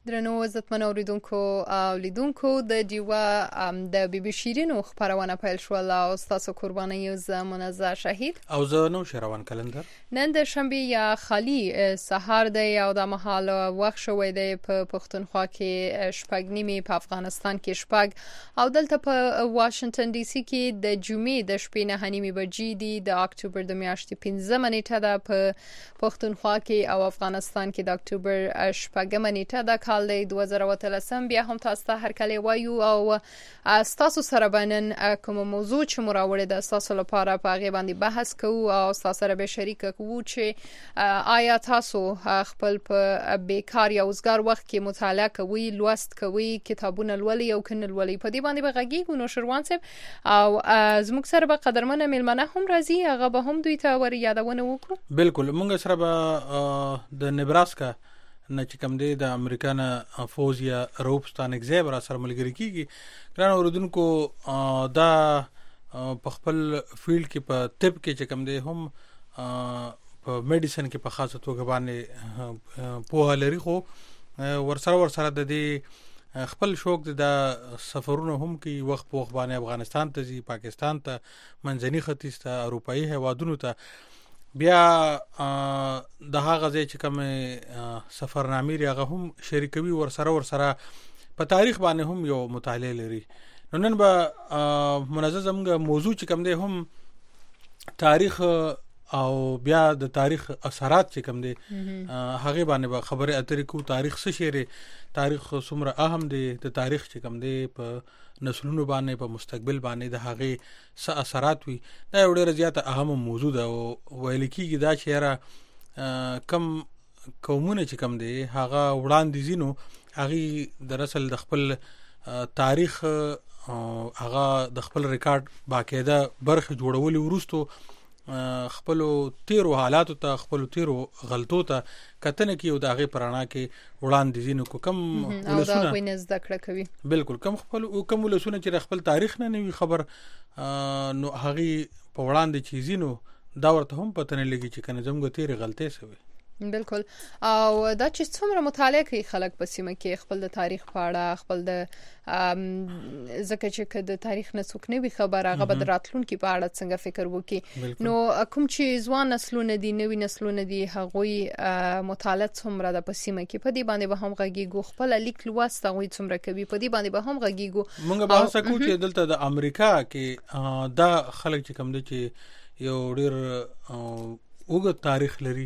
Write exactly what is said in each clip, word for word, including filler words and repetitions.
درنو عزتمن اوریدونکو او لیدونکو د دیوه د بی بی شیرینو خبرونه پیل شول او تاسو قرباني یوز منزه شهید او زه نو شروان کلندر نن د شنبه یا خالی سهار دی او د محل وخت شوی دی په پښتونخوا کې شپږ نیمه په افغانستان کې شپږ او دلته په واشنگټن ډي سي کې د جمعې د شپې نه نیمه بجې دی د اکتوبر د میاشتې پنځمه نیټه ده په پښتونخوا کې او افغانستان کې د اکتوبر شپږمه نیټه ده کال دی دوه زره او اتلسم. بیا هم تاسو ته هر کله وایو او تاسو سره بنن کوم موضوع چې مراوړه د تاسو لپاره په غي باندې بحث کوو او تاسو سره به شریک کوو چې آیا تاسو خپل په بیکار یا وزګار وخت کې مطالعه کوي، لوست کوي، کتابونه لولي او کنه لولي، په دې باندې به غږیږو نو شروان صاحب او زموږ سره به قدرمنه میلمنه هم راځي، هغه به هم دوی ته ور یادونه وکړو. بالکل مونږ سره به د نبراسکا نه چې کوم دی د امریکا نه فوز یا روبستان ایگزیبر سره ملګری کیږي. ګران اوردونکو دا په خپل فیلډ کې په طب کې چې کوم دی هم په میډیسن کې په خاصه توګه باندې په لري، خو ورسره ورسره د دې خپل شوق د سفرونو هم کې وخت په وخت باندې افغانستان ته ځي، پاکستان ته، منځني ختیځ ته، اروپאי هوادونو ته. بیا د هغه ځای چې کوم سفرنامې هغه هم شریکوي، ورسره ورسره په تاریخ باندې هم یو مطالعه لري. نو نن به منظم زموږ موضوع چې کوم دی هم تاریخ او بیا د تاریخ اثرات چې کوم دی هغه باندې به خبره اترې کو. تاریخ څه شی، تاریخ څومره اهم دی، د تاریخ چې کوم دی په نسلونو باندې په مستقبل باندې د هغه څه اثرات وي، دا یو ډېر زیاته اهم موضوع ده. او ویل کېږي دا چې را کم قومونه چې کوم دی هغه وړاندې زینو هغه در اصل د خپل تاریخ هغه د خپل ریکارډ باقاعده برخه جوړولي ورستو خپل تیرو حالاتو ته، خپل تیرو غلطو ته کتنه کې او د هغه پرانا کې وړاندې زینو کو کم ولسونه او دا وینځ ذکر کوي. بالکل کم خپل او کم ولسونه چې خپل تاریخ نه نوي خبر نو هغه په وړاندې چیزینو دا ورته هم پته نه لګي چې کنه زموږ تیر غلطي سوي. بالکل. او دا چې څومره مطالعه کوي خلک په سیمه کې خپل د تاریخ په اړه، خپل د ځکه چې د تاریخ نه څوک نه وي خبر، هغه به راتلونکي په اړه څنګه فکر وکړي. نو کوم چې ځوان نسلونه دي، نوي نسلونه دي، هغوی مطالعه څومره د په سیمه کې په دې باندې به هم غږیږو، خپل لیک لوست هغوی څومره کوي په دې باندې به هم غږیږو. موږ به څه کوو چې دلته د امریکا کې دا خلک چې کوم دي چې یو ډېر اوږد تاریخ لري،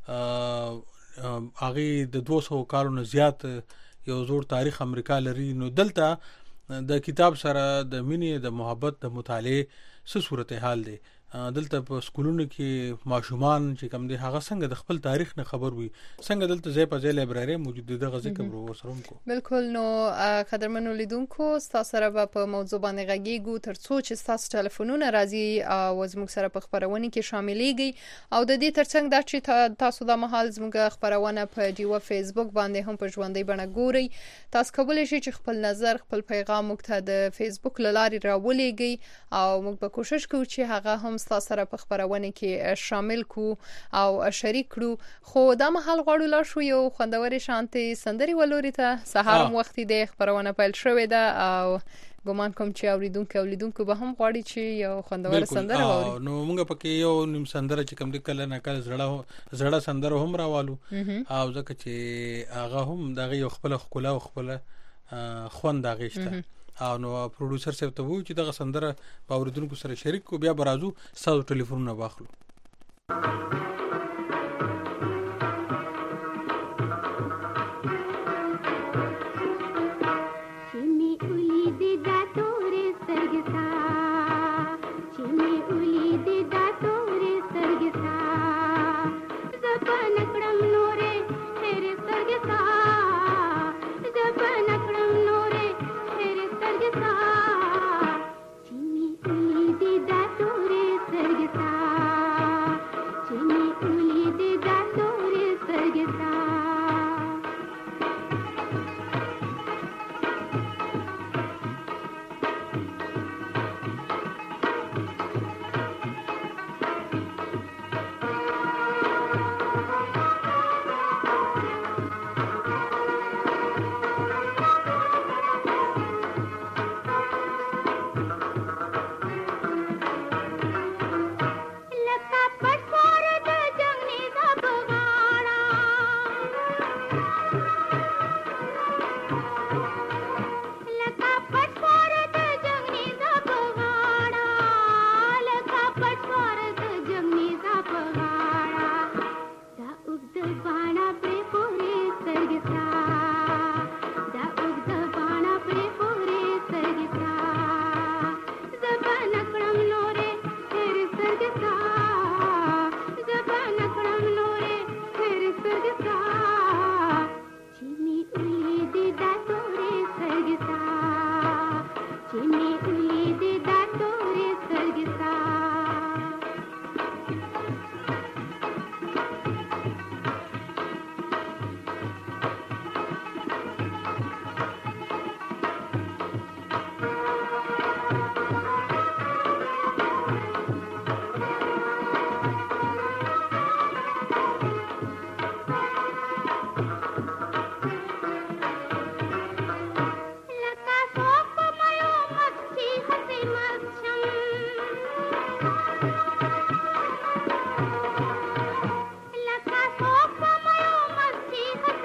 هغه د دوه سوه کالونو زیات یو زوړ تاریخ امریکا لري. نو دلته د کتاب سره د مینې، د محبت، د مطالعه څه صورتحال دی. دلته په سکولونو کې ماشومان چې کوم دي هغه څنګه د خپل تاریخ نه خبر وي، څنګه دلته ځای په ځای لایبرری موجود دي، دغه ذکر وسروم کو. بالکل. نو قدرمنو لیدونکو تاسو سره په موضوع باندې غږیږو تر څو چې تاسو ټلیفونونه راځي او زموږ سره په خبرونه کې شاملېږي. او د دې ترڅنګ دا چې تاسو د محل زموږ خبرونه په دیو فیسبوک باندې هم په ژوندۍ بڼه ګورئ، تاسو کولی شئ چې خپل نظر، خپل پیغام موږ ته د فیسبوک لارې راولېږئ او موږ به کوشش کوو چې هغه هم تاسو سره په خبرونه کې شامل کو او شریک کړو. خو دا مهال غواړو لا شو یو خوندور شانتي سندري ولوري ته. سهار وخت دی، خبرونه پیل شوې ده او ګمان کوم چې اوریدونکو اولیدونکو به هم غواړي چې یو خوندور سندره واوري. نو موږ پکې یو نیم سندره چې کوم د کله نه کله زړه زړه سندره هم راوالو او ځکه چې هغه هم دغه یو خپل خپل او خپل خوند دغه او نو پروډوسر صاحب ته وو چې دغه سندره په اوریدونکو سره شریک کو. بیا برازو ستاسو ټلیفونونه واخلو. Jimmy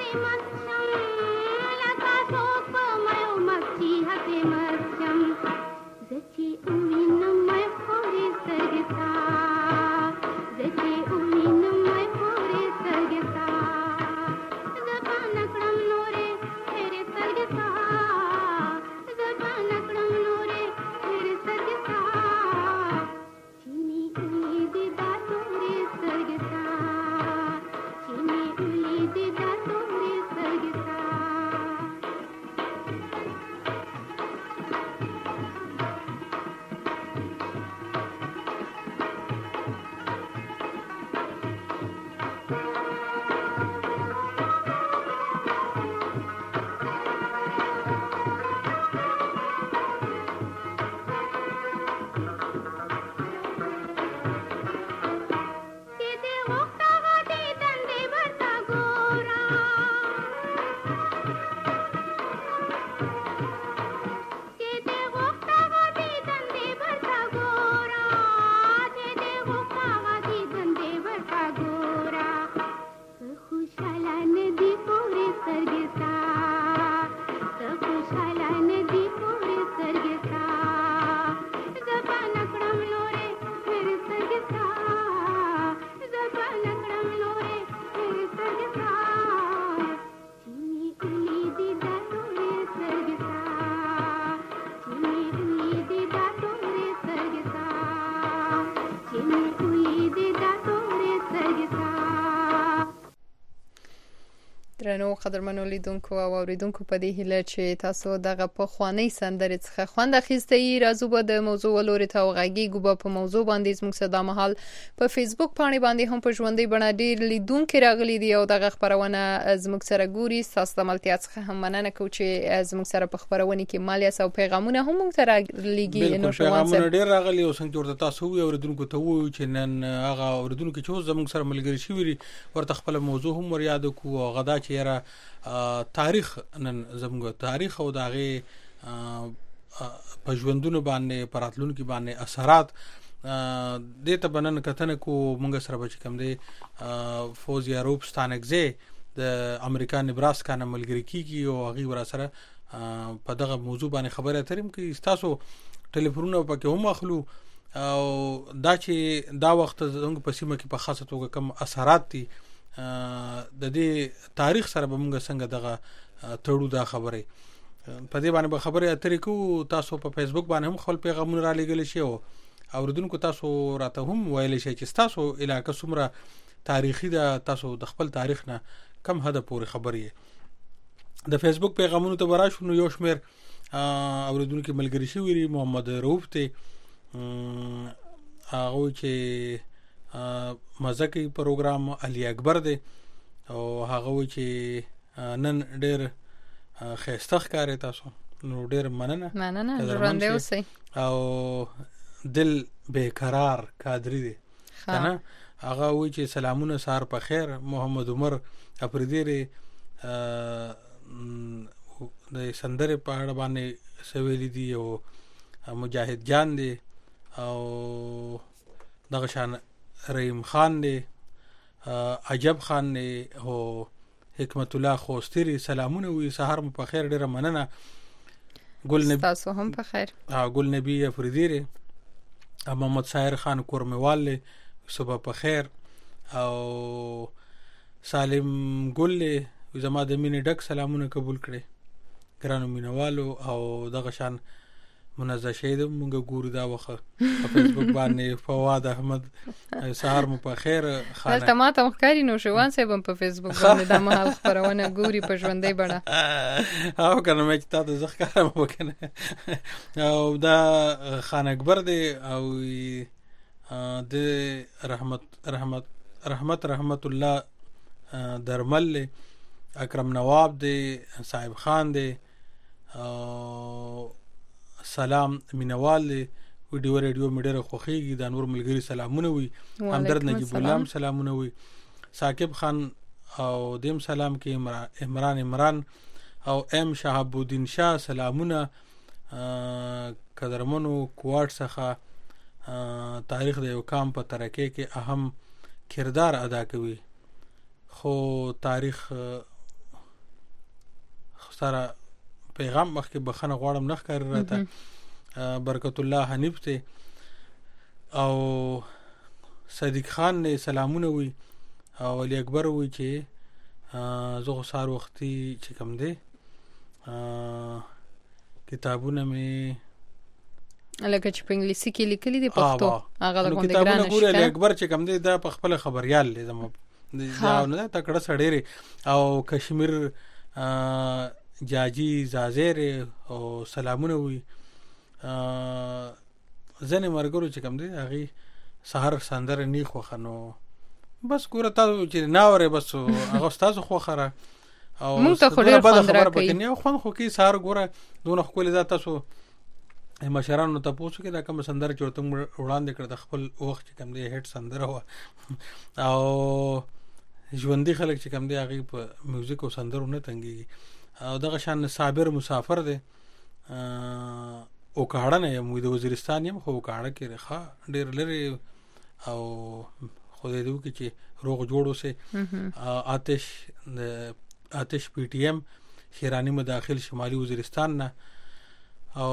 درنو قدرمنو لیدونکو او اوریدونکو په دې هیله چې تاسو دغه په خواني سندرې څخه خوند اخیستئ. راځو به د موضوع ولوري ته وغږیږو به په موضوع باندې زموږ صدا مهال په فیسبوک باندې باندې هم په ژوندۍ بڼه ډیر لیدونکو راغلي دي او دغه خبرونه زموږ سره ګوري. تاسو د ملتیا څخه هم مننه کوم چې زموږ سره په خبرونه کې مالیا او پیغامونه هم موږ سره لګي. نو شو پیغامونه ډیر راغلي او څنګه ورته تاسو وي اوریدونکو ته وایو چې نن هغه اوریدونکو چې زموږ سره ملګری شي ورته خپل موضوع هم ور یاد کو او غدا چې یاره تاریخ نن زموږ تاریخ او داغه په ژوندونو باندې پراتلونکو باندې اثرات د ته بنن کتنه کو موږ سره بچ کم دی فوزیا روپستان اگزه د امریکا نبراسکا نه ملګری کیږي او هغه ور سره په دغه موضوع باندې خبره اترم کې تاسو ټلیفونونه پکې هم اخلو او دا چې دا وخت زموږ په سیمه کې په خاصه توګه کم اثرات دي د دې تاریخ سره به موږ څنګه دغه تړو دا خبره په دې باندې به خبره اترې کو. تاسو په فیسبوک باندې هم خپل پیغامونه را لګل شي او اوریدونکو تاسو راته هم ویل شي چې تاسو علاقې څومره تاریخي ده، تاسو د خپل تاریخ نه کم حد پورې خبرې د فیسبوک پیغامونو ته وراشو. نو یو شمیر اوریدونکو ملګری شي ویری محمد رؤوف ته هغه چې مزکی پروګرام علي اکبر دی او هغه و چې نن ډېر خېستخ کاری تاسو نو ډېر مننه مننه ژوندې اوسئ او دل بیقرار قادری دی کنه هغه و چې سلامونه سار په خیر. محمد عمر افریدی د سندره په اړه باندې سویلی دی او مجاهد جان دی او دغه شان رحیم خان دی، عجب خان دی او حکمت الله خوستری سلامونه وي. سحر مو په خیر ډیره مننه. ګل نبی تاسو هم په خیر. ها ګل نبی افریدی محمد سایر خان کورموال صبح په خیر او سالم ګل زما د مینې ډک سلامونه قبول کړي ګرانو مینوالو او دغه شان منزه شهید مونږ ګورو دا وخه په فیسبوک باندې فواد احمد سحر مو په خیر خانه دلته ما ته مخکاري نو شوان صاحب په فیسبوک باندې د مهال خبرونه ګوري په ژوندۍ بڼه او کنه مې تاسو ځخه مو وکنه او دا خان اکبر دی او د رحمت رحمت رحمت رحمت الله درمل اکرم نواب دی، صاحب خان دی او سلام مینوال دی ویډیو ریډیو میډر خوخیږي د نور ملګری سلامونه وي. همدرد نجیب الله سلامونه وي. ثاقب خان او دیم سلام کې عمران عمران او ام شهاب الدین شاه سلامونه. قدرمنو کوارټ څخه تاریخ د یو کام په ترقی کې اهم کردار ادا کوي خو تاریخ سره پیغام مخکې بخنه غواړم نه ښکاري راته برکت الله حنیف ته او صدیق خان نه سلامونه وي او علي اکبر وي چې زه خو سهار وختي چې کوم دی کتابونه مې لکه چې په انګلیسي کې لیکلي دي پښتو هغه لګون دي کتابونه ګوره علي اکبر چې کوم دی دا په خپل خبريال دی زمو دا نه تکړه سړی او کشمیر جاجي زازر او سلامونه وي ځنې مرګرو چې کوم دی هغه سحر سندره نه خوخنو بس ګوره تاسو چې ناوره بس هغه تاسو خوخره او موږ ته خو ډېر خوند راکوي نه خو خو کې سحر ګوره دونه خپل ذات تاسو مشرانو ته پوښتنه کې دا کوم سندره چې ورته وړاندې کړ د خپل وخت چې کوم دی هټ سندره و او ژوندۍ خلک چې کوم دی هغه په میوزیک او سندرو نه تنګي او دغه شان صابر مسافر دی او کاړه نه یم د وزیرستان یم خو کاړه کې رخه ډېر لري او خو دې دوی کې چې روغ جوړو سه آتش آتش پی ټی ایم شیرانی مداخل شمالي وزیرستان نه او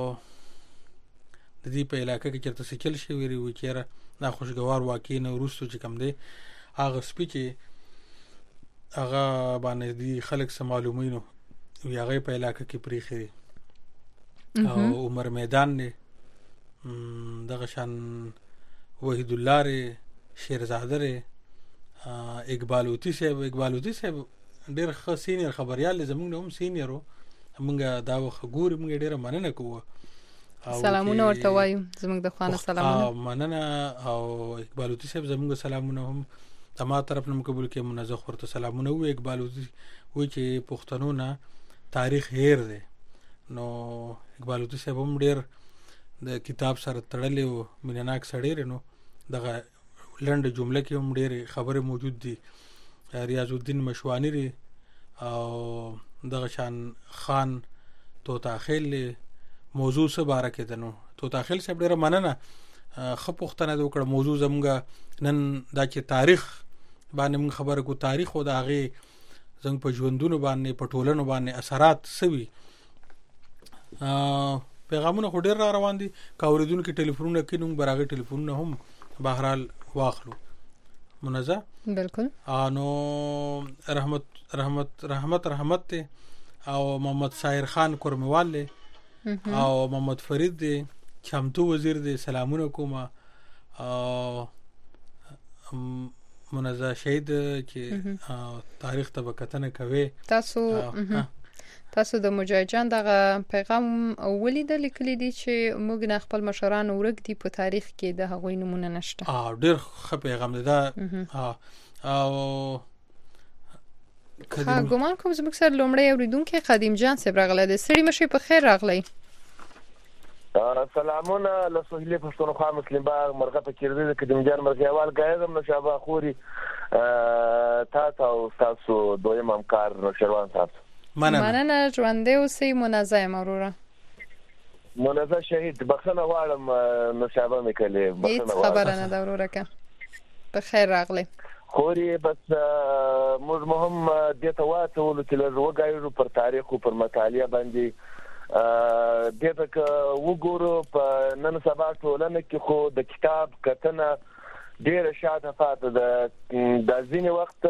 د دې په علاقې کې چرته سچل شي ویری و چیرې نا خوشګوار واقع نه ورستو چې کم دی هغه سپیچ هغه باندې دی خلک سم معلومینو وی هغه په علاقې کې پریخي او عمر میدان نه دغه شان وحید الله ری شیرزاده ری اقبال اوتی صاحب اقبال اوتی صاحب ډېر ښه سینیر خبريال زمونږ هم سینیرو موږ دا وخت ګوري موږ ډېر مننه کوو سلامونه ورته وایو زموږ د خوانه سلامونه مننه او اقبال اوتی صاحب زموږ سلامونه هم تما طرف نه قبول کې منځخ ورته سلامونه وي اقبال اوتی وی چې پښتنو نه تاریخ هیر دی نو اقبال اوتی صاحب هم ډېر د کتاب سره تړلې او مینناک سړی نو دغه لنډ جمله کې هم ډېر خبره موجود دي ریاض الدین مشوانی ری او دغه شان خان توتاخیل موضوع سره بارکه دنو توتاخیل صاحب ډېر مننه خپ وختنه د وکړه موضوع زموږ نن دا چې تاریخ باندې موږ خبره کو تاریخ او د هغه زنګ په ژوندونو باندې په ټولنو باندې اثرات سوي پیغامونه ډېر را روان دي کاوریدونکو کې ټلیفونونه کینوم براغه ټلیفونونه هم بهرحال واخلو منزه بالکل انو رحمت رحمت رحمت رحمت ته او محمد سایر خان کورموال او محمد فرید دی چمتو وزیر دی سلامونه کوم او منزه شهید چې تاریخ ته وکتنه کوي تاسو تاسو د مجاهدان دغه پیغام ولید لیکلی دي چې موږ نه خپل مشران ورګ دي په تاریخ کې د هغوی نمونه نشته اه ډېر ښه پیغام دی دا او ها ګومان کوم زموږ سره لومړی اوریدونکو قدیم جان صاحب راغلی دی سړي مشي په خیر راغلی سلامونه له سهیل پښتونخوا مسلم باغ مرغه په کېږي د قدیم جان مرغیوال غایزم نو شابه خوري تاسو او تاسو دویم همکار شروان تاسو مننه ژوندې اوسې منظم اوروره منظم شهید بخښنه غواړم نو شابه مې کړې بخښنه خبره نه دا اوروره که په خیر راغلی خوري بس موږ مهم د تواتو چې له وګایو پر تاریخ او پر مطالعه باندې دغه وګورو په نن سبا ټولنه کې خو د کتاب کتنه ډېر شاته پاتې ده د ځینې وخت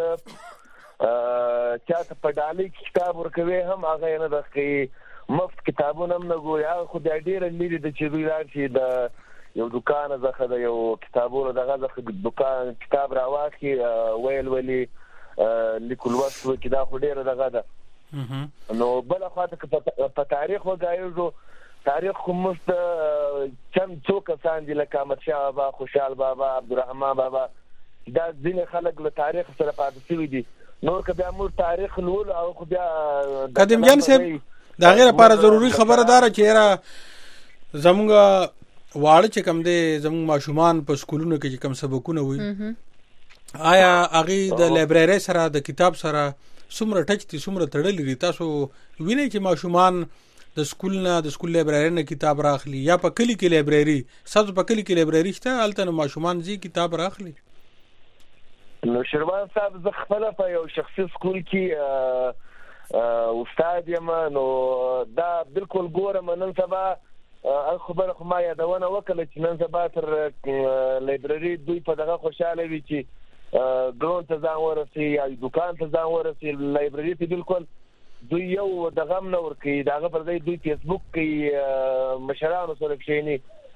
چاته په ډالۍ کتاب ورکوي هم هغه نه د مفت کتابونه هم نه ګوري هغه خو د ډېر لري د چې دوی راشي د یو دکان زخه د یو کتابونو دغه زخه دکان کتاب راواخي ویل ویلي لیکل واسو چې دا خو ډېر دغه ده نو بل خاطر په تاریخ وګایو تاریخ کوم مست چم څوک سان دي لکه احمد شاه بابا خوشحال بابا عبدالرحمن بابا دا ځینې خلک له تاریخ سره پاتې شوي دي نور که بیا موږ تاریخ لول او خو بیا قدیم جان صاحب دا غیر لپاره ضروری خبره دار چې را زموږ واړه چې کم دي زموږ ماشومان په سکولونو کې چې کم سبقونه وي آیا هغه د لایبرری سره د کتاب سره څومره ټچ دي څومره تړلې دي تاسو وینئ چې ماشومان د سکول نه د سکول لایبرری نه کتاب راخلي یا په کلی کې لایبرری ساده په کلی کې لایبرری شته الته ماشومان زی کتاب راخلي نو شروان صاحب زه خپل په یو شخصي سکول کې استاد یم. نو دا بالکل ګورم نن سبا خبره خو ما یادونه وکړه چې نن سبا تر لایبرري دوی په دغه خوشاله وي چې ګرون ته ځان ورسي یا دکان ته ځان ورسي. لایبرري ته بالکل دوی یو دغه هم نه ورکوي، دغه پر ځای دوی فیسبوک کې مشرانو سره کښېني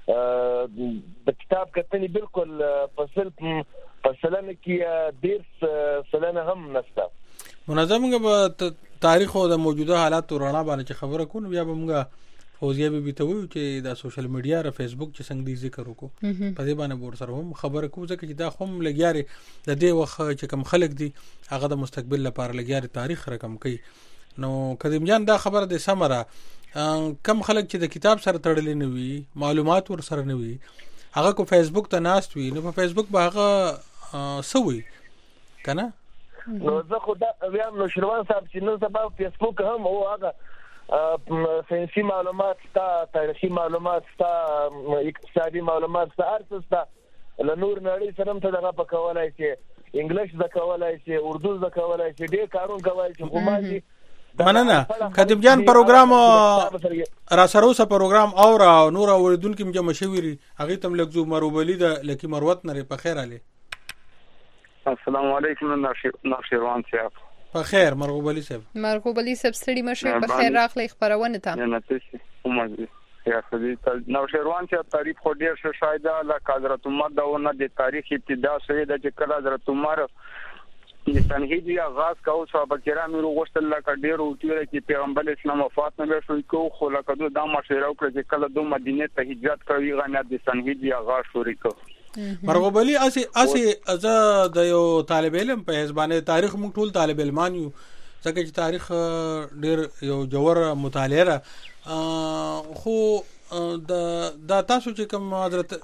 د کتاب کتنې بالکل په سل په سلنه کې ډېر سلنه هم نشته. منظم به تاریخ او د موجوده حالات رڼا باندې چې خبره کوو بیا به موږ فوزیه به بیتوي چې د سوشل میډیا را فیسبوک چې څنګه دی ذکر وکړو په دې باندې ور سره هم خبره کوو ځکه چې دا هم لګیاري د دې وخت چې کم خلک دي هغه د مستقبل لپاره لګیاري تاریخ رقم کوي. نو کدیم جان دا خبره د سمره کم خلک چې د کتاب سره تړلې نه وي معلومات ور سره نه وي هغه کو فیسبوک ته ناست وي نو په فیسبوک به هغه سوي کنه. نو زه خو دا بیا نو شروان صاحب چې نن سبا فیسبوک هم او هغه ساينسي معلومات ستا، تاریخي معلومات ستا، اقتصادي معلومات ستا، ارڅ ستا له نور نړۍ سره هم ته دغه پکولای شي، انګلیش زکولای شي، اردو زکولای شي، ډېر کارونه کوي چې خو ماشي. مننه کاتب جان. پروګرام را سره اوسه پروګرام او را نور اوریدونکو کې مشوري هغه تم لګزو مروبلی د لکی مروت نری په خیر علي. السلام علیکم ناشروان صاحب. په خیر مرغوب علي صاحب. مرغوب علي صاحب ستړي مشه په خیر راغلی خبرونه ته. نه تاسو عمر یا خدي ناشروان صاحب تعریف خو ډیر شه شاید له حضرت عمر داونه د تاریخ ابتدا سره د چې کله حضرت عمر د تنهید آغاز کاوه صحابه کرام یې وغوښتل لکه ډیر وتیره چې پیغمبر اسلام وفات نه شوی کو خو لکه دا مشوره وکړه چې کله دوه مدینه ته هجرت کوي غنه د تنهید آغاز شوري کو. مرغوب علي اسی اسی از د یو طالب علم په حسابانه تاریخ موږ ټول طالب علمان یو ځکه چې تاریخ ډیر یو جوور مطالعه خو د د تاسو چې کوم حضرت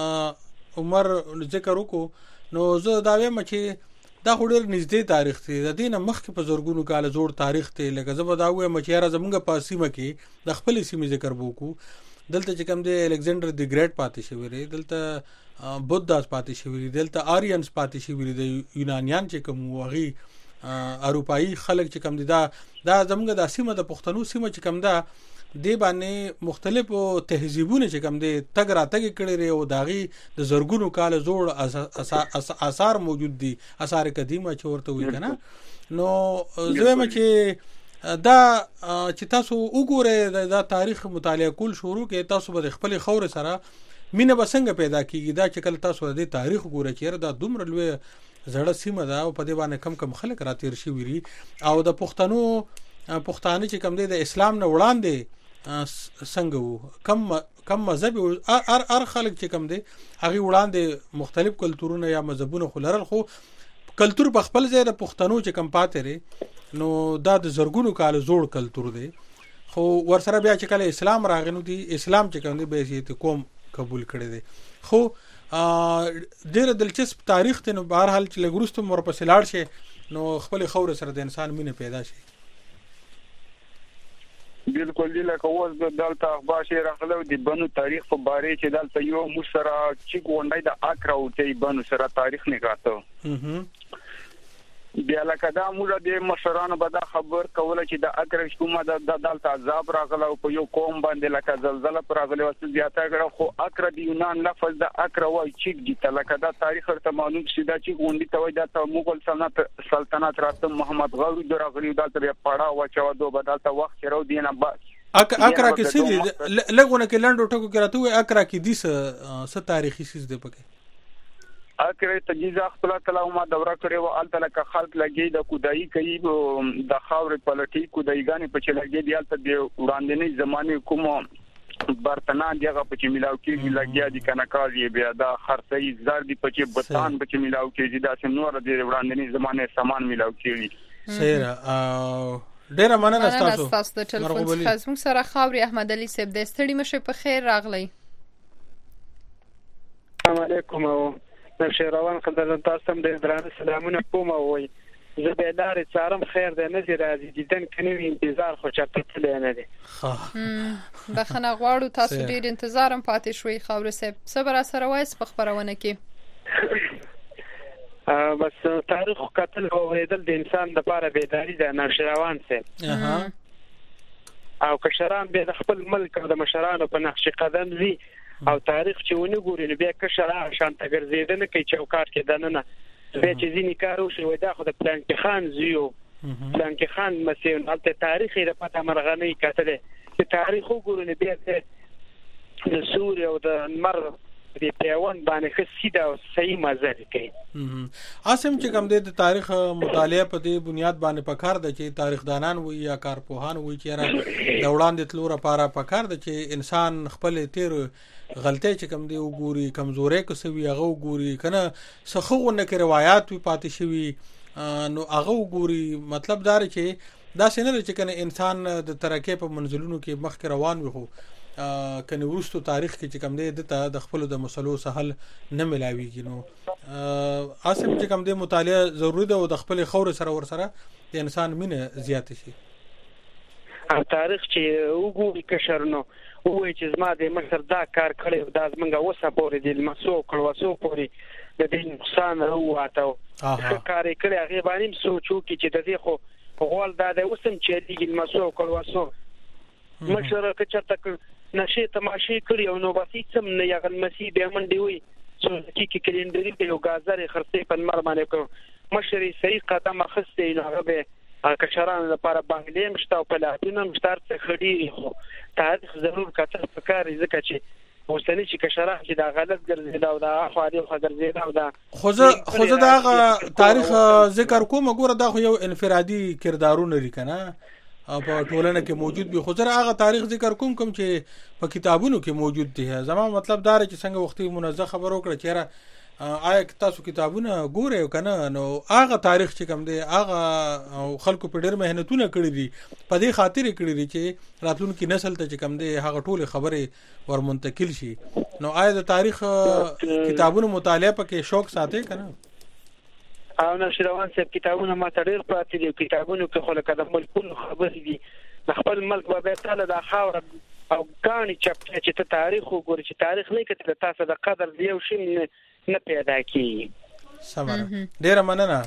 عمر ذکر وکړو نو زه دا وایم چې دا ډیر نږدې تاریخ دی د دینه مخکې په زورګونو کال زوړ تاریخ دی لکه زه به دا وایم چې را زمونږ په سیمه کې د خپل سیمه ذکر وکړو دلته چې کوم دی الکسندر دی ګریټ پاتې شوی دی دلته بوداس پاتې شوی دلته آریانز پاتې شوی دی یونانیان چې کوم وغي اروپאי خلک چې کوم دي دا دا زموږ د سیمه د پښتنو سیمه چې کوم دا دی باندې مختلفو تهذیبونه چې کوم دي تګ راتګ کړي لري او داغي د زرګونو کال زوړ آثار موجود دي آثار قدیمه چې ورته وي کنه. نو زویم چې دا چې تاسو وګوره دا تاریخ مطالعه کول شروع کې تاسو به خپل خور سره مینه بسنګ پیدا کیږي دا چې کله تاسو د تاریخ ګوره چې دا دومره لوی زړه سیمه ده او په دې باندې کم کم خلک راتیر شي ویری او د پښتنو پښتانه چې کم دي د اسلام نه وړاندې څنګه کم کم مذهب ار ار خلک چې کم دي هغه وړاندې مختلف کلتورونه یا مذهبونه خلرل خو کلتور په خپل ځای د پښتنو چې کم پاتې لري نو دا د زرګونو کال زوړ کلتور دی خو ورسره بیا چې کله اسلام راغنو دي اسلام چې کم دي به یې قوم قبول کړي دي خو ډېر دلچسپ تاریخ ته نو بهر حال چې لګروستم ورپسې لاړ شي نو خپل خور سره د انسان مینه پیدا شي. بالکل دی لکه اوس د دلته اخبار شي راغلو د بنو تاریخ په باره چې دلته یو مشره چې ګوندای د اکرا او ته بنو سره تاریخ نه کاته بیا لکه دا موږ د مشرانو به دا خبر کوله چې د اکرا کومه د دلته عذاب راغلو په یو قوم باندې لکه زلزلہ پر راغلی او زیاته کړه خو اکرا د یونان لفظ د اکرا وای چې د تلکه دا تاریخ ته معلوم شي دا چې ګوندی ته وای د مغول سلطنت سلطنت راته محمد غوري درغلی دلته پړا واچو دو بدلته وخت راو دینه بس اکرا کې سړي لګونه کې لنډو ټکو کې راته اکرا کې د څه تاریخي سیس دی پکې اکرا ته جزا خپل تعالی ما دوره کړو او الته لکه خلق لګي د کودای کوي د خاورې پلټي کودایګانی په چې لګي دی الته د وړاندې زمانه کوم برتنان دغه په چې ملاو کې لګیا دي کنه کاږي بیا دا خرڅي زر دي په چې بتان په چې ملاو کې دا چې نور د وړاندې زمانه سامان ملاو کېږي. سره ډیره مننه تاسو تاسو د ټلیفون څخه زموږ سره خاوري احمد علي صاحب د ستړي مشه په خیر راغلی. السلام علیکم او نشروان خدای تاسو هم د درانه سلامونه کوم او زه به لارې څارم خیر ده نه راځي دیدن کني انتظار خو چاته تل نه دي. بخنه غواړو تاسو ډیر انتظار هم پاتې شوي خاور صاحب صبر سره وایس په خبرونه کې بس تاریخ کتل او ورېدل د انسان لپاره بیداری ده نشروان سي او کشران به د خپل ملک او د مشرانو په نقش قدم وي او تاریخ چې ونه ګوري نو بیا کشران شانته ګرځیدنه کوي چوکاټ کې دننه به چې ځینی کار وشي وای دا خو د پلان کې خان زیو پلان کې خان مسیون البته تاریخي د پته مرغنی کتل چې تاریخ وګوري نو بیا د سوري او د مر د پیوان باندې خسیده او صحیح مزل کوي. اسم چې کوم د تاریخ مطالعه په دې بنیاد باندې پکار د چې تاریخ دانان وي یا کارپوهان وي چې را د وړاندې تلو لپاره پکار د چې انسان خپل تیر غلطۍ چې کوم دی وګوري کمزوري کوي هغه وګوري کنه سخوونه کې روایت وي پاتې شوی نو هغه وګوري مطلب دا چې دا څنګه چې کنه انسان د ترقې په منزلونو کې مخ کې روان وي خو کنه ورستو تاریخ کې چې کوم دی د خپل د مسلو سهل نه ملاويږي نو اسم چې کوم دی مطالعه ضروری ده او د خپل خور سره ور سره د انسان مینه زیات شي. تاریخ چې وګوري کشرنو وای چې زما د مصر دا کار کړی دا زمونږه وسه پورې د مسو کړوسو پورې د دې نقصان راواتو کار کړی هغه باندې سوچو کې چې د دې خو غول دا د وسم چې د مسو کړوسو مشره کچته نشي تماشي کړی او نو بسې سم نه یغل مسی به منډي وي چې کې کلندري په یو غازره خرڅې په مر باندې کو مشري صحیح قدم اخستې نه هغه به کشران لپاره بنگلې مشته او په لاتینه مشتار څخه خډيري خو تاریخ ضرور کتل پکاري ځکه چې اوسنی چې کشران چې دا غلط ګرځیدا او دا اخواري خو ګرځیدا او دا خوځه خوځه دا تاریخ ذکر کوم ګوره دا خو یو انفرادي کردارونه لري کنه په ټولنه کې موجود به خو زره هغه تاریخ ذکر کوم کوم چې په کتابونو کې موجود دي زما مطلب دا چې څنګه وختي منظم خبرو کړ چې آیا تاسو کتابونه ګورئ کنه نو هغه تاریخ چې کوم دی هغه خلکو په ډېر مهنتونه کړې دي په دې خاطر کړې دي چې راتلونکي نسل ته چې کوم دی هغه ټول خبره ور منتقل شي نو آیا د تاریخ کتابونو مطالعه پکې شوق ساتي کنه او نشروان صاحب کتابونه ما تړل پاتې دي کتابونو کې خلک د ملکونو خبرې دي د خپل ملک به تعالی د خاور او کانی چپ چې ته تاریخ وګورې چې تاریخ نه کتل تاسو د قدر دیو شي نه پیدا کیږي. سمره ډیر مننه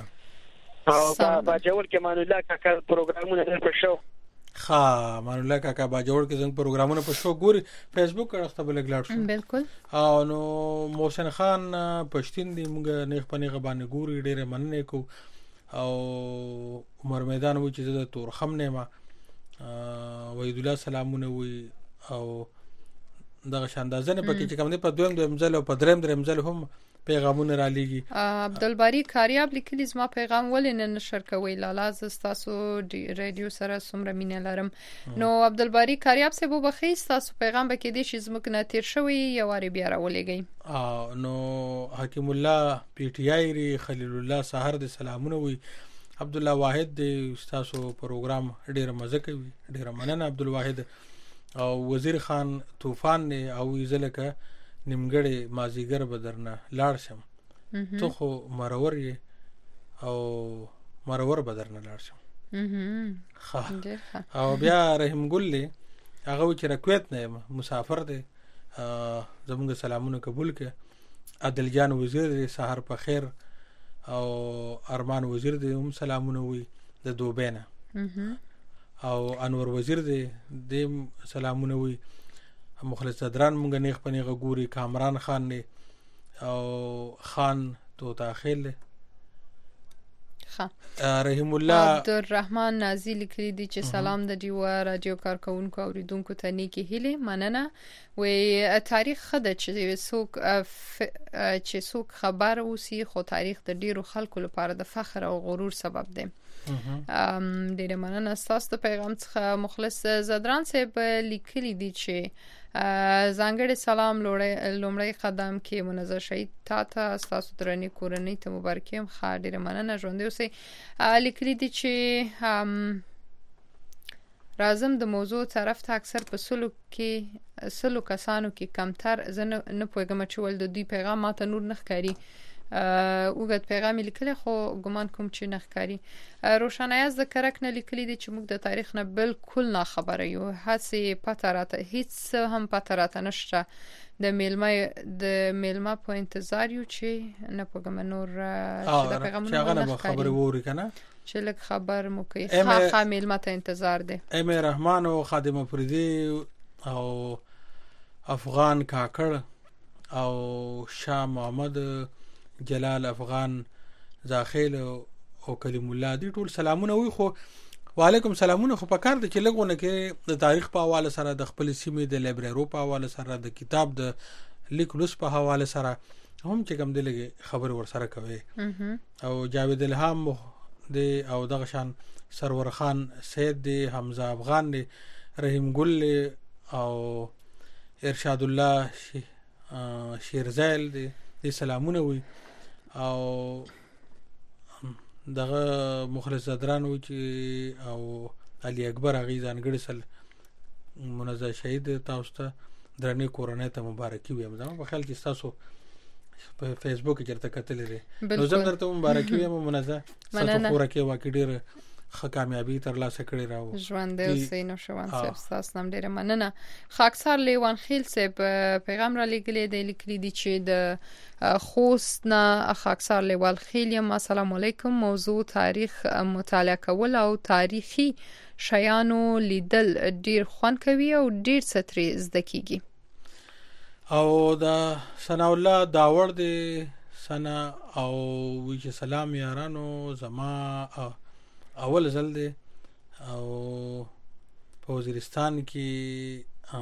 او با جوړ کې مانو لا کا پروګرامونه پر شو خا مانو لا کا با جوړ کې څنګه پروګرامونه پر شو ګوري فیسبوک راخته بل ګلاړ شو بالکل او نو محسن خان پښتين دی موږ نه خپنه غبانه ګوري ډیر مننه کو او عمر میدان و چې د تور خم نه ما وحید الله سلامونه وي او دغه شاندازنه پکې چې کوم نه په دویم دویم ځل او په دریم دریم ځل هم پیغامونه را لېږي. عبدالباری کاریاب لیکلی زما پیغام ولې نه نشر کوي لالا زستاسو رادیو سره سمره مینه لرم نو عبدالباری کاریاب سه بو بخې تاسو پیغام به کې دي چې زموږ نه تیر شوی یو واری بیا را ولېږي نو حکیم الله پی ټی آی ری خلیل الله سحر د سلامونه وي عبد الله واحد د تاسو پروګرام ډیر مزه کوي ډیر مننه عبد الواحد او وزیر خان طوفان نه او زلکه نیمګړی مازیګر بدرنه لاړ شم ته خو مرور یې او مرور بدرنه لاړ شم او بیا رحیم ګل هغه چې رکوت نه مسافر دی زموږ سلامونه قبول کړه عادل جان وزیر سحر په خیر او ارمان وزیر دی هم سلامونه وي د دوبینه او انور وزیر دی د سلامونه وي مخلص صدران مونږ نه خپنه غوري کامران خان نه او خان تو داخل خا رحیم الله عبدالرحمن نازی لیکلی دی چې سلام د دیو رادیو کارکونکو اوریدونکو ته نیکی هیله مننه و تاریخ خد چې څوک چې څوک خبر اوسي خو تاریخ د ډیرو خلکو لپاره د فخر او غرور سبب دی. ام ډیره مننه تاسو ته پیغام څخه مخلص زدران صاحب لیکلی دی چې زنګړې سلام لومړی قدم کې منظر شهید تا ته تاسو درنې کورنۍ ته مبارکیم خا ډیره مننه ژوند اوسئ لیکلی دی چې راځم د موضوع طرف ته اکثر په سلو کې سلو کسانو کې کمتر زنه نه پوهیږم چې ول د دوی پیغام ماته نور نه ښکاري وګت پیغام لیکل خو ګمان کوم چې نخکاری روشنايي ذکرک نه لیکلي دي چې موږ د تاریخ نه بالکل نه خبره یو هڅه پته راته هیڅ هم پته راته نشته د میلمه د میلمه په انتظار یو چې نه پوهم نور چې د پیغامونو نه خبره ووري کنه چې لک خبر مو کوي خاصه میلمه ته انتظار دي ام رحمان او خادم افریدی او افغان کاکړ او شاه محمد جلال افغان زاخیل او کلیم الله دي ټول سلامونه وي خو وعلیکم سلامونه خو پکار دي چې لګونه کې د تاریخ په حواله سره د خپل سیمې د لایبرری په حواله سره د کتاب د لیکلوس په حواله سره هم چې کوم دلګي خبر ور سره کوي او جاوید الهام دی او دغه شان سرور خان سید دی حمزه افغان دی رحیم ګل او ارشاد الله شیرزیل دی د سلامونه وي او دغه مخلص زدران و چې او علي اکبر اغي ځانګړي سل منزه شهید تاسو ته درنې کورونه ته مبارکي ویم زما په خیال کې تاسو په فیسبوک کې چرته کتلې ده نو زم درته مبارکي ویم منزه تاسو خورا کې واکې ډېر خه کامیابی تر لاسه کړی راو ژوند اوسې نو شوان صاحب تاسو نام ډېر مننه خاکسار لیوان خیل صاحب پیغام را لګلې دی لیکلي دي چې د خوست نه خاکسار لیوان خیل یم السلام علیکم موضوع تاریخ مطالعه کول او تاریخي شیانو لیدل ډیر خوان کوي او ډیر ستري زده کیږي او دا ثنا الله داور دی ثنا او وی چې سلام یارانو زما اول ځل دی او په وزیرستان کې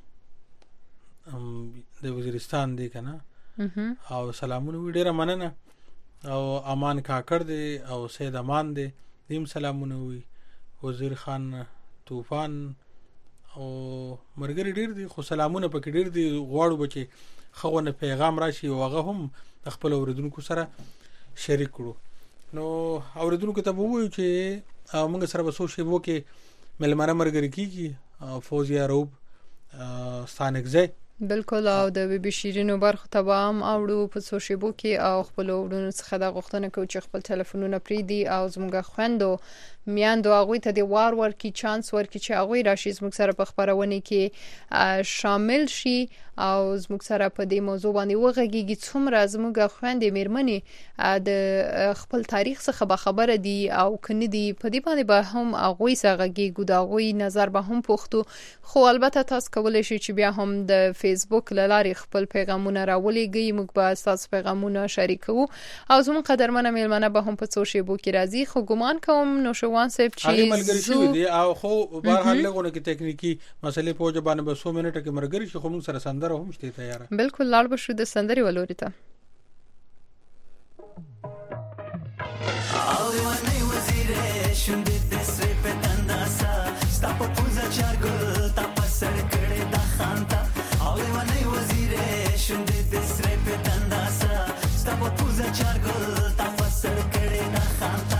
د وزیرستان دی کنه او سلامونه ډیره مننه او امان کاکړ دی او سید امان دی دیم سلامونه وی وزیر خان طوفان او مرګری ډیر دی خو سلامونه پکې ډیر دی غواړو بچي خونه پیغام راشي او هغه هم خپل اوریدونکو سره شریک کړو نو اوریدونکو ته ووایو چې موږ سره به سوشي وو کې ملمانه مرګری کیږي فوزیا روب ستانګزه بالکل او د بي بي شیرینو برخه تبام اوړو په سوشيبو کې او خپل وړونو څخه د غوښتنه کوي چې خپل ټلیفونونه پریدي او زموږ خويندو میاندو هغه ته د وار ور کی چانس ور کی چې هغه راشي زموږ سره په خبرونه کې شامل شي او زموږ سره په دې موضوع باندې وغږیږي څومره زموږ خويندې میرمنې د خپل تاریخ څخه خبره دي او کني دي په دې باندې به هم هغه څنګه ګوداغوي نظر به هم پوښتو خو البته تاسو کولای شئ چې بیا هم د فیسبوک لاري خپل پیغامونه راولېږئ موږ به تاسو پیغامونه شریکو او زموږ قدرمنه میلمنه به هم په سوشل کې راځي خو ګمان کوم نو شوان صاحب چې زو دي او خو بهر حال لګونه کې تکنیکی مسلې په وجه باندې به څو منټه کې مرګري شي خو موږ سره سندره هم شته تیار بالکل لاړ بشو د سندري ولوري ته او ونی وزیره شوندې د سری په تنداسا ستاپ پوزا چارګل تاپ سر کړه د خانتا او ونی وزیره شوندې د سری په تنداسا ستاپ پوزا چارګل تاپ سر کړه د خانتا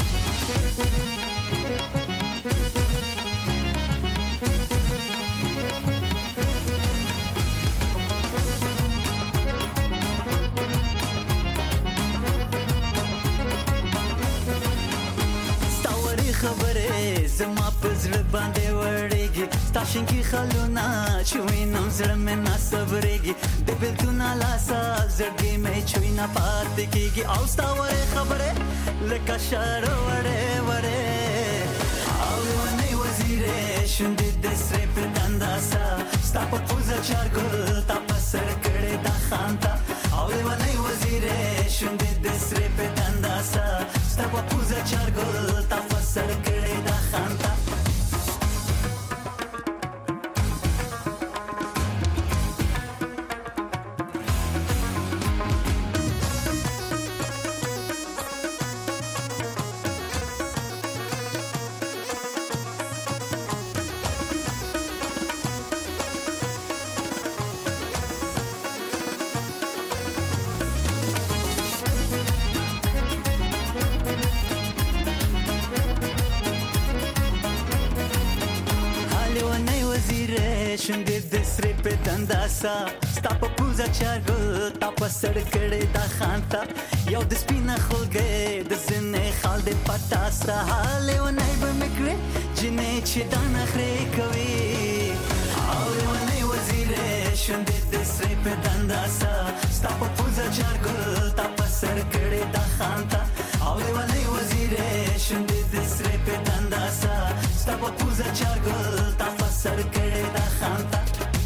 خبره زما پزړ باندې وړيږي ستاشن کی خلونا چوینم زړه مې نه صبرېږي د بلتونه لاسا زړګي مې چوینا پات کیږي او ستاوره خبره لکه شار وړه وړه او ونی وزیره شوندې د سره په دنداسا ستا په پوزا چارګل تا په سر کړه د خانتا او ونی وزیره شوندې د سره په دنداسا ستا په پوزا چارګل تا په سر کړه د خانتا شوندې د سرې په دنداسا ستا په پوزه چارګل تا په سړ کړې دا خانتا یو د سپینه خلګې د زنې خال د پټاسا حاله ونې به مکرې جنې چې دا نخرې کوي حاله ونې وزیرې شوندې د سرې په دنداسا ستا په پوزه چارګل تا په سړ کړې دا خانتا حاله ونې وزیرې شوندې د سرې په دنداسا ستا په پوزه چارګل تا په سړ کړې دا خانتا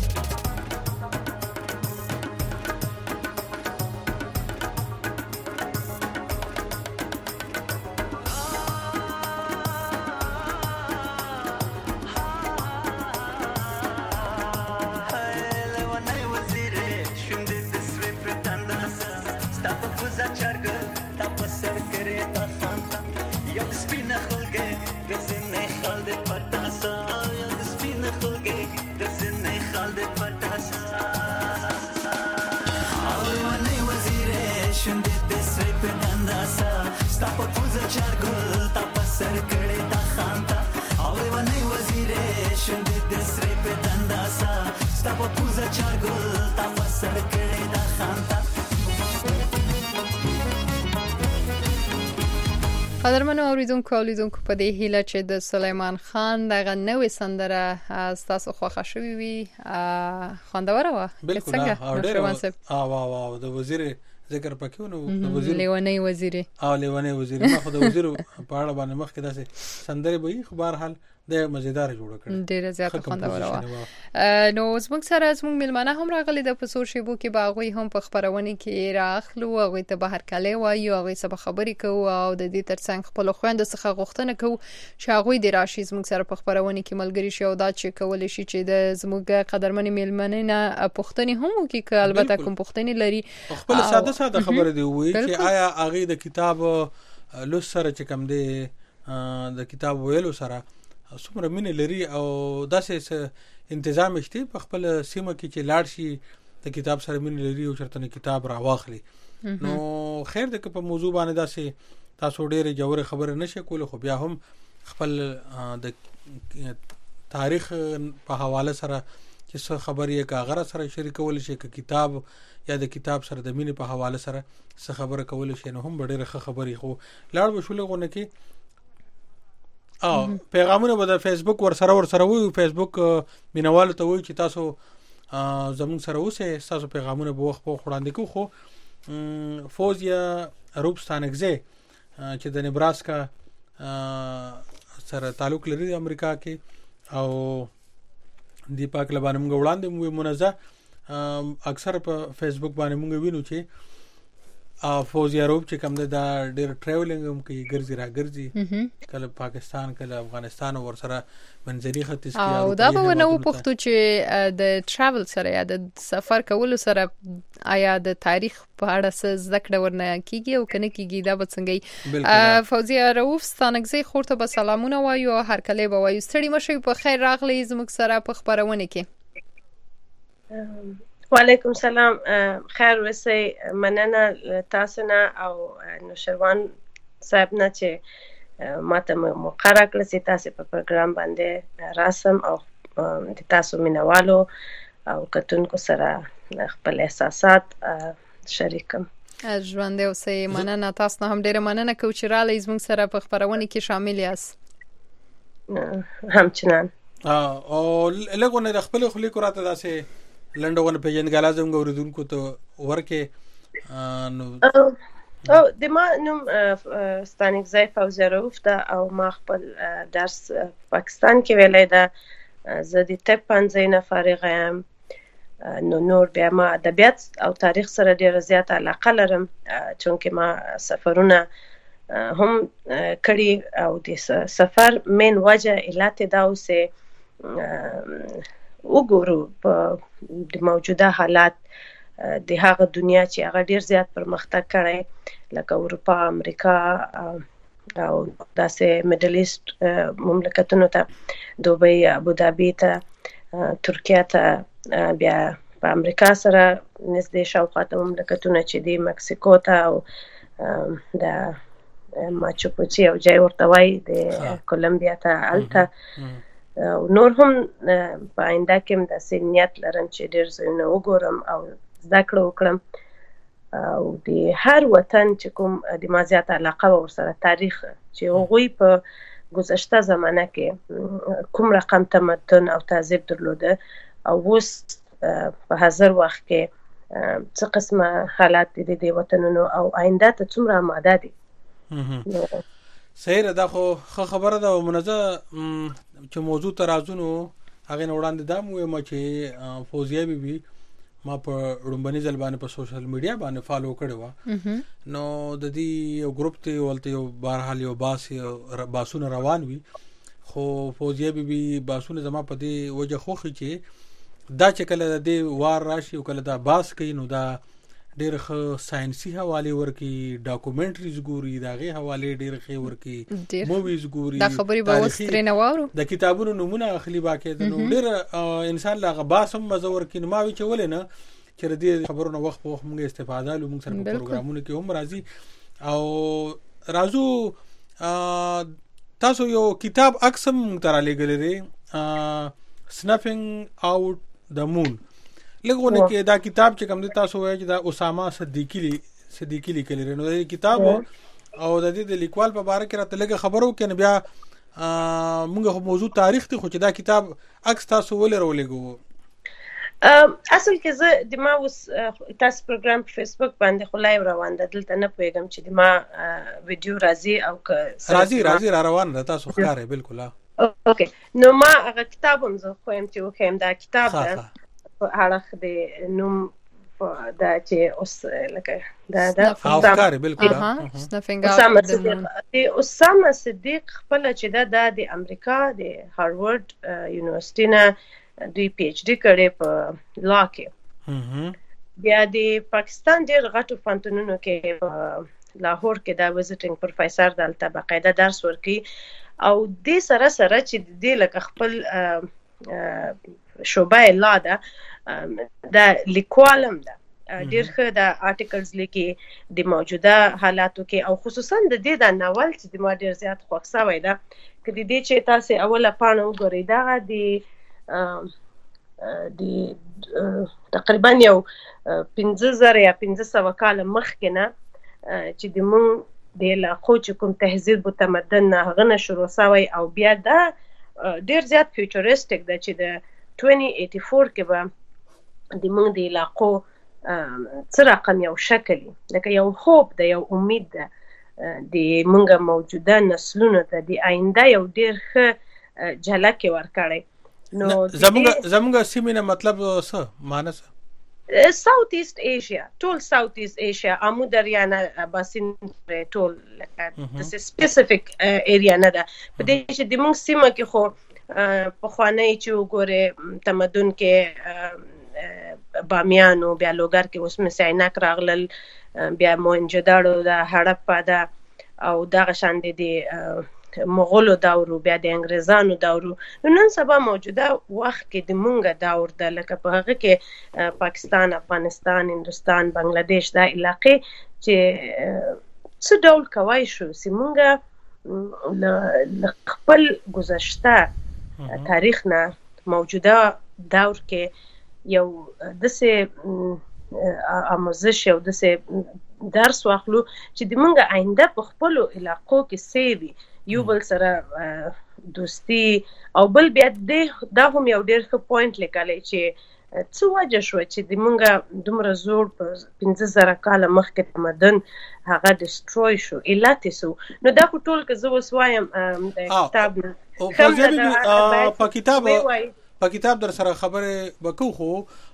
قدرمنو اوریدونکو اولیدونکو په دې هیله چې د سلیمان خان دغه نوې سندره تاسو خوښه شوې وي خوندوره وه بالکل او او او د وزیر ذکر پکې نو د وزیر لیونی وزیر او لیونی وزیر ما خو د وزیر په اړه باندې مخکې داسې سندره به خو بهر حال د مزیدار جوړ کړ ډیره زیاته خوندوره وه نو زموږ سره زموږ ملمنه هم راغلي د پسور شیبو کې باغوي هم په خبرونه کې راخلو او ته بهر کله وایي او هغه سبا خبرې کوو او د دې ترڅنګ خپل خويند څخه غوښتنه کوو چې هغه د راشي زموږ سره په خبرونه کې ملګری شي او دا چې کول شي چې د زموږ قدرمن ملمنه نه پښتني هم کې البته کوم پښتني لري خپل ساده ساده خبره دی وایي چې آیا هغه د کتاب لوس سره چې کم دی د کتاب ویلو سره څومره مینه لري او داسې تنظیم شته په خپل سیمه کې چې لاړ شي د کتاب سره مینه لري او چرته کتاب راواخلي نو خیر د په موضوع باندې داسې تاسو ډېر جوړه خبره نشئ کول خو بیا هم خپل د تاریخ په حواله سره چې څه خبرې کاغره سره شریکول شي ک کتاب یا د کتاب سره د مینه په حواله سره څه خبره کول شي نو هم ډېر ښه خبرې خو لاړ بشولې غونه کې او پیغامونه به د فیسبوک ور سره ور سره وي فیسبوک مینوال ته وي چې تاسو زمون سره اوسه تاسو پیغامونه به وخت په وړاندې کو خو فوزیا روبستانګزه چې د نبراسکا سره تعلق لري د امریکا کې او دی پاک لبانم غوړاندې مو منزه اکثر په فیسبوک باندې مونږ وینو چې فوزیا روب چې کوم د ډېر ټریولینګ هم کوي ګرځي را ګرځي کله پاکستان کله افغانستان ور سره منځري خط اسکیا او دا به نو پښتو چې د ټریول سره یا د سفر کولو سره آیا د تاریخ په اړه څه ذکر ورنه کیږي او کنه کیږي دا به څنګه فوزیا روب ستانګزي خورته به سلامونه وایو هر کله به وایو ستړي مشي په خیر راغلی زموږ سره په خبرونه کې وعلیکم سلام خیر وسه مننه تاسو نه او نوشروان صاحب نه چې ماته مقرره کړل چې تاسو په پروګرام باندې راسم او د تاسو مینوالو او کتونکو سره خپل احساسات شریکم ژوند اوسه مننه تاسو نه هم ډیره مننه کوم چې را لې زموږ سره په خبرونه کې شامل یاست همچنان او لګونه د خپل خلیق راته داسې لندونه په جن غلازم غوړدونکو ته ورکه نو او د ما نوم ستانګزای فوزیروف دا او ما خپل درس پاکستان کې ویلای دا زه د ټپ پنځه نه فارغ یم نو نور بیا ما ادبیات او تاریخ سره ډیره زیاته علاقه لرم چونکه ما سفرونه هم کړي او د سفر مین وجه علت دا اوسه وګورو په د موجوده حالات د هغه دنیا چې هغه ډیر زیات پرمختګ کړی لکه اروپا امریکا او داسې میډل ایست مملکتونو ته دوبۍ ابوظبي ته ترکیه ته بیا په امریکا سره نږدې شاوخوا مملکتونه چې دی مکسیکو ته او د ماچو پچی او جای ورته وایي د کولمبیا ته الته نور هم په آینده کې هم داسې نیت لرم چې ډېر ځایونه وګورم او زده کړه وکړم او د هر وطن چې کوم د ما زیاته علاقه وه ورسره تاریخ چې هغوی په گذشته زمانه کې کوم رقم تمدن او تهذیب درلوده او اوس په حاضر وخت کې څه قسمه حالات دي د دې وطنونو او آینده ته څومره آماده دي. صحیح ده، خو خبره ده او منزه چې موضوع ترازونو هغه نه وړاندې دا مو ما چې فوزیه بي بي ما په رومبني ځل باندې په سوشل میډیا باندې فالو کړو نو د دې یو ګروپ ته ولته یو بهرحال یو باس باسونه روان وي خو فوزیه بي بي باسونه زما په دې وجه خوخي چې دا چې کله د دې وار راشي او کله دا باس کوي نو دا ډېر ښه ساينسي حواله ورکی ډاکومنټریز ګوري داغه حواله ډېر ښه ورکی موویز ګوري دا خبري به وستري نه وارو د کتابونو نمونه اخلي باکې نو ډېر انسان لا غباس هم مزه ورکی نو ما وی چې ولې نه چې دې خبرونو وخت په وخت موږ استفاده لو موږ سره په پروګرامونو کې هم راځي او رازو تاسو یو کتاب اکسم تر لګلې سنفینګ آوټ د مون لګونه کې دا کتاب چې کوم د تاسو وایي چې دا اسامه صدیقی صدیقی لیکلی نو دا کتاب او د دې د لیکوال په اړه کې راته لګه خبرو کې بیا موږ موضوع تاریخ ته خو چې دا کتاب اکس تاسو ولې راولېګو اصل کې زه د ما اوس تاسو پروګرام په فیسبوک باندې خو لایو روان ده دلته نه پوهیږم چې د ما ویډیو راځي او که راځي راځي را روان ده تاسو ښکارې بالکل اوکې نو ما هغه کتاب هم زه خو هم چې وخم دا کتاب ده هغه د نوم دا چې اوس لکه دا دا ښکارې بالکل اسامه صدیق خپل چې دا د امریکا د هاروارد یونیورسيټي نه دوی پی ایچ ډي کړي په لا کې بیا د پاکستان ډېر غټو پوهنتونونو کې لاهور کې دا وزټینګ پروفیسور دلته باقاعده درس ورکوي او دې سره سره چې دې لکه خپل شوبه لا ده دا لیکوالم ده ډېر ښه د آرټیکلز لیکي د موجوده حالاتو کې او خصوصا د دې د ناول چې د ما ډېر زیات خوښ شوی ده که د دې چې تاسو اوله پاڼه وګورئ دغه د د تقریبا یو پنځه زره یا پنځه سوه کاله مخکې نه چې د مونږ د علاقو چې کوم تهذیب و تمدن نه هغه نه شروع شوی او بیا دا ډېر زیات فیوچریسټک ده چې د دوه زره اته کې به د مونږ د علاقو څه رقم یو شکل لکه یو خوب ده یو امید ده د مونږ موجوده نسلونو ته د آینده یو ډېر ښه جھلک ورکړی نو زموږ زموږ سیمه مطلب څه معنی څه ساوث ایست ایشیا ټول ساوث ایست ایشیا امو دریانه باسین ټول لکه د سپیسیفیک ایریا نه ده په دې چې د موږ سیمه کې خو په خوانی چې وګوره تمدن کې بامیانو بیا لوګر کې اوس مې سايناک راغلل بیا موهنجوداړو دا هړپا دا او دغه شان دي مغولو دورو بیا د انګریزانو دورو نن سبا موجوده وخت کې د مونږه دور ده لکه په هغه کې پاکستان افغانستان هندوستان بنگلاديش دا علاقې چې څه ډول کوي شو چې مونږه خپل گذشته تاریخ نه موجوده دور کې یو دسه آموزش یو دسه درس واخلو چې د مونږه آینده په خپل علاقو کې سیوي یو بل سره دوستی او بل بیا دا هم یو ډېر ښه پوینټ لیکلی چې څه وجه شوه چې د مونږه دومره زوړ په پنځه زره کاله مخکې تمدن هغه ډسټروی شو علت یې څه نو دا په ټول کې زه اوس وایم د کتاب په کتاب په کتاب در سره خبرې وکړو خو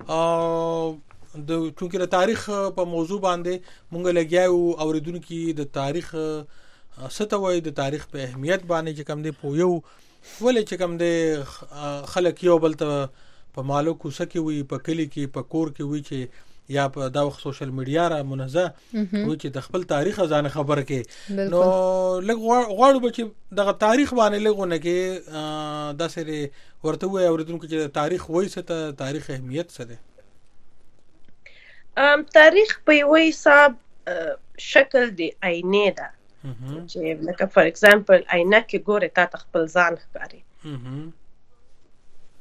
د چونکې د تاریخ په موضوع باندې مونږ لګیاو اوریدونکو د تاریخ ستوي د تاریخ په اهمیت باندې چې کوم دی پویو ولې چې کوم دی خلک یو بل ته په مالو کوڅه کې وي په کلی کې په کور کې وي چې یا په دا وخت سوشل میډیا را منزه وي چې د خپل تاریخ ځان خبر کې نو لږ غواړو چې دغه تاریخ باندې لګونه کې د سره ورته وي اوریدونکو چې تاریخ وایي څه تاریخ اهمیت څه دی ام تاریخ په یوه حساب شکل دی آینه ده چې لکه فار ایگزامپل آینه کې ګوره تا خپل ځان ښکاري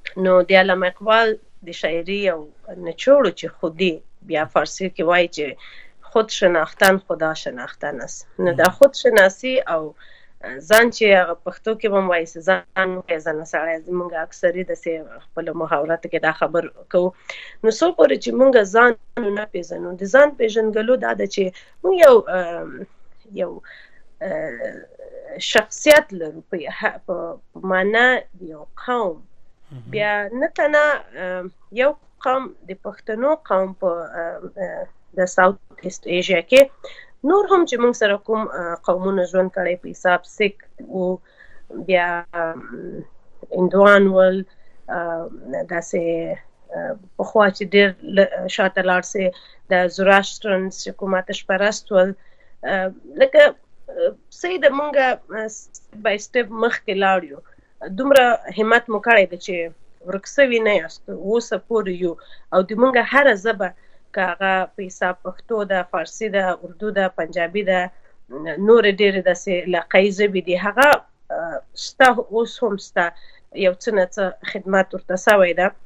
نو د علامه اقبال د شاعري او نچوړو چې خودي بیا فارسی کې وایي چې خود شناختن خدا شناختن است. نو دا خود شناسی او ځان چې پښتو کې هم وایي ځان پیژنه سړی موږ اکثري د خپل محاورات کې دا خبر کوو. نو څو پورې چې موږ ځان نه پیژنو د ځان پیژنګلو دا ده چې موږ یو یو شخصیت لرو په معنا یو قوم. بیا نه تنه یو قوم د پښتنو قوم په د ساوث ایست ایشیا کې نور هم چې موږ سره کوم قومونه ژوند کړی په حساب سیک او بیا هندوان ول داسې پخوا چې ډېر شاته لاړ سي د زوراشټرنز چې کوم آتش پرست ول لکه سید مونږه بای سټپ مخکې لاړ یو. دومره همت مو کړی دی چې ورکسوي نه یاست اوسه پورې یو او د مونږه هره ژبه که هغه په حساب پښتو ده، فارسي ده، اردو ده، پنجابي ده، نورې ډېرې داسې علاقایي ژبې دي هغه شته اوس هم شته یو څه نه څه خدمت ورته سوی ده.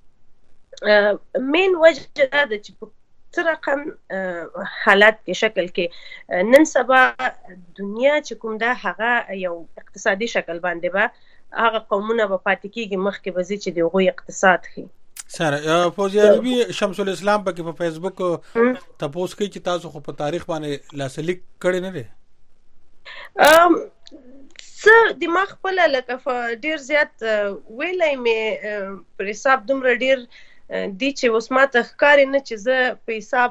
مین وجه دا ده چې په څه رقم حالت کې شکل کې نن سبا دنیا چې کوم ده هغه یو اقتصادي شکل باندې به هغه قومونه به پاتې کېږي مخکې به ځي چې د هغوی اقتصاد ښي. سره فوزیه بیبي شمس الاسلام پکې په فیسبوک تپوس کوي چې تاسو خو په تاریخ باندې لاسلیک کړی نه دی. څه د ما خپله لکه ډېر زیات ویلی مې پر حساب دومره ډېر دی چې اوس ماته ښکاري نه چې زه په حساب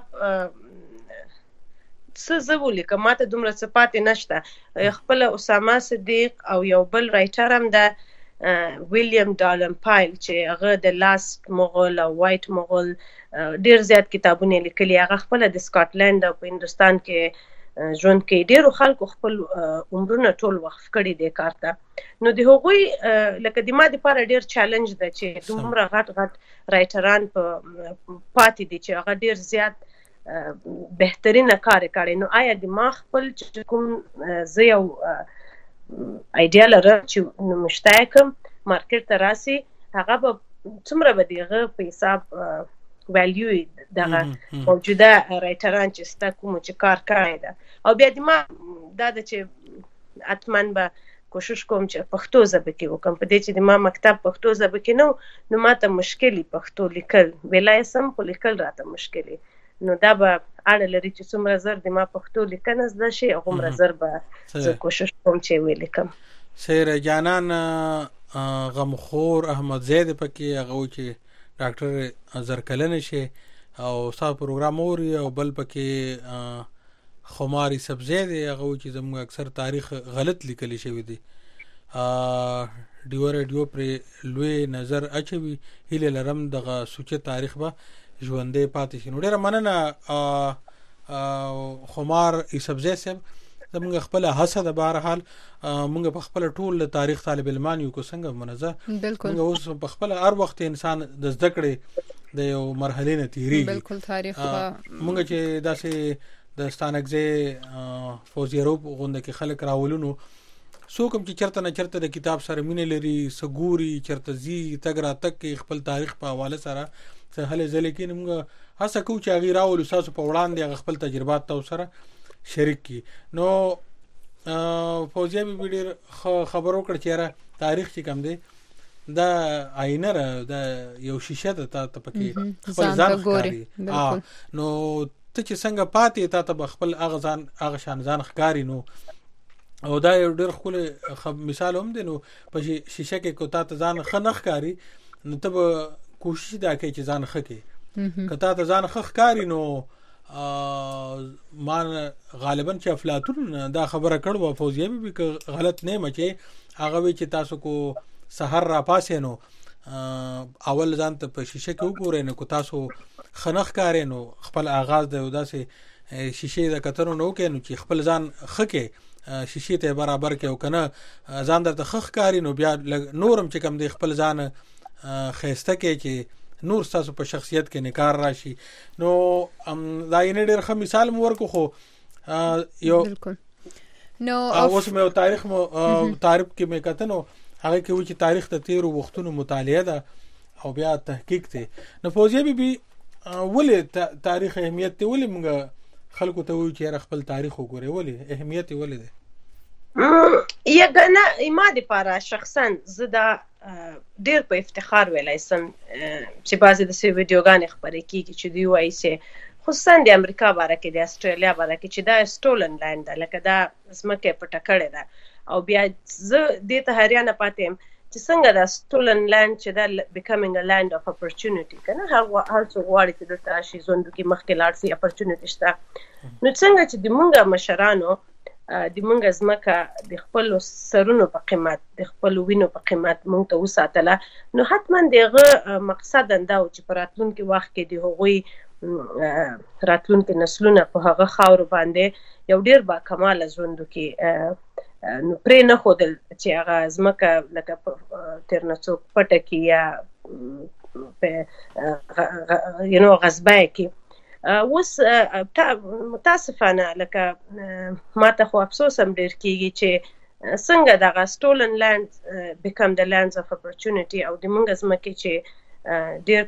څه زه ولیکم ماته دومره څه پاتې نشته. خپله اسامه صدیق او یو بل رایټر هم ده ویلیام ډالن پایل چې هغه د لاست مغول او وایټ مغول ډېر زیات کتابونه لیکلي. هغه خپله د سکاټلند او په هندوستان کې ژوند کوي. ډېرو خلکو خپل عمرونه ټول وقف کړي دې کار ته. نو د هغوی لکه د ما دپاره ډېر چیلنج ده چې دومره غټ غټ رایټران په پاتې دي چې هغه ډېر زیات بهترینه کار یې کړی. نو آیا د ما خپل چې کوم زه یو ایډیا لرم چې نومشته یې کړم مارکیټ ته راسي هغه به څومره به د هغه په حساب ویلیو دغه موجوده رایټران چې ستا کومو چې کار کړی ده. او بیا د ما دا ده چې حتما به کوشش کوم چې پښتو ژبه کې وکړم. په دې چې د ما مکتب پښتو ژبه کې نه و نو ما ته مشکل پښتو لیکل ویلی سم خو لیکل راته مشکل. نو دا به اړه لري چې څومره زر د ما پښتو لیکنه زده شي هغومره زر به زه کوشش کوم چې ولیکم. سیره جانان غمخور احمد زید پکې هغه و چې ډاکټر زرکلن شي او ستا پروګرام اوري او بل پکې خماري سبزی دی هغه و چې زموږ اکثر تاریخ غلط لیکلی شوی دی. ډیو ریډیو پرې لوی نظر اچوي هیله لرم دغه سوچه تاریخ به ژوندی پاتې شي. نو ډېره مننه خمار سبزی صاحب. زموږ خپله هڅه ده بهرحال موږ په خپله ټول تاریخ طالب علمان یو که څنګه منزه موږ اوس په خپله هر وخت انسان د زده کړې د یو مرحلې نه تېرېږي. بالکل تاریخ موږ چې داسې د ستانکزی فوزیه روپ غونډه کې خلک راولو نو څوک هم چې چېرته نه چېرته د کتاب سره مینه لري څه ګوري چېرته ځي تګ راتګ کوي خپل تاریخ په حواله سره څه هلې ځلې کوي. نو موږ هڅه کوو چې هغې راولو ستاسو په وړاندې هغه خپل تجربات ته سره شریک کی. نو فوزیه بیبي ډېر خبر وکړه چې یاره تاریخ چې کوم دی دا آینه را دا یو شیشه ده تا ته پکې خپل ځان ښکاري. نو ته چې څنګه پاتې تا ته به خپل هغه ځان هغه شان ځان ښکاري. نو او دا یو ډېر ښکلی مثال هم دی. نو په شیشه کې که تا ته ځان ښه نه ښکاري نو ته به کوشش دا کوي چې ځان ښه کړي. که تا ته ځان ښه ښکاري نو ما غالبا چې افلاطون دا خبره کړې وه فوزیه بیبي که غلط نه یم چې هغه وی چې تاسو کو سحر را پاسې نو اول ځان ته په شیشه کې وګورئ نو که تاسو ښه نه ښکارئ نو خپل آغاز د داسې شیشې د کتنو نه وکړئ نو چې خپل ځان ښه کړئ شیشې ته برابر کړئ او که نه ځان درته ښه ښکاري نو بیا نور هم چې کوم دی خپل ځان ښایسته کړئ چې نور ستاسو په شخصیت کې نکار راشي. نو دا یې ډېر ښه مثال مو ورکو خو یو نو اوس مې تاریخ مو تعریف کې مې کتنو هغه کې و چې تاریخ د تیرو وختونو مطالعه ده او بیا تحقیق ته. نو فوزیه بي بي ولې تاریخ اهمیت ته ولې موږ خلکو ته وایو چې خپل تاریخ وګوري، ولې اهمیت ولې ده؟ یګنه ما د پاره شخصا زه دا ډیر په افتخار ویلای سم چې بعضې د سې ویډیوګانې خپرې کېږي چې دوی وایي چې خصوصا د امریکا باره کې د اسټرالیا باره کې چې دا سټولن لینډ ده، لکه دا ځمکه یې پټه کړې ده. او بیا زه دې ته حیرانه پاتې یم چې څنګه دا سټولن لینډ چې دا بیکمینګ ا لینډ اف اپورچونټي که نه، هر څوک غواړي چې دلته راشي ژوند وکړي، مخکې لاړ شي، اپورچونټي شته. نو څنګه چې د مونږ مشرانو د مونږ ځمکه د خپلو سرونو په قیمت، د خپلو وینو په قیمت مونږ ته وساتله، نو حتما د هغه مقصد دا و چې په راتلونکي وخت کې د هغوی راتلونکي نسلونه په هغه خاورو باندې یو ډېر با کماله ژوند وکړي. نو پرې نه ښودل چې هغه ځمکه لکه تېر نه څوک پټه کړي یا یو نو غصبه یې کړي. اوس متاسفانه لکه ما ته خو افسوس هم ډېر کېږي چې څنګه دغه سټولن لینډ بیکم د لینډز اف اپورچونټي او د مونږ ځمکې چې ډېر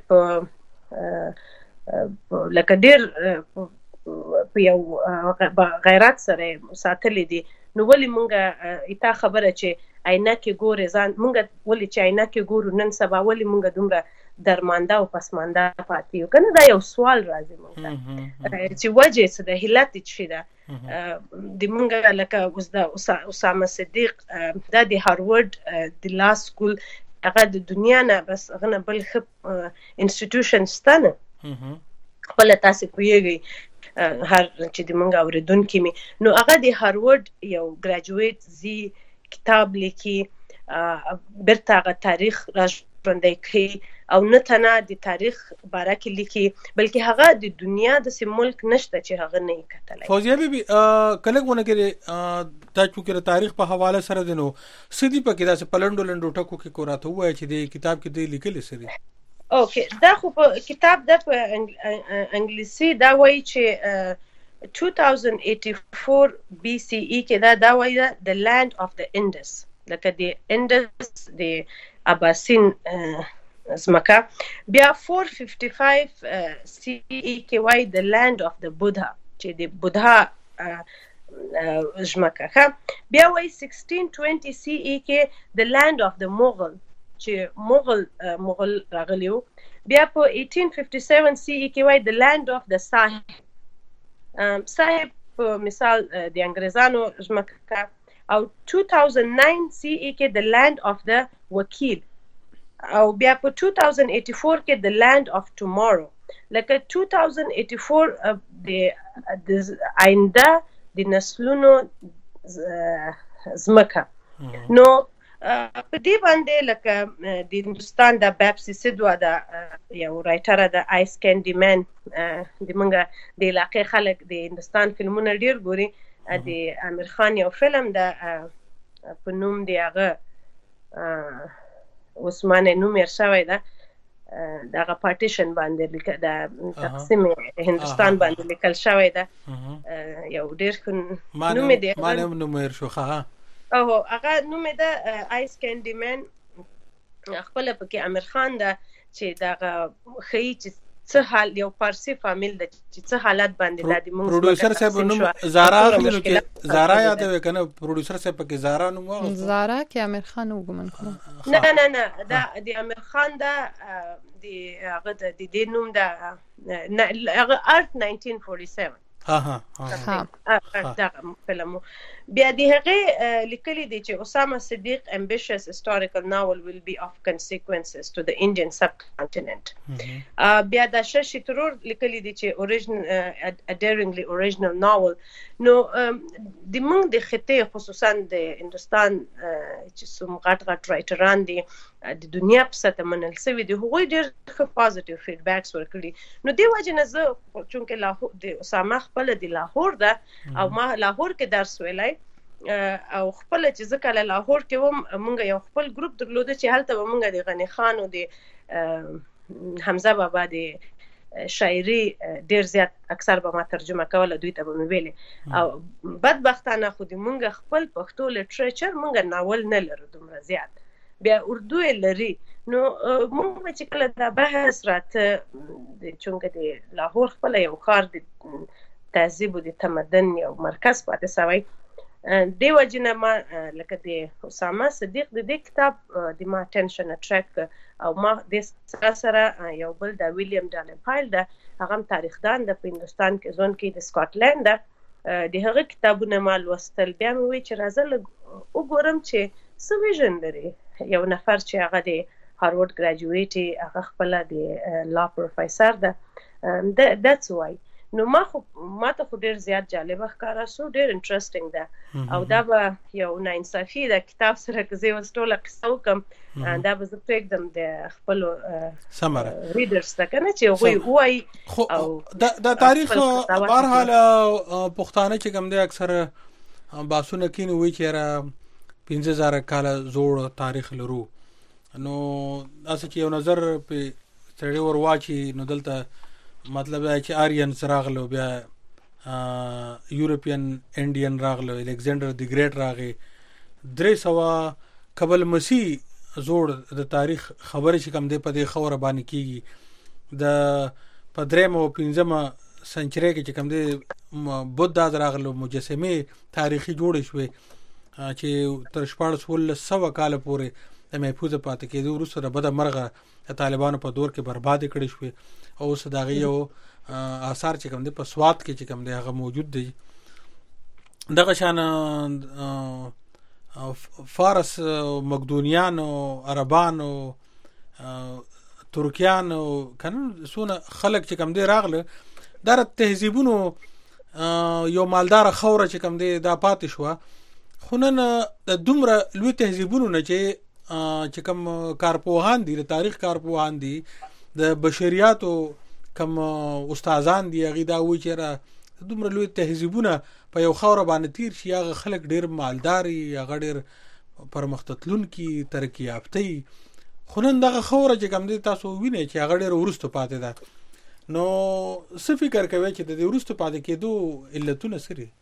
په لکه ډېر په یو غیرت سره ساتلې دي، نو ولې مونږ ایتا خبره چې عینکې ګورې ځان مونږ ولې چې عینکې ګورو نن سبا ولې مونږ دومره درمانده او پسمانده پاتې یو؟ که نه دا یو سوال راځي مونږ ته چې وجې څه ده، علت یې څه ده. د مونږ لکه اوس د اسامه صدیق دا د هارورډ د لا سکول هغه د دنیا نه بس هغه نه بل ښه انسټیټیوشن شته نه، خپله تاسې پوهېږئ هر چې د مونږ اورېدونکي مې، نو هغه د هارورډ یو ګراجویټ زی کتاب لیکي، بیرته هغه تاریخ را ژوندی کوي او نه تنه د تاریخ باره کې لیکي بلکې هغه د دنیا داسې ملک نشته چې هغه نه یې کتلی. فوزیه بیبي کله ونه کې دا چونکې د تاریخ په حواله سره دی نو څه دي پکې داسې په لنډو لنډو ټکو کې کو راته ووایه چې د کتاب کې دی لیکلی څه دي؟ اوکې دا خو په کتاب دا په انګلیسي دا وایي چې two thousand eighty-four B C E کې دا دا وایي the land of the Indus، لکه د انډس د اباسین ځمکه. بیا four fifty-five C E کې وایي the land of the Buddha چې د بودا ځمکه ښه. بیا وایي sixteen twenty C E کې the land of the Mughal چې مغل مغل راغلی و. بیا په eighteen fifty-seven C E کې وایي the land of the صاحب. صاحب په مثال د انګریزانو ځمکه. او two thousand nine C E کې the land of the وکیل. او بیا په two thousand eighty-four کې the land of tomorrow. لکه two thousand eighty-four د آینده د نسلونو ځمکه. نو په دې باندې لکه د هندوستان د بیپسي سیدوا د یو رایټره د آیس کینډي مین د موږ د علاقې خلک د هندوستان فلمونه ډېر ګوري. د امیر خان یو فلم د په نوم د هغه اوس ما نه نوم یې شوی ده دغه پارټیشن باندې د تقسیم هندوستان باندې لیکل شوی ده، یو ډېر ښه نوم یې دی. ما نه نوم یې شو ښه او هغه نوم یې ده آیس کینډي مین. خپله پکې امیر خان ده چې دغه ښیي چې څه حال یو فارسي فامیل ده چې څه حالت باندې دا د مونږ پروډوسر صاحب نوم زارا اخلي نو کې زارا یادوي کنه پروډوسر صاحب پکې زارا نوم واغ زارا کې امیر خان وګمن کوم نه نه نه دا د امیر خان دا د هغه د دې نوم دا هغه ارت nineteen forty-seven ها ها ها دا فلم. بیا د هغه لیکلي دي چې اسامه صدیق ambitious historical novel will be of consequences to the Indian subcontinent. بیا د ششي ترور لیکلي دي چې original a daringly original novel. نو د موږ د خطې خصوصا د هندوستان چې څوم غټ غټ رایټران دي د دنیا په سطح منل سوي دي هغوی ډېر ښه پازیټیو فیډبیکس ورکړي. نو دې وجې نه زه چونکې لاهور د اسامه خپله د لاهور ده او ما لاهور کې درس ویلی او خپله چې زه کله لاهور کې وم مونږ یو خپل ګروپ درلوده چې هلته به مونږ د غني خان او د حمزه بابا د شاعري ډېر زیات اکثر به ما ترجمه کوله، دوی ته به مې ویلې. او بدبختانه خو د مونږ خپل پښتو لټریچر مونږ ناول نه لرو دومره زیات بیا اردو لري. نو موږ چې کله دا بحث راته د چونګه د لاهور خپل یو ښار د تهذیب او د تمدن یو مرکز پاتې سوی، دی وجنه ما لکه د اسامه صدیق د دې کتاب د ما ټینشن اټریکټ او ما د سره سره یو بل د ویلیام ډالن پایل ده، هغه تاریخدان د هندستان کې ځون کې د سکاټلند ده، د هغه کتابونه ما لوستل. بیا مې وی چې راځه لږ وګورم چې څه ویژن لري یو نفر چې هغه د هاروارد ګریجویټي، هغه خپل د لا پروفیسور ده. داتس وای نو ما خو ما ته خو ډیر زیات جالبه ښکاره سو، ډیر انټرسټینګ ده او دا به یو ناانصافي د کتاب سره که زه اوس ټوله قصه وکړم دا به زه پرېږدم د خپلو ریډرز ته که نه چې هغوی ووایي. او دا تاریخ بهرحال پښتانه چې کوم دی اکثر بحثونه کوي وایي چې یاره پنځه زره کاله زوړ تاریخ لرو. نو داسې چې یو نظر پې سړی ور واچي نو دلته مطلب دا چې آریانز راغلو، بیا یورپین انډین راغلو، الکسندر دی ګریټ راغی، درې سوه قبل مسیح زوړ د تاریخ خبرې چې کوم دی په دې خوره باندې کېږي. د په درېمه او پنځمه سنچرۍ کې چې کوم دی بودا راغلو، مجسمې تاریخي جوړې شوې چې تر شپاړس اوولس سوه کاله پورې د محفوظه پاتې کېدو وروسته د بده مرغه د طالبانو په دور کې بربادې کړې شوې او اوس د هغې یو آثار چې کوم دی په سوات کې چې کوم دی هغه موجود دی. دغه شان فارس، مقدونیانو، عربانو، ترکیانو کنه څونه خلک چې کوم دی راغله، دا تهذیبونو یو مالداره خوره چې کوم دی دا پاتې شوه. خو نن د دومره لوی تهذیبونو نه چې چې کوم کارپوهان دي، د تاریخ کارپوهان دي، د بشریاتو کوم استادان دي، هغې دا وایي چې دومره لوی تهذیبونه په یو خاوره باندې تیر شي، هغه خلک ډېر مالداري، هغه ډېر پرمخته تلونکي، ترقي یافته‌ي. خو نن دغه خوره چې کوم دی تاسو وینئ چې هغه ډېر وروسته پاتې ده. نو څه فکر کوئ چې د دې وروسته پاتې کېدو علتونه څه دي؟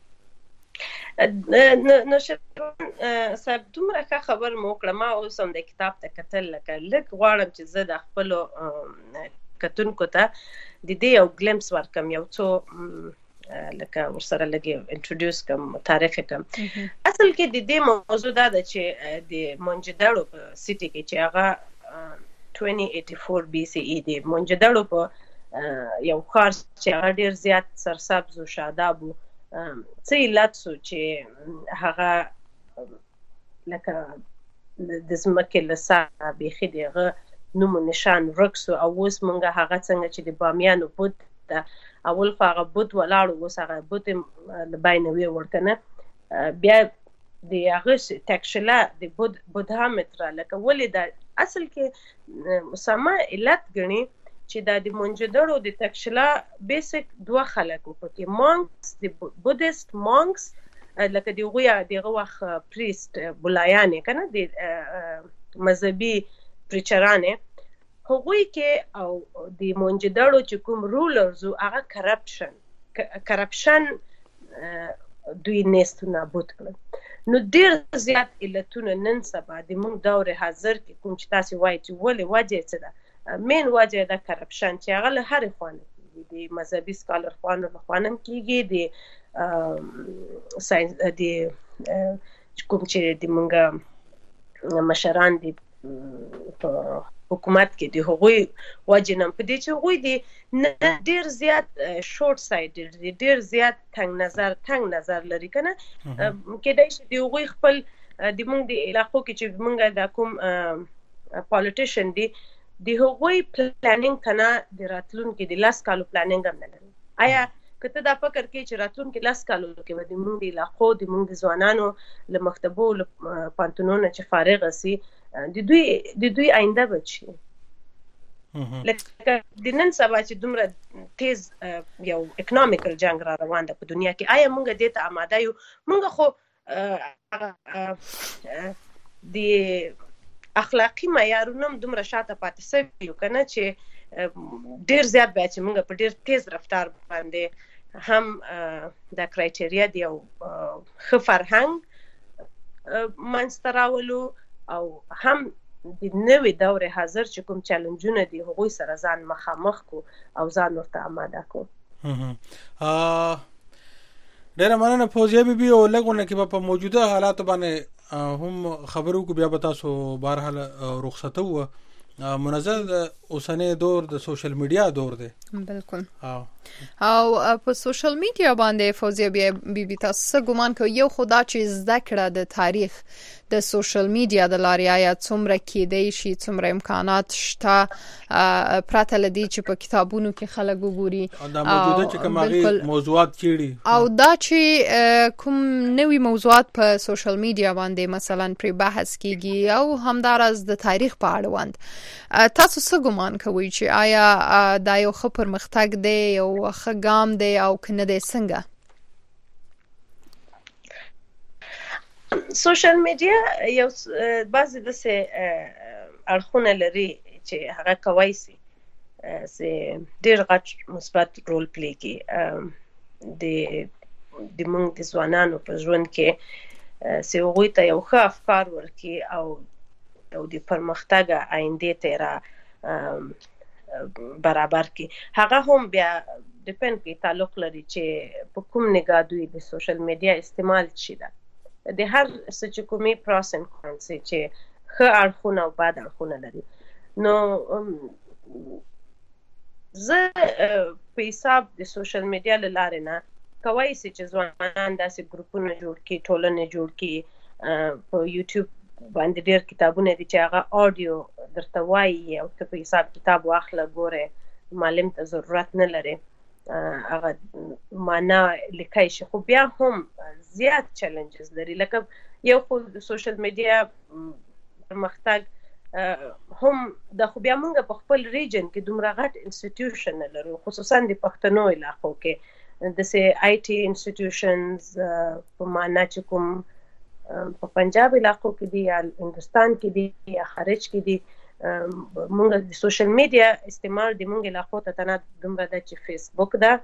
نو شرون صاحب دومره ښه خبر مو وکړه. ما اوس هم د کتاب ته کتل، لکه لږ غواړم چې زه د خپلو کتونکو ته د دې یو ګلمس ورکم، یو څو لکه ورسره لږ انټروډیوس کړم، تعریف یې کړم. اصل کې د دې موضوع دا ده چې د مونجدړو په سیټي کې چې هغه دوه زره چورلس بي سي ای دی، مونجدړو په یو ښار چې هغه ډېر زیات سرسبز و شاداب و، څه علت سو چې هغه لکه د ځمکې له سره بیخي د هغه نوم و نشان ورک سو. او اوس مونږ هغه څنګه چې د بامیانو بت ده، اول خو هغه بت ولاړ و، اوس هغه بت یې له بینه ویوړ که نه. بیا د هغه تکشله د بودها متره لکه ولې دا اصل کې اسامه علت ګڼي چې دا د مونجدړو د تکشله بیسک دوه خلک و پکې، مونکس د بودیست مونکس لکه د هغوی دغه وخت پریست بولایانې که نه د مذهبي پریچرانې، هغوی کې او د مونجدړو چې کوم رولرز و هغه کرپشن کرپشن دوی نیست نابود کړل. نو ډېر زیات علتونه نن سبا د موږ دور حاضر کې کوم چې تاسې وایي چې ولې وجه څه ده، مین وجه ده کرپشن چې هغه له هرې خوا نه کېږي، د مذهبي سکالر خوانو له خوا نه کېږي، د ساینس د کوم چې د موږ مشران دي په حکومت کې د هغوی وجه نه په دې چې هغوی د ډېر زیات شورت سایډ دي، ډېر زیات تنګ نظر تنګ نظر لري که نه. کېدای شي د هغوی خپل د موږ د علاقو کې چې موږ دا کوم پالیټیشن دي د هغوی پلانینګ که نه د راتلونکي د لس کالو پلانینګ هم نه لري. آیا که ته دا فکر کوې چې راتلونکي لس کالو کې به د موږ د علاقو د موږ د ځوانانو له مکتبو له پوهنتونونو چې فارغه سي د دوی د دوی آینده به شي؟ لکه د نن سبا چې دومره تیز یو اکنامیکل جنګ را روان ده په دنیا کې، آیا موږ دې ته آماده یو؟ موږ خو د اخلاقی معیارونه هم دومره شاته پاتې سوي یو که نه چې ډېر زیات باید چې موږ په ډېر تیز رفتار باندې هم دا کرایټیریا د یو ښه فرهنګ منځته راولو او هم د نوې دورې حاضر چې کوم چیلنجونه دي هغوی سره ځان مخامخ کو او ځان ورته آماده کو. ډیره مننه فوزیه بیبي او لګونه کې په موجوده حالات باندې هم خبرو کو بیا به تاسو بهرحال رخصته و منظر اوسنۍ دور د سوشل میډیا دور دی. بالکل. او په سوشل میډیا باندې فوزیه بیبي تاسو ګومان کوي یو خدا چې زده کړه د تاریخ د سوشل میډیا د لارې آیا څومره کېدای شي څومره امکانات شته پرته لدی چې په کتابونو کې خلک وګوري دا موجوده چې کومه موضوعات کېړي او دا چې کوم نوې موضوعات په سوشل میډیا باندې مثلا پر بحث کیږي او همدارس د تاریخ په اړوند تاسو څه ګومان کوئ چې آیا دا یو ښه پرمختګ دی او ښه ګام دی او کنه دی څنګه؟ سوشل میډیا یو بعضې داسې اړخونه لري چې هغه کولی شي چې ډېر غټ مثبت رول پلی کړي د د موږ د ځوانانو په ژوند کې چې هغوی ته یو ښه افکار ورکړي او او د پرمختګ آینده ته را برابر کړي. هغه هم بیا ډیپند کوي تعلق لري چې په کوم نګاه دوی د سوشل میډیا استعمال شي. ده د هر څه چې کومې پراس اینډ کونس چې ښه اړخونه او بد اړخونه لري. نو زه په حساب د سوشل میډیا له لارې نه کولی شي چې ځوانان داسې ګروپونه جوړ کړي ټولنې جوړ کړي. په یوټیوب باندې ډېر کتابونه دي چې هغه آډیو درته وایي او ته په حساب کتاب واخله ګوره معلم ته ضرورت نه لري هغه معنا لیکای شي. خو بیا هم زیات چیلنجز لري لکه یو خو د سوشل میډیا پرمختګ هم د خو بیا موږ په خپل ریجن کې دومره غټ انسټیټیوشن نه لرو خصوصا د پښتنو علاقو کې داسې آی ټي انسټیټیوشنز په معنا چې کوم په پنجاب علاقو کې دي یا هندوستان کې دي یا خارج کې دي. مونږ د سوشل میډیا استعمال د مونږ علاقو ته تنه دومره ده چې فیسبوک ده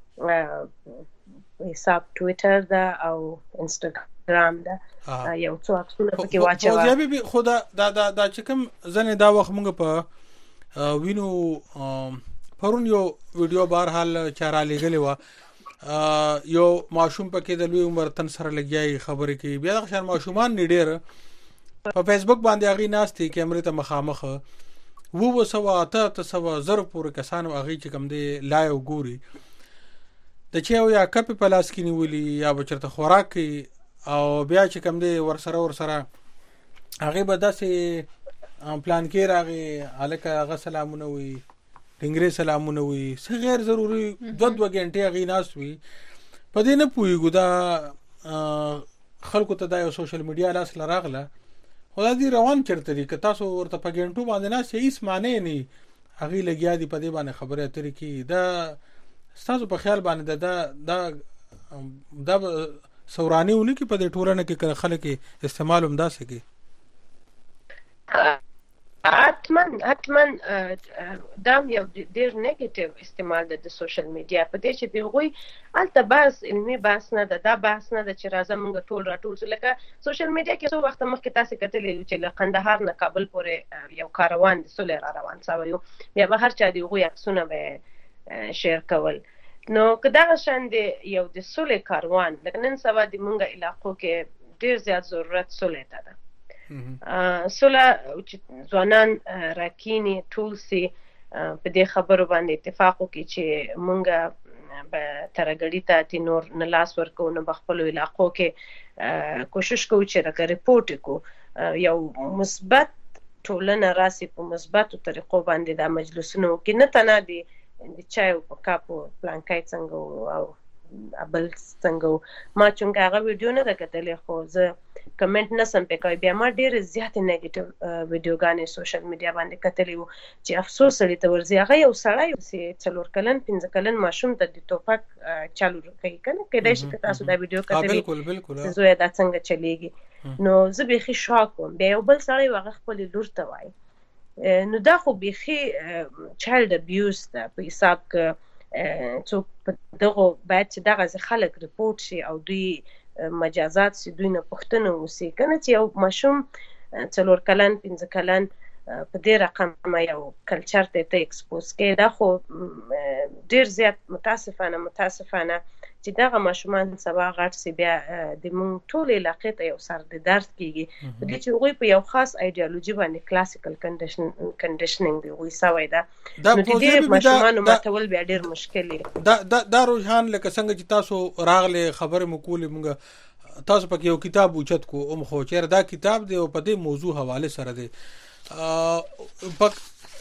حساب ټویټر ده او انستاګرام ده یو څو عکسونه پکې واچوه. فوزیه بیبي خو دا دا دا چې کوم ځنې دا وخت مونږ په وینو پرون یو ویډیو بهرحال چاره لګلې وه یو ماشوم پکې د لوی عمر تن سره لګیای خبرې کوي بیا د شان ماشومان نه ډېر په فیسبوک باندې هغه ناشتي کیمرې ته مخامخ وو وسو اته تسو زر پور کسان هغه چې کم دی لای او ګوري د چې یا کپ په لاس کې نیولي یا بچرته خوراک کوي او بیا چې کم دی ور سره ور سره هغه به داسې پلان کې راغی الکه هغه سلامونه وي ډنګري سلامونه وي څه غیر ضروري دوه دوه غنټه هغه ناس وي په دې نه پويګو دا خلکو ته د سوشل میډیا لاس لراغله خدای دې روان چرته دي که تاسو ورته په ګنټو باندې نه شي هیڅ معنی نه هغه لګیا دي په دې باندې خبره اترې کی دا تاسو په خیال باندې دا دا دا سورانیونه کې په دې ټولنه کې خلک استعمال هم داسې کی حتمن حتمن دا یو ډیر نیگیټیو استعمال د سوشل میډیا په دې چې دی غوي الته بس علمي بحث نه ده دا بحث نه ده چې راځه موږ ټول راټول لکه سوشل میډیا کې څو وخت مخکې تاسو کتلې چې له قندهار نه کابل پورې یو کاروان د سولې را روان شوی یا به هر چا دی غوي عکسونه به شیر کول. نو کدا شان دی یو د سولې کاروان لکه نن سبا د موږ علاقو کې ډیر زیات ضرورت سولې ته ده. سوله چې ځوانان راکینی ټول سي په دې خبرو باندې اتفاق وکړي چې مونږ به ترګړی ته تینور نه لاس ورکو نه بخپل علاقو کې کوشش کوو چې راګه ریپورت کو یو مثبت ټولنه راسي په مثبتو طریقو باندې د مجلسونو کې نه تنه دي د چایو په کاپو پلانکای څنګه او ابل څنګه ما څنګه هغه ویډیو نه راکتلې خو زه کمنټ نسم پکای بیا ما ډېر زیات نیگیټیو ویډیوګانې سوشل میډیا باندې کتلې وو چې افسوس لري ته ورځي هغه یو سړی چې څلور کلن پنځه کلن ماشوم ته د ټوپک چالو کوي کنه کله چې تاسو دا ویډیو کتلې بالکل بالکل زه دا څنګه چلیږي نو زه به خې شاک وم بیا یو بل سړی هغه خپل لور ته وای نو دا خو به خې چایلډ ابیوز ده په حساب ک څو دغه باید چې دغه خلک ریپورت شي او دوی مجازات سي دوی نه پښتنه وسی کنه چې یو ماشوم څلور کلن پنځه کلن په دې رقم یو کلچر ته ته ایکسپوز کې دا خو ډیر زیات متاسفانه متاسفانه چې دغه ماشومان سبا غټ سي بیا د مونږ ټول علاقې ته یو سر د درد کیږي په دې چې هغوی په یو خاص ایډیالوژي باندې کلاسیکل کنډیشن کنډیشنینګ دی هغوی سوی ده نو دې ماشومانو ماتول بیا ډیر مشکل دی دا دا روحان لکه څنګه چې تاسو راغله خبره مکول مونږ تاسو پکې یو کتاب اوچت کو ام خو چیر دا کتاب دی او په دې موضوع حواله سره دی پک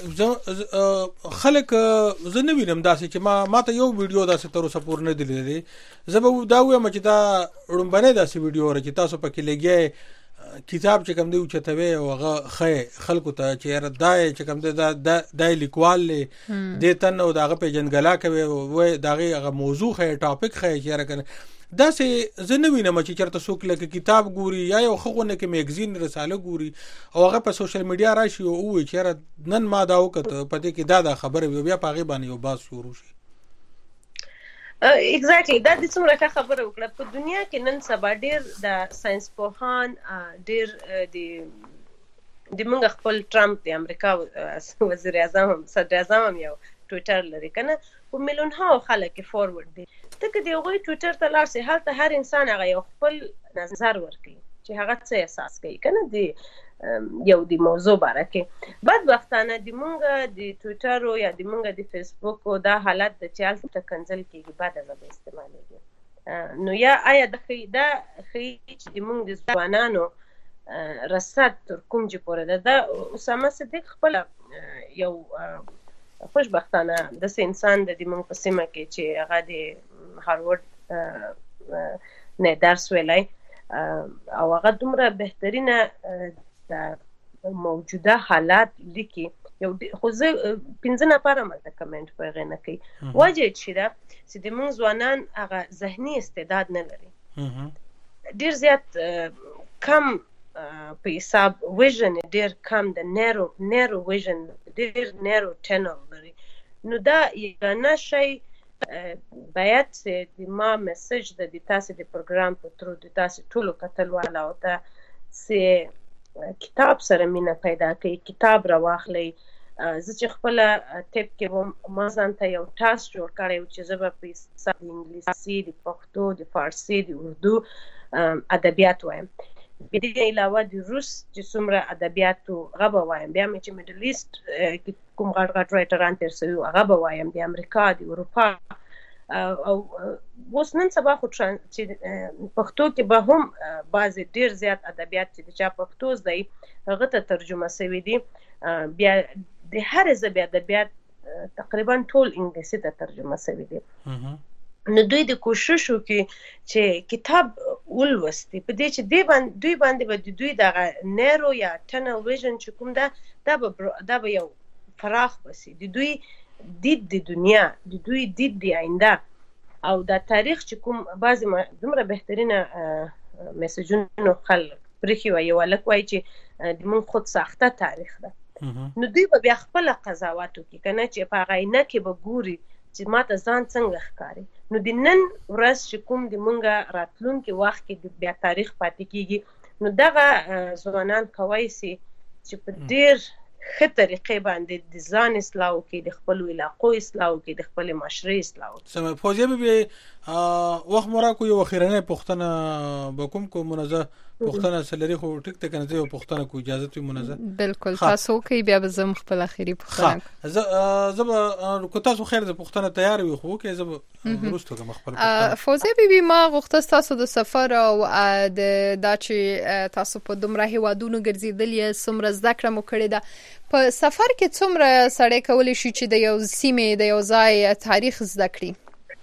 خلک زه نه وینم داسې چې ما ماته یو ویډیو داسې تر اوسه پورې نه دی لیدلی زه به دا وایم چې دا وړاندې داسې ویډیو را چې تاسو پکې لګیا کتاب چې کوم دی اوچتوي او هغه خې خلکو ته چې دای چې کوم دی دا دای لیکوال دی تن او دغه پیجنګلا کوي وای دغه هغه موضوع خې ټاپک خې چې راکنه دا سه زه نه وینم چې چرته څوک لکه کتاب ګوري یا یو خغونه کې میگزین رساله ګوري او هغه په سوشل میډیا راشي او وی چې نن ما دا وکړه په دې کې دا دا خبره وي بیا په غي باندې یو باز شروع شي ایگزیکټلی دا د څومره ښه خبره وکړه په دنیا کې نن سبا ډیر د ساينس پوهان ډیر د د موږ خپل ټرمپ د امریکا وزیر اعظم صدر اعظم یو ټوئیټر لري کنه په میلیون ها خلک فورورډ دي ته کې دی غوي ټوئیټر ته لاړ سي هلته هر انسان هغه یو خپل نظر ورکړي چې هغه څه احساس کوي کنه دی یو د موضوع باره کې بدبختانه د مونږ د ټوئیټر او یا د مونږ د فیسبوک او دا حالت د چال ته کنزل کیږي بعد از به استعمالېږي نو یا آیا د خې دا خې چې د مونږ د ځوانانو رصد تر کوم چې پورې ده دا اسامه صدیق خپل یو خوشبختانه د انسان د دمون په سیمه کې چې هغه د هاروارد نه درس ویلای او هغه دومره بهترینه د موجوده حالات لیکي یو خو زه پنځه نفر مته کمنټ په غنه کوي وجه چې دا چې د مون ځوانان هغه ذهني استعداد نه لري ډیر زیات کم په حساب ویژن ډیر کم د نیرو نیرو ویژن ډیر نیرو ټنل لري نو دا یو نه شي باید چې د ما میسج د تاسو د پروګرام په تر د تاسو ټولو کتل والا او ته چې کتاب سره مینه پیدا کړئ کتاب راواخلئ زه چې خپل ټیپ کې ما ځان ته یو ټاسک جوړ کړی چې زه به په حساب د انګلیسي د پښتو د فارسي د اردو ادبیات وایم په دې علاوه د روس چې څومره ادبیاتو غو وایم بیا مې چې میډل ایست کوم غټ غټ رایټران تر سوي غو وایم د امریکا د اروپا او اوس نن سبا خو چې پښتو کې به هم بعض ډیر زیات ادبیات چې د چا پښتو زده هغه ته ترجمه شوی دي بیا د هر ژبې ادبیات تقریبا ټول انګلیسي ته ترجمه شوی دي نو دوی د کوشش وکړي چې کتاب ولوستي په دې چې دوی باندې دوی باندې به دوی دغه نیرو یا ټنل ویژن چې کوم ده دا به دا به یو فراخ بسي د دوی دید د دنیا د دوی دید د آینده او د تاریخ چې کوم بعضی دومره بهترینه میسجونو خلک پرخي وي ولک وای چې د مون خود ساخته تاریخ ده نو دوی به بیا خپل قضاوت وکړي کنه چې په غاینه کې به ګوري چې ماته ځان څنګه ښکاري نو د نن ورځ چې کوم د مونږه راتلونکي وخت کې د بیا تاریخ پاتې کیږي نو دغه ځوانان کوي چې په ډیر ښه طریقې باندې د ځان اصلاح وکړي د خپل علاقو اصلاح وکړي د خپل معاشري اصلاح وکړي سم فوزیه به وخت مورا کو یو خیرنه پښتنه بکوم کو منزه پښتنه سلری خو ټیک ټیک نه دی پښتنه کو اجازه ته منزه بالکل تاسو کې بیا به زم خپل اخیری پښتنه ز زب کو تاسو خیر د پښتنه تیار وي خو کې زب ورستو کوم خپل فوزیه بیبي ما غوښته تاسو د سفر او د داچی تاسو په دومره هیوادونو ګرځیدل سمره ذکر مو کړی دا په سفر کې څومره سړی کولی شي چې د یو سیمې د یو ځای تاریخ زده کړي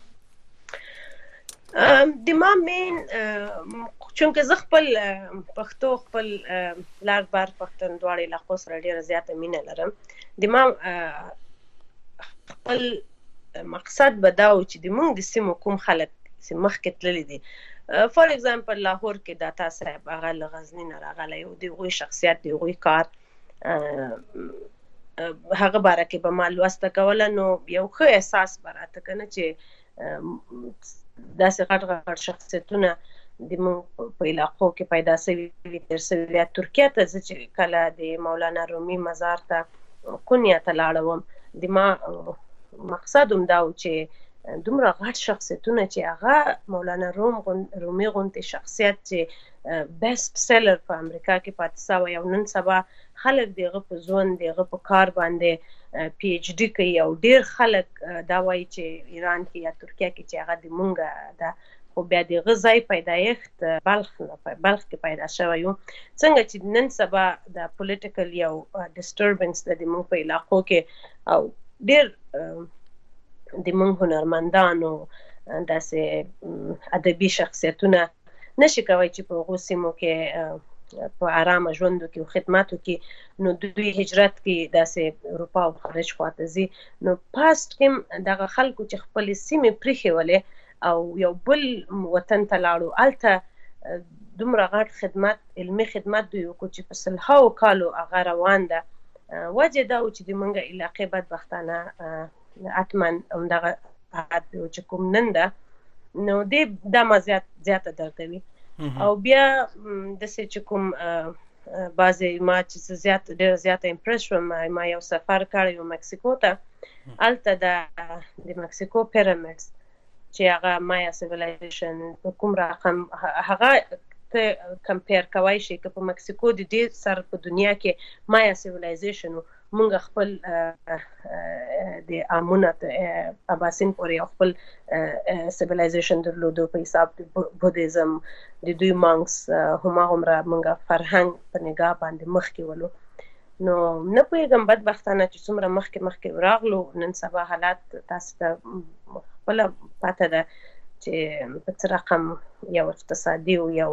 د ما مین چونکه زه خپل پښتو خپل لار بار پښتون دواړه علاقو سره ډیره زیاته مینه لرم د ما خپل مقصد بداو چې د مونږ د سیمو کوم خلک چې مخکې تللی دي فور ایگزامپل لاهور کې دا تاسو صاحب هغه له غزنی نه راغلی او د غوي شخصیت دی غوي کار هغه باره کې به ما لوسته کوله نو یو ښه احساس براته کنه چې داسې غټ غټ شخصیتونه د موږ په علاقو کې پیدا شوي تر شوي ترکیه ته چې کله د مولانا رومي مزار ته کونیا ته لاړم د ما مقصد هم دا و چې دومره غټ شخصیتونه چې هغه مولانا روم رومي غونتې شخصیت چې بیسټ سیلر په امریکا کې پاتې شوی او نن سبا خلک دغه په ژوند دغه په کار باندې پی ایچ ډي کوي او ډیر خلک دا وایي چې ایران کې یا ترکیه کې چې هغه د مونږه ده خو بیا د غذای پیدایښت بلخ بلخ کې پیدا شوی و څنګه چې نن سبا د پولیټیکل یو ډیسټربنس د مونږ په علاقو کې او ډیر د مونږ هنرمندانو داسې ادبي شخصیتونه نشي کوي چې په هغو سیمو کې په آرامه ژوند وکړي او خدمات وکړي نو دوی هجرت کې داسې اروپا او خارج خواته ځي نو پاست کې دغه خلکو چې خپلې سیمې پرېښولې او یو بل وطن ته لاړو هلته دومره غټ خدمت علمي خدمت دوی وکړو چې په سلهاوو کالو هغه روان ده وجه دا و چې د موږ علاقې بدبختانه حتما همدغه حد چې کوم نن ده نو دې دا ما زیات زیاته دردوي او بیا داسې چې کوم بعضې ما چې زیات ډېره زیاته امپرس شوم ما یو سفر کړی و مکسیکو ته هلته د مکسیکو پیرامډز چې هغه مایا سیویلایزیشن په کوم رقم هغه ته کمپیر کوای شي که په مکسیکو د دې سر په دنیا کې مایا سیویلایزیشن مونږ خپل د امونه اباسین پورې خپل سیویلایزیشن درلودو په حساب د بودیزم د دوی مانکس هماغومره مونږ فرهنګ په نگاه باندې مخکې ولو نو نه پوهېږم بدبختانه چې څومره مخکې مخکې راغلو نن سبا حالات تاسو ته خپله پته ده چې په څه رقم یو اقتصادي او یو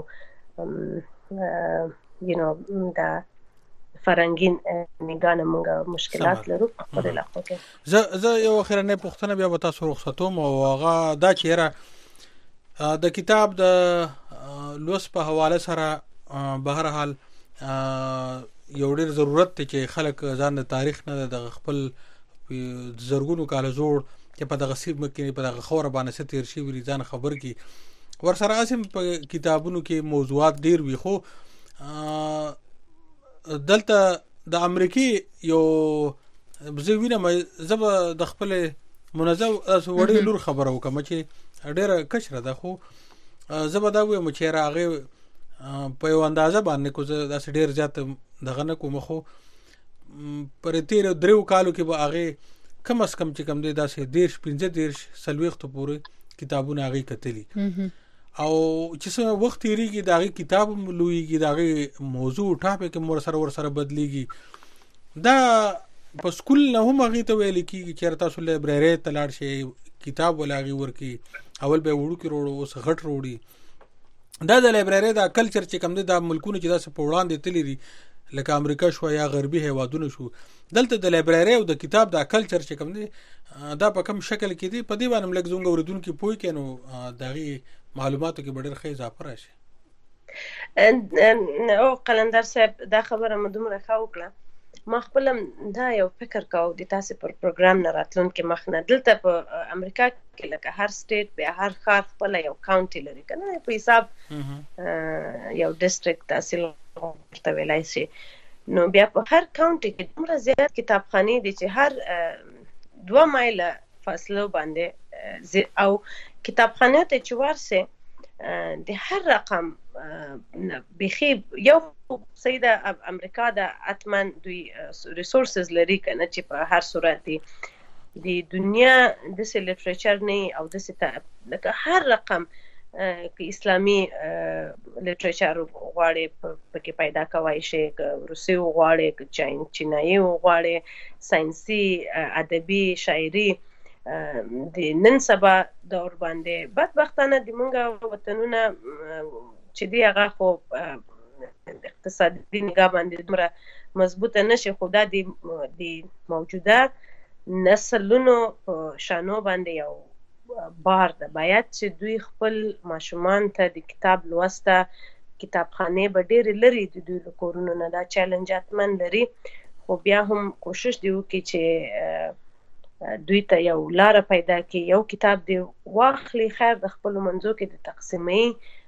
یو نو د فرنګین نگانه مونږه مشکلات لرو په خپل علاقو کې زه زه یو اخرنه پوښتنه بیا به تاسو رخصتوم او هغه دا چیرې د کتاب د لوس په حواله سره به هر حال یو ډېر ضرورت دی چې خلک ځان د تاریخ نه د خپل زرګونو کال زوړ چې په دغه سیمه کې په دغه خور باندې ستیر شي وی ځان خبر کی ورسره اسیم په کتابونو کې موضوعات ډېر وي خو دلته د امریکای یو زوینه مې زب د خپل منظم وړي لور خبره وکم چې ډېر کشره ده خو زب دا وې مې چې راغې په یو اندازه باندې کو زه داس ډېر زیات دغه نه کوم خو پر تیر درو کالو کې به هغه کم اس کم چې کم دی داسې دیش پنځه دیش سلويخت پورې کتابونه هغه کتلی او چې څو وخت یریږي دا غي کتاب لویږي دا غي موضوع ټاپک مور سره ور سره بدليږي دا په سکول نه هم هغه ته ویل کیږي چې تاسو لایبرری ته لاړ شئ کتاب ولاغي ورکی اول به وړو کې وروړو اوس غټ وروړي دا د لایبرری دا کلچر چې کوم دی دا ملکونه چې دا څه په وړاندې تللی لکه امریکا شو یا غربي هیوادونه شو دلته د لایبرری او د کتاب دا کلچر چې کوم دی دا په کوم شکل کې دی په دې باندې ملک زونګ اوردونکو پوي کینو دغه معلوماتو کې ډېر ښه اضافه راشي او قلندر صاحب دا خبره مدومره ښه وکړه ما خپل دا یو فکر کاو د تاسو پر پروګرام نه راتلون کې مخنه دلته په امریکا کې لکه هر سټیټ به هر ښار خپل یو کاونټي لري کنه په حساب یو ډیسټریکټ تحصیل ورته ویلای شي نو بیا په هر کاونټي کې دومره زیات کتابخانې دي چې هر دوه مایله فاصله باندې او کتابخانه ته چې ورسه د هر رقم بخي یو سیده امریکا د اتمن دوی ریسورسز لري کنه چې په هر صورت دی د دنیا د سه لټریچر نه او د سه لکه هر رقم کې اسلامي لټریچر غواړي پکې پیدا کوي شي روسي غواړي ک چین چینایي غواړي ساينسي ادبي شاعري د نن سبا دور باندې بدبختانه د مونږه وطنونه چې دی هغه خو اقتصادي نگاه باندې دومره مضبوطه نشي خو دا د موجوده نسلونو شانو باندې یو بار ده باید چې دوی خپل ماشومان ته د کتاب لوسته کتابخانه به ډېر لري د دوی کورونو نه دا چیلنج اتمن لري خو بیا هم کوشش دی وکړي چې دوی ته یو لار پیدا کړي یو کتاب دی واخلي خیر د خپل منځو کې د تقسیمي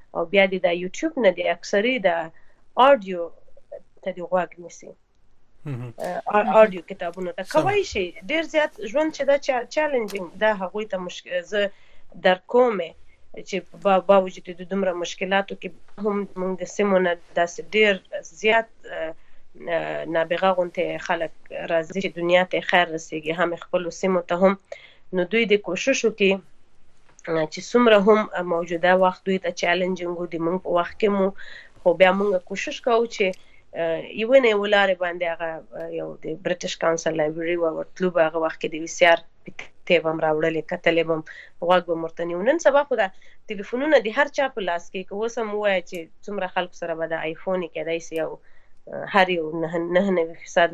او بیا د یوټیوب نه د اکثري د آډیو ته دی غوږ نیسي آډیو کتابونو ته کوي شي ډیر زیات ژوند چې دا چیلنجینګ دا هغوی ته مشکل زه در کومه چې با باوجود د دومره مشکلاتو کې هم موږ د سیمو نه داسې ډیر زیات نابغه غونته خلک راځي چې دنیا ته خیر رسیږي هم خپل سیمو ته هم نو دوی د کوششو کې چې څومره هم موجوده وخت دوی ته چیلنجینګ و د موږ په وخت کې مو خو بیا موږ کوشش کوو چې یو نه ولاره باندې هغه یو د برټش کونسل لایبرری و ورتلو هغه وخت کې د وی سی آر ته هم راوړلې کتلې هم غوږ به مرتنی نن سبا خو دا ټلیفونونه د هر چا په لاس کې اوس هم وایي چې څومره خلکو سره به د آیفون کېدای شي او هر یو نه نه نوي فیصد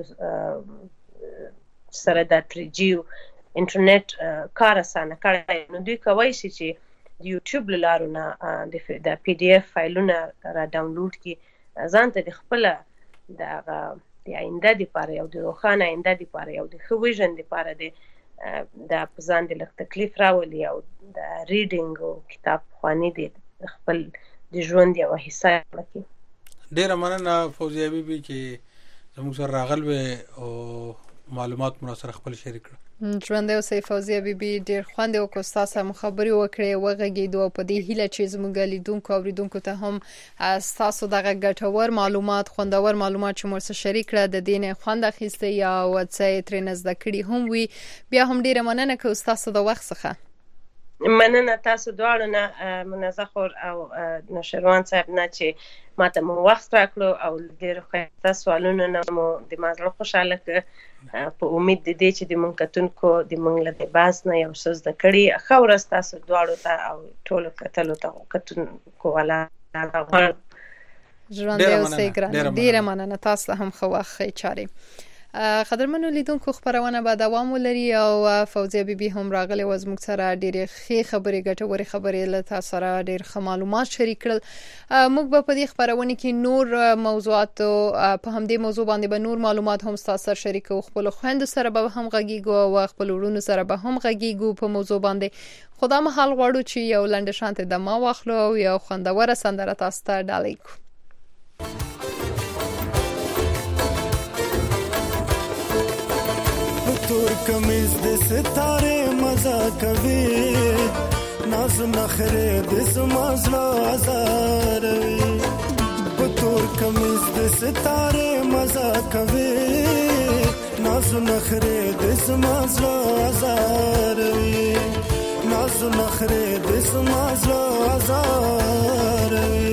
سره د تری جی انټرنیټ کار اسانه کړی نو دوی کوي چې د یوټیوب لارو نه د پی ډی اف فایلونه را ډاونلوډ کی ځان ته د خپل د آینده لپاره او د روښانه آینده لپاره او د ښه ویژن لپاره د د ځان د لږ تکلیف راولي او د ریډینګ او کتاب خواني د خپل د ژوند یوه حصه کړي. ډېره مننه فوزیه بیبي چې زموږ سره راغلوې او معلومات مو سره خپل شریک کړل. ژوند اوسې فوزیه بیبي ډېر خوند وکړ تاسو هم خبرې وکړې وغږېدو په دې هیله چې زموږ لیدونکو او اوریدونکو ته هم تاسو دغه ګټور معلومات خوندور معلومات چې مو سره شریک کړه د دې نه خوند اخیسته یا وڅې ترې نزد کړي هم وي بیا هم ډېره مننه کوم تاسو د وخت څخه. مننه تاسو دواړو نه منزخور او نشروان صاحب نه چې ماته مو وخت راکړو او ډېر ښه سوالونه نه مو د مازړه خوشاله کړ په امید د دې چې د مونږ کتونکو د مونږ له باس نه یو څه زده کړي ښه ورځ تاسو دواړو ته او ټولو کتلو ته کتونکو والا ژوند اوسې ګران ډېره مننه تاسو هم ښه وخت چاري. قدرمنو لیدونکو خبرونه به دوام ولري او فوزیه بیبي هم راغلي و زموږ سره ډېرې ښې خبرې ګټورې خبرې له تاسو سره ډېر ښه معلومات شریک کړل. موږ به په دې خبرونه کې نور موضوعات په همدې موضوع باندې به نور معلومات هم تاسو سره شریکو خپل خويندو سره به هم غږیږو او خپل ورونو سره به هم غږیږو په موضوع باندې. خدا مهال غواړو چې یو لنډ شانت د ما واخلو او یو خوندوره سندره تاسو ته ډالۍ کو. تور کمیز د ستاره مزه کوي ناز نخره د سمازلا آزار وي په تور کمیز د ستاره مزه کوي ناز نخره د سمازلا آزار وي ناز نخره د سمازلا آزار وي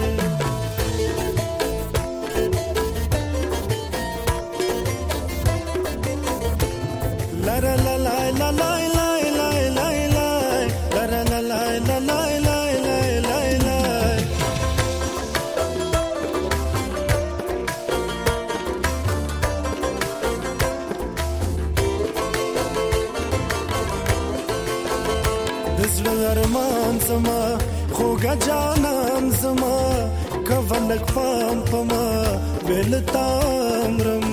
la la la la la la la la la la la la la la la la la la دزل ارمان زما خوګه جانان زما کولک پام پما بل تامرم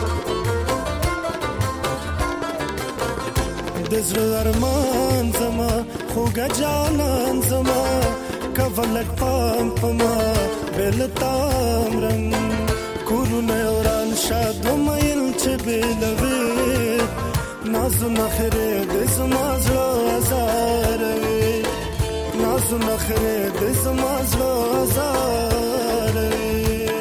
دزل ارمان زما خوګه جانان زما کولک پام پما بل تامرم کورونه اوران شاد مېل چې بلوي ناز نخره د زما زړه آزار وي ناز نخره د زما زړه آزار وي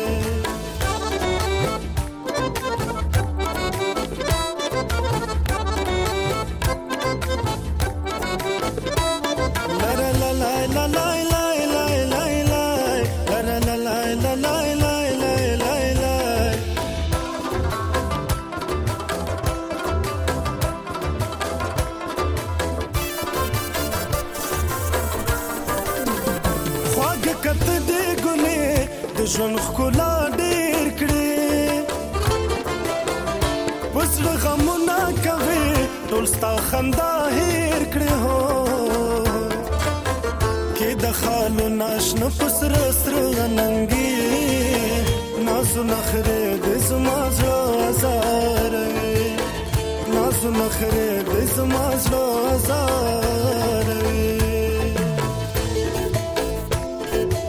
ژوند خلا ډېر کړې وسره غمونه کوي ټول ستا خندا هېر کړې هو کې د خالو ناشنه پسر سره ننګي نازو نخره د زما زړه آزار وي نازو نخره د زما زړه آزار وي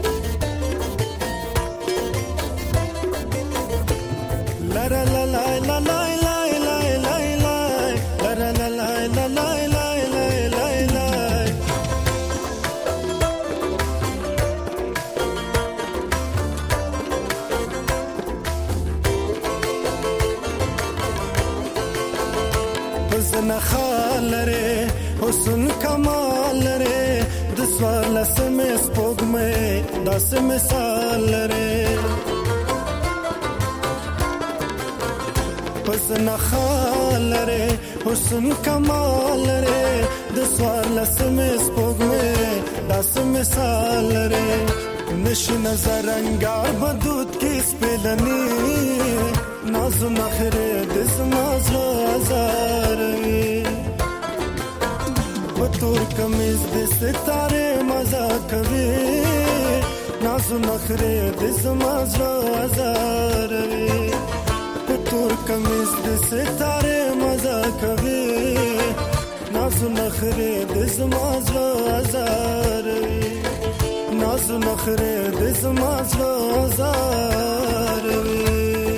حسن خالره حسن کمال لره د سوال سمې سپوږمۍ داسې مثال لره حسن خالره حسن کمال لره د سوال سمې سپوږمۍ داسې مثال لره نش نظر انگار بدود کی سپلنی ناز نخره دز مازلو ازاروی بطور کمیز د ستاره مزا کوي ناز نخره دز مازلو ازاروی بطور کمیز د ستاره مزا کوي ناز نخره دز مازلو ازاروی ناز نخره دز مازلو ازاروی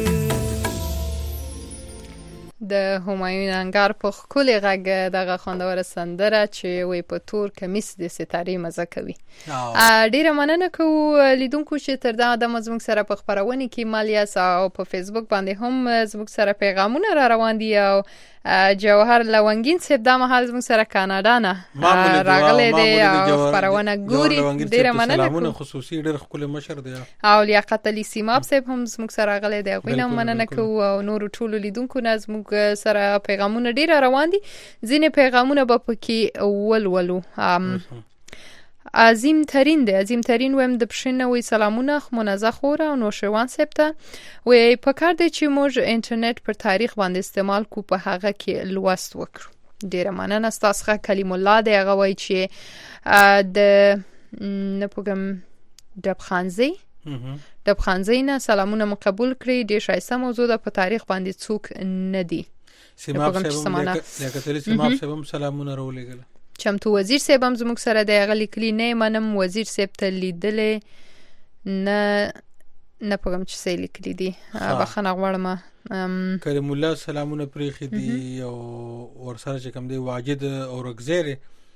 د همایون انګار په خولي غږ دغه خوندور سندره چې وي په تور کمیس د ستارې مزه کوي. ډیره مننه کوو لیدونکو چې تر دا د مزموږ سره په خبرونه کې مالیاس او په فیسبوک باندې هم زموږ سره پیغامونه را روان دي او جوهر لونګین صاحب د مهال زموږ سره کاناډا نه راغلي دي او خبرونه ګوري. ډیره مننه کوو خصوصي ډیر خپل مشر دی او لیاقت علي سیماب صاحب هم زموږ سره راغلي دي. غوښنه مننه کوو او نور ټول لیدونکو نه زموږ سره پیغامونه ډیر روان دي. ځینې پیغامونه به پکې ولولو. عظیم ترین دی عظیم ترین ویم د پښینه وی سلامونه منزه خوره او نوشوان سپته وی په کار دی چې موږ انټرنیټ پر تاریخ باندې استعمال کو په هغه کې لوست وکړو. ډیره مننه ستاسو کلیم الله دی هغه وای چې د نه پوګم دبخانزي دبخانزي نه سلامونه مقبول کړی. ډیر شایسته موضوع ده په تاریخ باندې څوک نه دی. سیماب صاحب لیاقت سیماب صاحب سلامونه راولېګل. چمتو وزیر صاحب هم زموږ سره دی هغه لیکلی نه منم وزیر صاحب ته لیدلې نه نه پوهم چې څه لیکلی دي بخښنه غواړم. کریم الله سلامونه پرېښي دي او ورسره چې کوم دی واجد اورګزیر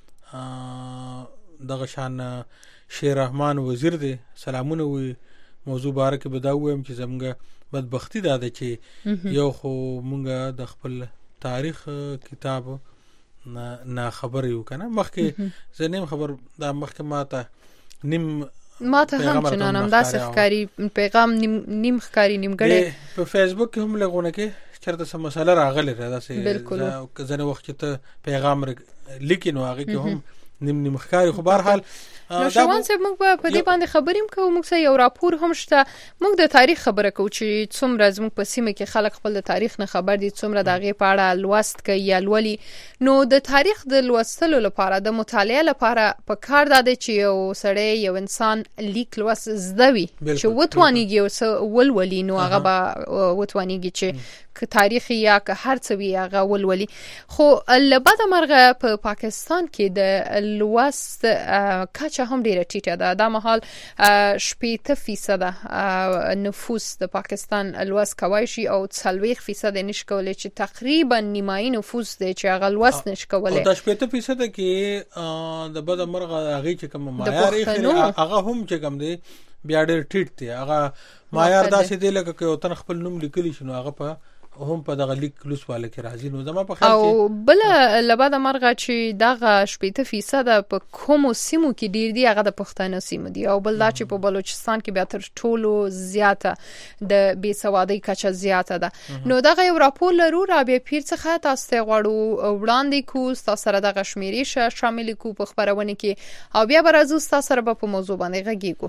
دغه شان شیر رحمان وزیر دی سلامونه وي. موضوع باره کې به دا ووایم چې زموږ بدبختی دا ده چې یو خو مونږ د خپل تاریخ کتاب نه خبر یو کنه مخکې زنیم خبر دا مخکې ماته نیم ماته هم چنانم داسې ښکاری پیغام نیم نیم ښکاری نیمګړی په فیسبوک کې هم لګونه کې چرته سم مسله راغلی را داسې ځنه وخت ته پیغام لیکینو هغه کې هم نیم نیم ښکاری. خو بهر حال نو شوان صاحب موږ په دې باندې خبریم کوو. موږ سره یو راپور هم شته. موږ د تاریخ خبره کوو چې څومره زموږ په سیمه کې خلک خپل د تاریخ نه خبر دي څومره دغه په اړه لوست کوي یا لولي. نو د تاریخ د لوستلو لپاره د مطالعه لپاره په کار ده چې یو سړی یو انسان لیک لوست زده وي چې وتوانیږي او ولولي نو هغه به وتوانیږي چې که تاریخي یا که هر څه وي هغه ولولي. خو لبد مرغه په پاکستان کې د لوست کچه هم ډیره ټیټه ده. دا مهال شپږ فیصد نفوس د پاکستان لوست کوي شي او څلوېښت فیصد نشي کولای چې تقریبا نیمایي نفوس دی چې هغه لوست نشي کولای. دا شپږ فیصد کې د بد مرغه هغه چې کوم معیار هغه هم چې کوم دی بیا ډیر ټیټ دی. هغه معیار داسې دی لکه که یو تن خپل نوم لیکلی شنو هغه په هم په دغه لیک لوسواله کې راځي. نو زما په خیال کې او بل لبد مرغه چې دغه شپږ فیصد په کوم سیمو کې ډیر دی هغه د پښتنو سیمو دی او بل دا چې په بلوچستان کې بیا تر ټولو زیاته د بې سوادۍ کچه زیاته ده. نو دغه یو راپور لرو رابعه پیر څخه تاسو ته غواړو وړاندې کو تاسو سره دغه شمیرې شامل کو په خبرونه کې او بیا برازو تاسو سره په موضوع باندې غږیږو.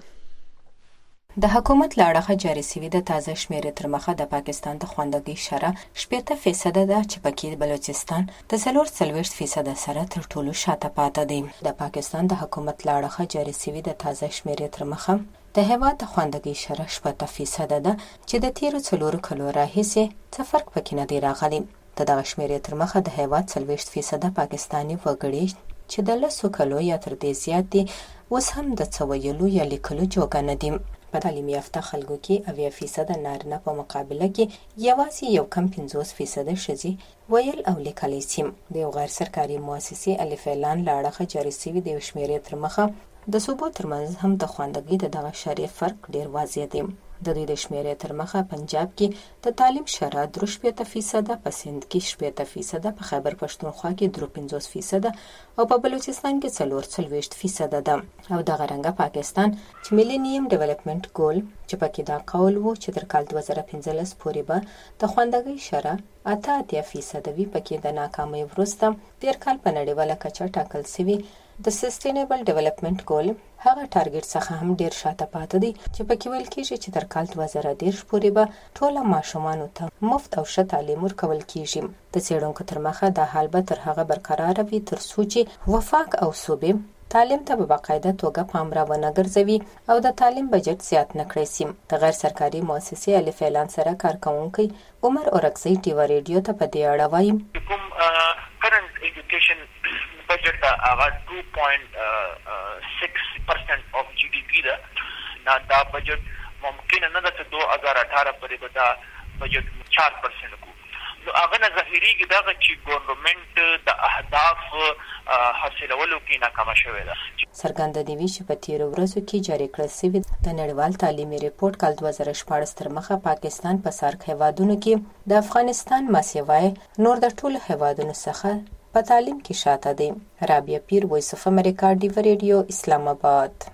د حکومت لاړه جاری سوي د تازه شمیرې تر مخه د پاکستان د خواندګۍ شره شپږ فیصد ده چې پکې بلوچستان د څلور څلوېښت فیصد سره تر ټولو شاته پاتې دی. د پاکستان د حکومت لاړه جاری سوي د تازه شمیرې تر مخه د هیواد د خواندګۍ شره شپږ فیصد ده چې د تیرو څلورو کلو راهیسې څه فرق پکې نه دی راغلی. د دغه شمیرې تر مخه د هیواد څلوېښت فیصد پاکستاني وګړي چې د لسو کلو یا تر دې زیات دي اوس هم د څه ویلو یا لیکلو جوګه نه دي. په تعلیم یافته خلکو کې اویا فیصد نارینه په مقابله کې یوازې یو کم پنځوس فیصد ښځې ویل او لیکلی سي. د یو غیر سرکاري مؤسسې الف اعلان له اړخه جاري سوي د شمیرې تر مخه د صوبو ترمنځ هم د خواندګۍ د دغه شرې فرق ډیر واضح دی. د دوی د شمیرې تر مخه پنجاب کې د تعلیم شرح درې شپېته فیصد، په سند کې شپېته فیصد، په خیبر پښتونخوا کې درې پنځوس فیصد او په بلوچستان کې څلور څلوېښت فیصد ده. او دغه رنګه پاکستان چې میلینیم ډیولپمنٹ ګول چې پکې دا قول وو چې تر کال دوه زره پنځلس پورې به د خواندګۍ شرح اته اتیا فیصد وي، پکې د ناکامۍ وروسته تیر کال په نړیواله کچه ټاکل شوی د سسټینیبل ډیولپمنٹ ګول هغه ټارګټ څخه هم ډیر شاته پاتې دی چې پکې ویل کېږي چې تر کال دوه زره دېرش پورې به ټول ماشومانو ته مفت او ښه تعلیم ورکول کېږي. د څېړونکو تر مخه دا حال به تر هغه برقرار وي تر څو چې وفاق او صوبې تعلیم ته په باقاعده توګه پام را ونه ګرځوي او د تعلیم بجټ زیات نه کړی سي. د غیر سرکاري مؤسسې الف اعلان سره کارکونکي عمر اورکزی ټیوا ریډیو ته په دې اړه وایي کوم کرنٹ ایجوکیشن بجٹ دا هغه two point six percent of G D P دا نه دا بجٹ ممکن نه ده چې دو هزار اٹھارہ پورې به دا بجٹ چار پرسنٹ کو نو هغه نه ظاهري دا چې ګورنمنت د اهداف حاصلولو کې ناکام شوی ده. څرګنده دی چې په تیرو ورځو کې جاری کړل شوی د نړیوال تعلیمي ریپورت کال دوه زره شپاړس تر مخه پاکستان په سارک هیوادونو کې د افغانستان مسیوای نور د ټولو هیوادونو څخه په تعلیم کې شاته دی. رابعه پیر، وایس اف امریکا، ډیو ریډیو، اسلام آباد.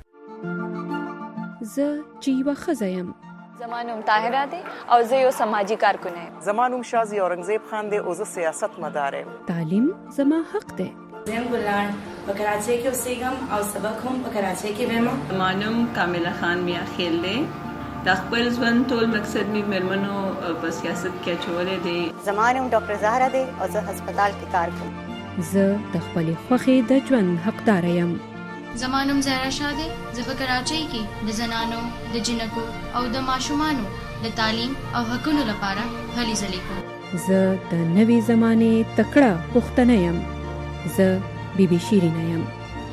زه جیوا خزایم. زمانوم طاهره دی او زه یو سماجی کارکون یم. زمانوم شازی اورنګزیب خان دی او زه سیاست مدار یم. تعلیم زما حق دی. زم ګلان په کراچۍ کې اوسېږم او سبق هم په کراچۍ کې وایم. زمانوم کامله خان میا خیل دی. د خپل ژوند ټول مقصد می مرمنو په سیاست کې چولې دی. زمانوم ډاکټر زهرا دی او زه هسپتال کې کار کوم. زه د خپل خوخي د ژوند حقدار یم. زمانوم زهرا شاه دی. زه په کراچۍ کې د زنانو، د جنکو او د ماشومانو د تعلیم او حقوقو لپاره هلې ځلې کوم. زه د نوې زمانې تکړه پښتنه یم. زه بیبي شیرینه یم.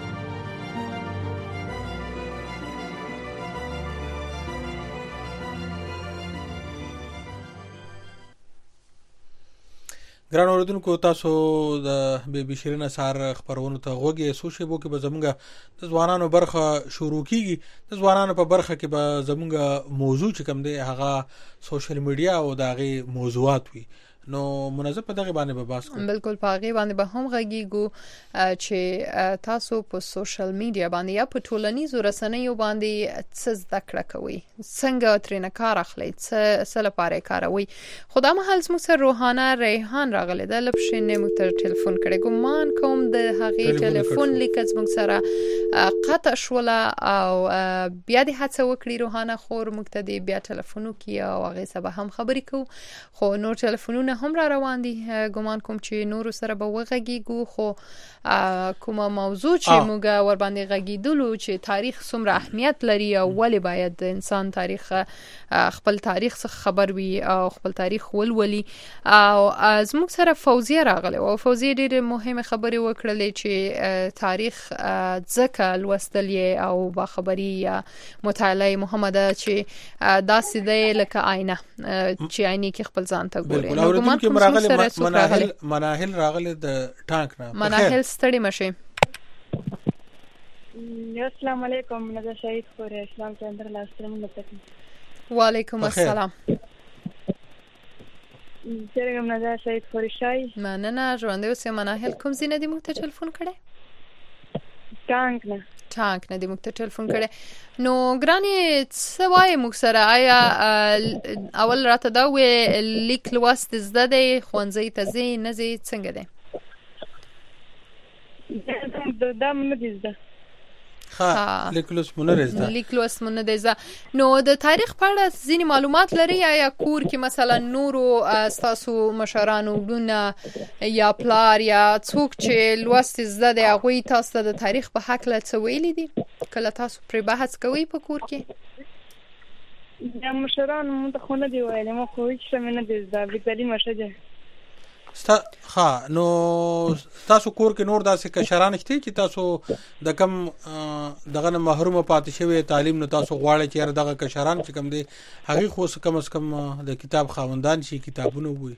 ګران اوریدونکو، تاسو د بیبي شیرین اثار خبرونو ته غوږی سو شیبو کې به زمونږ د ځوانانو برخه شروع کیږي. د ځوانانو په برخه کې به زمونږ موضوع چې کوم دی هغه سوشل میډیا او دغه موضوعات وي. نو منظم په دغه باندې به بحث کوو. بالکل په هغه باندې به هم غږیږو چې تاسو په سوشل میډیا باندې یا په ټولنیزو رسنیو باندې څه زده کړه کوئ، څنګه ترې کار اخلئ، څه څه لپاره کاروئ. خدای مهال زموږ سره روحانه ریحان راغله د لپشنې مو تر ټلیفون کړي. ګمان کوم د هغې ټلیفون لیک زموږ سره قطع شوله او بیا د هڅه وکړي روحانه خور موږ ته دی بیا ټلیفون وکړي او هغه سبا هم خبرې کوو. خو نور ټلیفونونه هم را روان دي. ګمان کوم چې نور سره به وغږیږو. خو کومه موضوع چې موږ ور باندې غږیدلو چې تاریخ څومره اهمیت لري او ولې باید د انسان تاریخ خپل تاریخ څخه خبر وي او خپل تاریخ ولولي. او زموږ سره فوزیه راغله او فوزیه ډېر مهمه خبرې وکړلې چې تاریخ ځکه لوستل او با خبري یا مطالعه محمد چې داسې دی لکه آینه چې آینه کې خپل ځان ته ګوري. نو کوم راغله مناهل مناهل راغله د ټانک نه مناهل ستړي مشه. السلام علیکم. نظر شهید خور اسلام چندر لاسترم لپاره. وعلیکم السلام. څنګه نظر شهید خور شای مننه. ژوند اوسه مناهل کوم زینه دی مو ته ټلیفون کړي؟ ټانک نه ټانک نه دی مو ته ټلیفون کړي. نو ګراني څه وایي موږ سره؟ آیا اول راته دا وې لیک لوست زده دی، ښوونځی ته ځې نه ځې، څنګه دی؟ دا مونږ دي زده. ها لیک لوست مونږ نه زده. لیک لوست مونږ نه زده. نو د تاریخ په اړه ځینې معلومات لري یا کور کې مثلا نورو تاسو مشرانو ګونه یا پلار یا څوک چې لوست زده دی هغوی تاسو ته د تاریخ په حق له څه ویلي دي؟ کله تاسو پرې بحث کوئ په کور کې؟ د مشرانو مونږ ته خو نه دی ویلي، ما خو هیڅ څه مې نه دی زده. بېتعلیمه ښځه ستا ها نو تاسو کور کې نور داسې کشران شته چې تاسو د کم دغه نه محروم پاتې شوی تعلیم نو تاسو غواړئ چې دغه کشران چې کم دي هغه خو کم از کم د کتاب خاوندان شي، کتابونه وي؟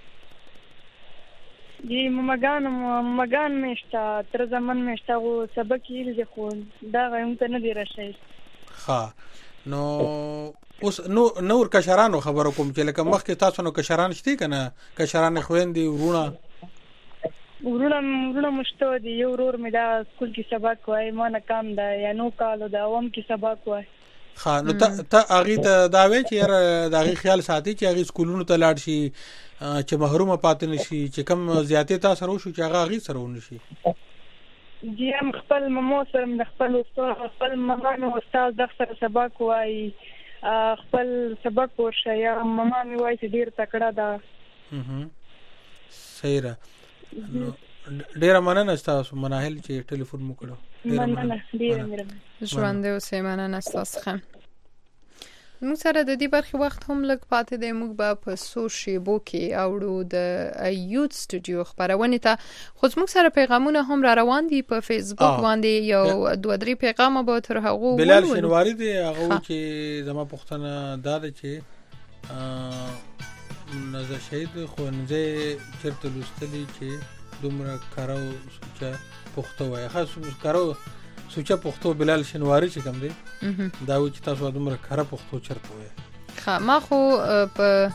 جی ممگان ممگان مشتا تر زمان مشتا و سبق یې خو دا غوښته نه دی راشي. ها نو اوس نو نور کشرانو خبرو کوم چې لکه مخکې تاسو نو کشران شته کنه کشران خويندې ورونه ورونه ورونه مشته دي یو ورور مې دا سکول کې سبق وای ما نه کام دا یا نو کالو دا اوم کې سبق وای خا نو ته اغه ته دا وی چې یاره دا غي خیال ساتي چې اغه سکولونو ته لاړ شي چې محرومه پاتې نشي چې کم زیاتې تاسو سره وشو چې هغه غي سره ونشي جی هم خپل ممو سره د خپل استاد خپل ماما نو استاد د سره سبق وای خپل سبق ورشه یا ماما می وای چې ډیر تکړه ده صحیح را ډیر مننه تاسو مناهل چې ټلیفون مو کړو مننه ډیر مننه ژوند اوسې مننه تاسو خم موږ سره د دې برخې وخت هم لږ پاتې دی موږ به په څو شیبو کې اوړو د یوت سټوډیو خبرونه ته خو موږ سره پیغامونه هم را روان دي په فیسبوک باندې یو دوه درې پیغام به تر هغه بلال شنواری دی هغه چې زما پښتنه دا ده چې نزه شهید خونځه چرته لوستلی چې دومره کارو سوچا پښتو وای خاص کارو سوچا پښتو بلال شنواری چې کوم دی دا و چې تاسو دومره کار پښتو چرته وای خا ما خو په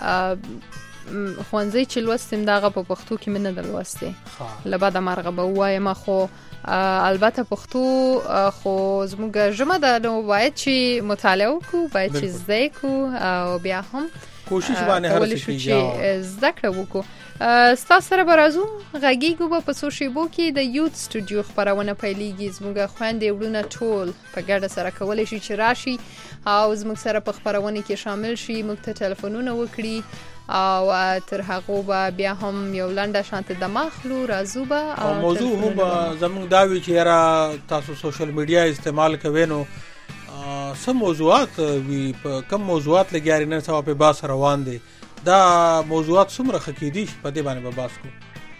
خوانځي چې لوستم داغه په پښتو کې منه دلوسته لبا د مرغه به وای ما خو البته پښتو خو زموږ جمع ده نو باید چې مطالعه وکړو باید چې زده کو او بیا هم کوشش باندې هر څه چې زده کړو وکړو ستاسو سره برازو غږیږو په سوشيبو کې د یوت سټوډیو خبرونه پیلېږي زموږ خويندې وړونه ټول په ګډه سره کولای شي چې راشي او زموږ سره په خبرونه کې شامل شي موږ ته ټلیفونونه وکړي او تر هغه به بیا هم یو لنډه شانت د مخلو رازو به او موضوع هم زموږ دا وی چې را تاسو سوشل میډیا استعمال کوئ نو سم موضوعات وی په کم موضوعات لګیاري نه سوا په باس روان دي دا موضوعات څومره خکېدي په دې باندې به باس کو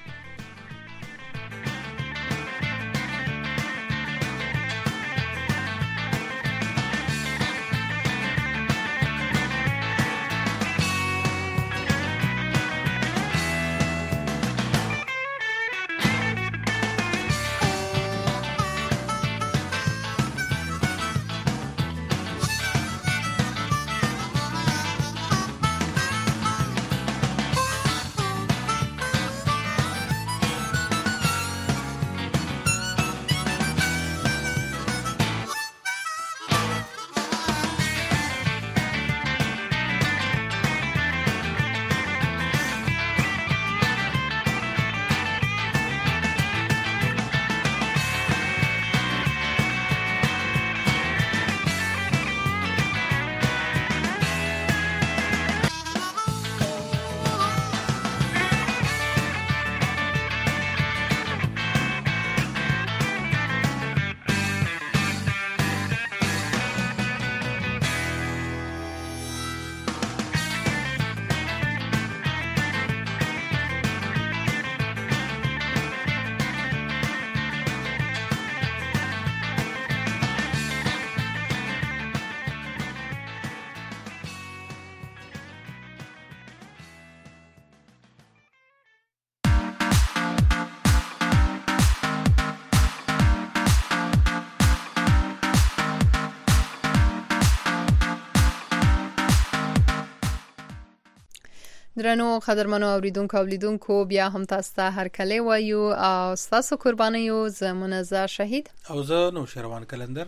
درنو قدرمنو اوریدونکو اولیدونکو بیا هم تاسو ته هر کله وایو او تاسو قربانیو زمونږه شهید او زه نو شروان کلندر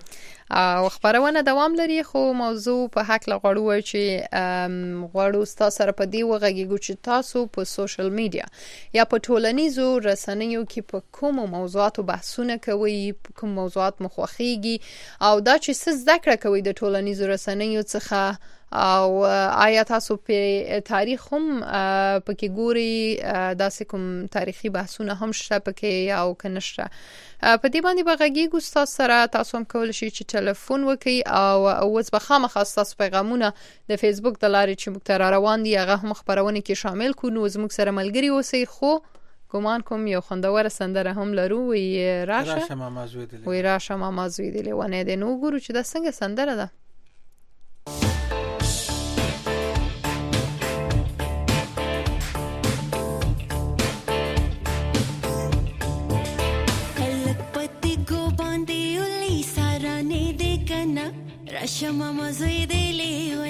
او خبرونه دوام لري خو موضوع په حق لغړو چې غوړو تاسو سره په دی وغږیږو چې تاسو په سوشل میډیا یا په ټولنیزو رسنیو کې په کوم موضوعاتو بحثونه کوي کوم موضوعات مخوخيږي او دا چې څه ذکر کوي د ټولنیزو رسنیو څخه او آیا تاسو په تاریخ هم پکې ګوري داسې کوم تاریخي بحثونه هم شته پکې او کنهشته په دې باندې بغږیږو تاسو سره تاسو هم کول شي چې ټلیفون وکي او اوس به خامخا تاسو پیغامونه د فیسبوک د لارې چې موږ ته روان دي هغه هم خبرونه کې شامل کو نو زموږ سره ملګری اوسئ خو ګمان کوم یو خوندور سندره هم لرو وی راشه راشه ماما زوی دي وی راشه ماما زوی دي ونه د نو ګورو چې د څنګه سندره ده Rasha mama zoi de le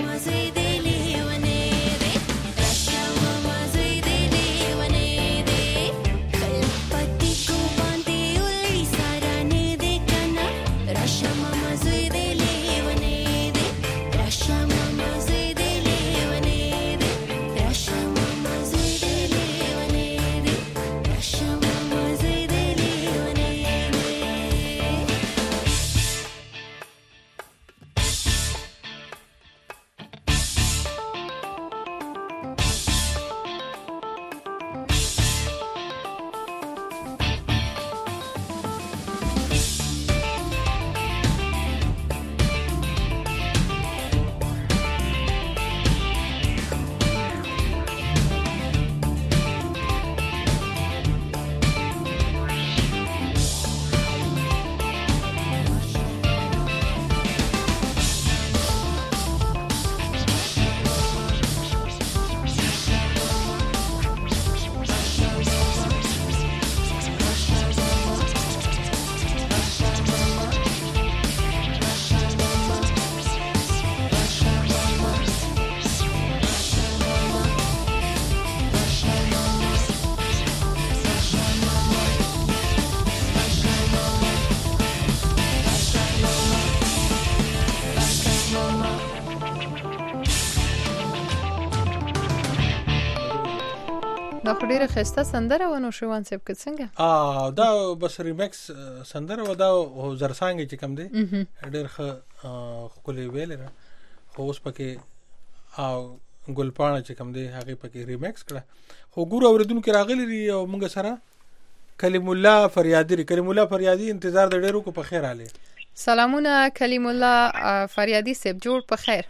دا خو ډیره ښایسته سندره و نو شوان صاحب که څنګه ا دا بس ریمیکس سندره و دا زرسانګ چې کم دی ډیر ښه خولي ویل را خو اوس پکې او ګلپاڼه چې کم دی هغه پکې ریمیکس کړه خو ګور اوریدونکو راغلی دی او موږ سره کلیم الله فریادی کلیم الله فریادی انتظار د ډیرو کو په خیر आले سلامونه کلیم الله فریادی صاحب جوړ په خیر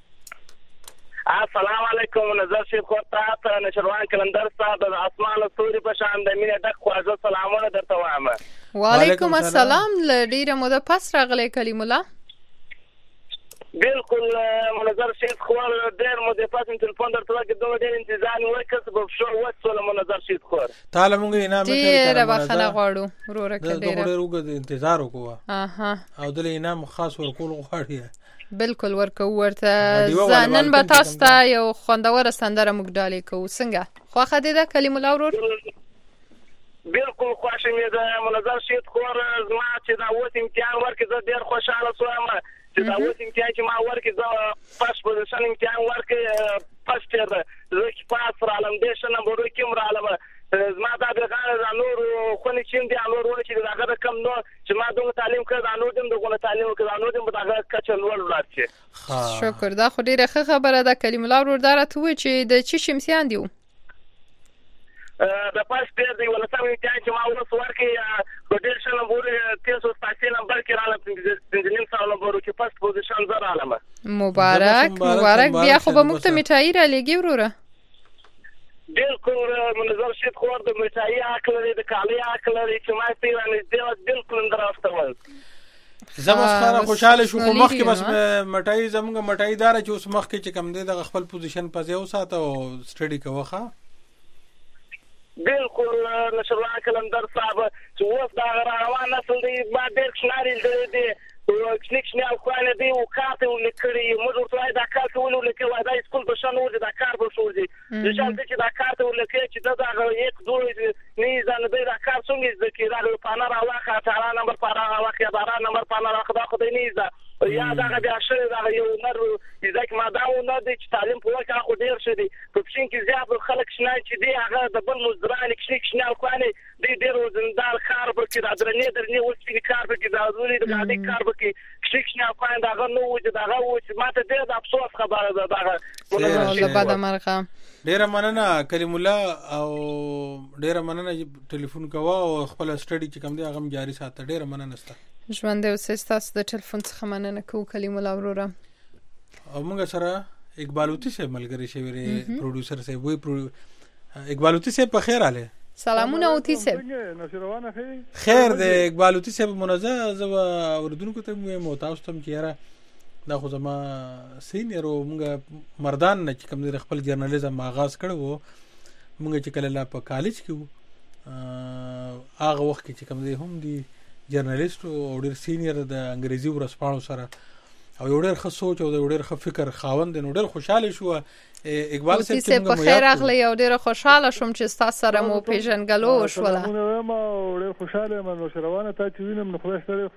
السلام علیکم نظر شیخ خورتا نشروان کلندر صاحب د اسمان ستوري په شان د مینه ډک خواږه سلامونه درته وایم وعلیکم السلام ډیره موده پس راغلی کلیم الله بالکل منظر شیخ خور ډیر موده پس ټلیفون درته وکړ دوه ډیر انتظار وکړ په شو وڅول منظر شیخ خور تعالی مونږ انعام کړی ډیر بخنه غواړو ورور کړه ډیر ډیر وګ انتظار وکړو اها او د انعام خاص ورکول غواړي بالکل ورکو ورته ځانن به تاسو ته یو خوندور سندره موږ ډالې کوو څنګه خوښه دې ده کلیم الله ورور بالکل خوښه مې ده منظر شیخ خور زما چې دا اوس امتحان ورکړ زه ډیر خوشاله شوم چې دا اوس امتحان چې ما ورکړ زه پاس پوزیشن امتحان ورکړ پاس تر زه چې پاس رالم دې شنه بورو کې مرالم زما دا د غاړه د نور خو نه چین دی نور ونه چې دا کم نو چې ما دوه تعلیم کړ دا نور دم دغه تعلیم کړ دا نور دم دا کچل ول ورته شکر دا خو ډیره ښه خبره ده کلیم الله ورور دارته و چې د چی شمسیان دیو د پاس پیر دی ولته امتحان چې ما ورس ورکې په ډیر شنه بورې تاسو تاسو نمبر کې رااله پنځنیم سال نمبر کې پاس پوزیشن زره علامه مبارک مبارک بیا خو به موږ ته میټای را لګي وروره بالکل منظر شیخ خور د میټای حق لري د کالی حق لري چې ما ته رانږدې بالکل اندراستول زما خره خوشاله شو خو مخ کې بس مټای زموږ مټای دار چې اوس مخ کې چې کم دی د خپل پوزیشن په ځای وساته او سټډي کوخه بالکل نشروان کلندر صاحب چې اوس دا روان نسل دی ما ډېر شناري دی کلیک نه او کوانه دی او کاته ولیکري موږ ورته دا کاته ولیکي وای دا سکول په شان ور دا کار به شو دي ځکه چې دا کاته ولیکي چې دا دا یک دوه نه ځان دی دا کار څنګه ځکه دا په انا راوخه اټاره نمبر په راوخه دا نمبر په انا راوخه دا خو دی نه ځه یا دا بیا شری دا یو نر ځکه ما دا و نه دی چې تعلیم په وکړه خو ډیر شه دي په پښین کې زیات خلک شنه چې دی هغه د بل مزدران کلیک شنه او کوانه دی ډیر وزندار کار به کې دا درنې درنې وسپی کار به کې دا ضروري دا دې کار به کې کلیک شنه او کوانه دا نو وځي دا هغه و چې ماته ډیر د افسوس خبره ده دا والله بعد مرغه ډیر مننه کلیم الله او ډیر مننه ټلیفون کوه او خپل سټډي چې کوم دی هغه جاری ساته ډیر مننه ست ژوند اوسه تاسو د ټلیفون څخه مننه کوو کلیم الله وروره او موږ سره اقبال اوتی سے ملګری شوی پروډوسر سے وای اقبال اوتی سے په خیر आले سلامونه اوتی سے خیر دې اقبال اوتی سے منزه زو اوردونکو ته مو تاسو تم کیره دا خو زما سینیرو موږ مردان نه چې کوم د خپل جرنالیزم آغاز کړو موږ چې کله لا په کالج کې هغه وخت چې کوم دی هم دی جرنالیست او ډیر سینیر د انګریزي ورسپاڼو سره او یو ډېر ښه سوچ او یو ډېر ښه فکر خاوند نو ډېر خوشاله شو. اقبال صاحب چې په خیر اغلی او ډېر خوشاله شوم چې تاسو سره مو پیژنګلو وشوله. ما ډېر خوشاله یم نو شروانه تا چې وینم نو خو ستاره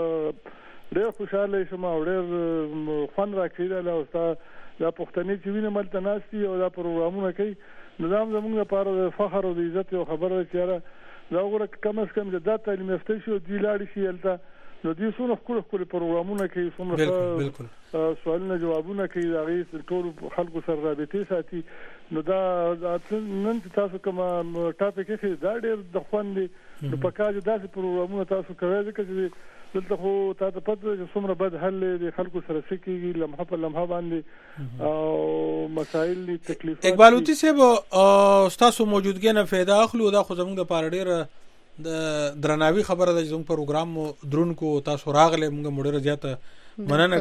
ډېر خوشاله شوم او ډېر فن راکړل او تاسو دا پښتني چې وینم ملته ناشتي او دا پروګرامونه کوي نو دا زموږ لپاره د فخر او د عزت یو خبره ده چې دا وګوره کم از کم د تعلیم یافته شو دی لاړ شي الته نو دې څونه خپل خپل پروګرامونه کوي څومره بالکل سوالونه جوابونه کوي دا غي ټول خلکو سره رابطه ساتي نو دا نن تاسو کوم ټاپک کې دا ډېر د خوندې نو په کاج داسې پروګرامونه تاسو کوي چې دلته خو تاسو پته چې څومره بد حل د خلکو سره سکیږي لمحه په لمحه باندې او مسائل دي تکلیفات. اقبال اوتی صاحب تاسو موجودګي نه فایده اخلو دا خو زموږ د پاره ډېر د درناوي خبره ده چې زموږ پروګرام درونکو تاسو راغله موږ مډره زیاته مننه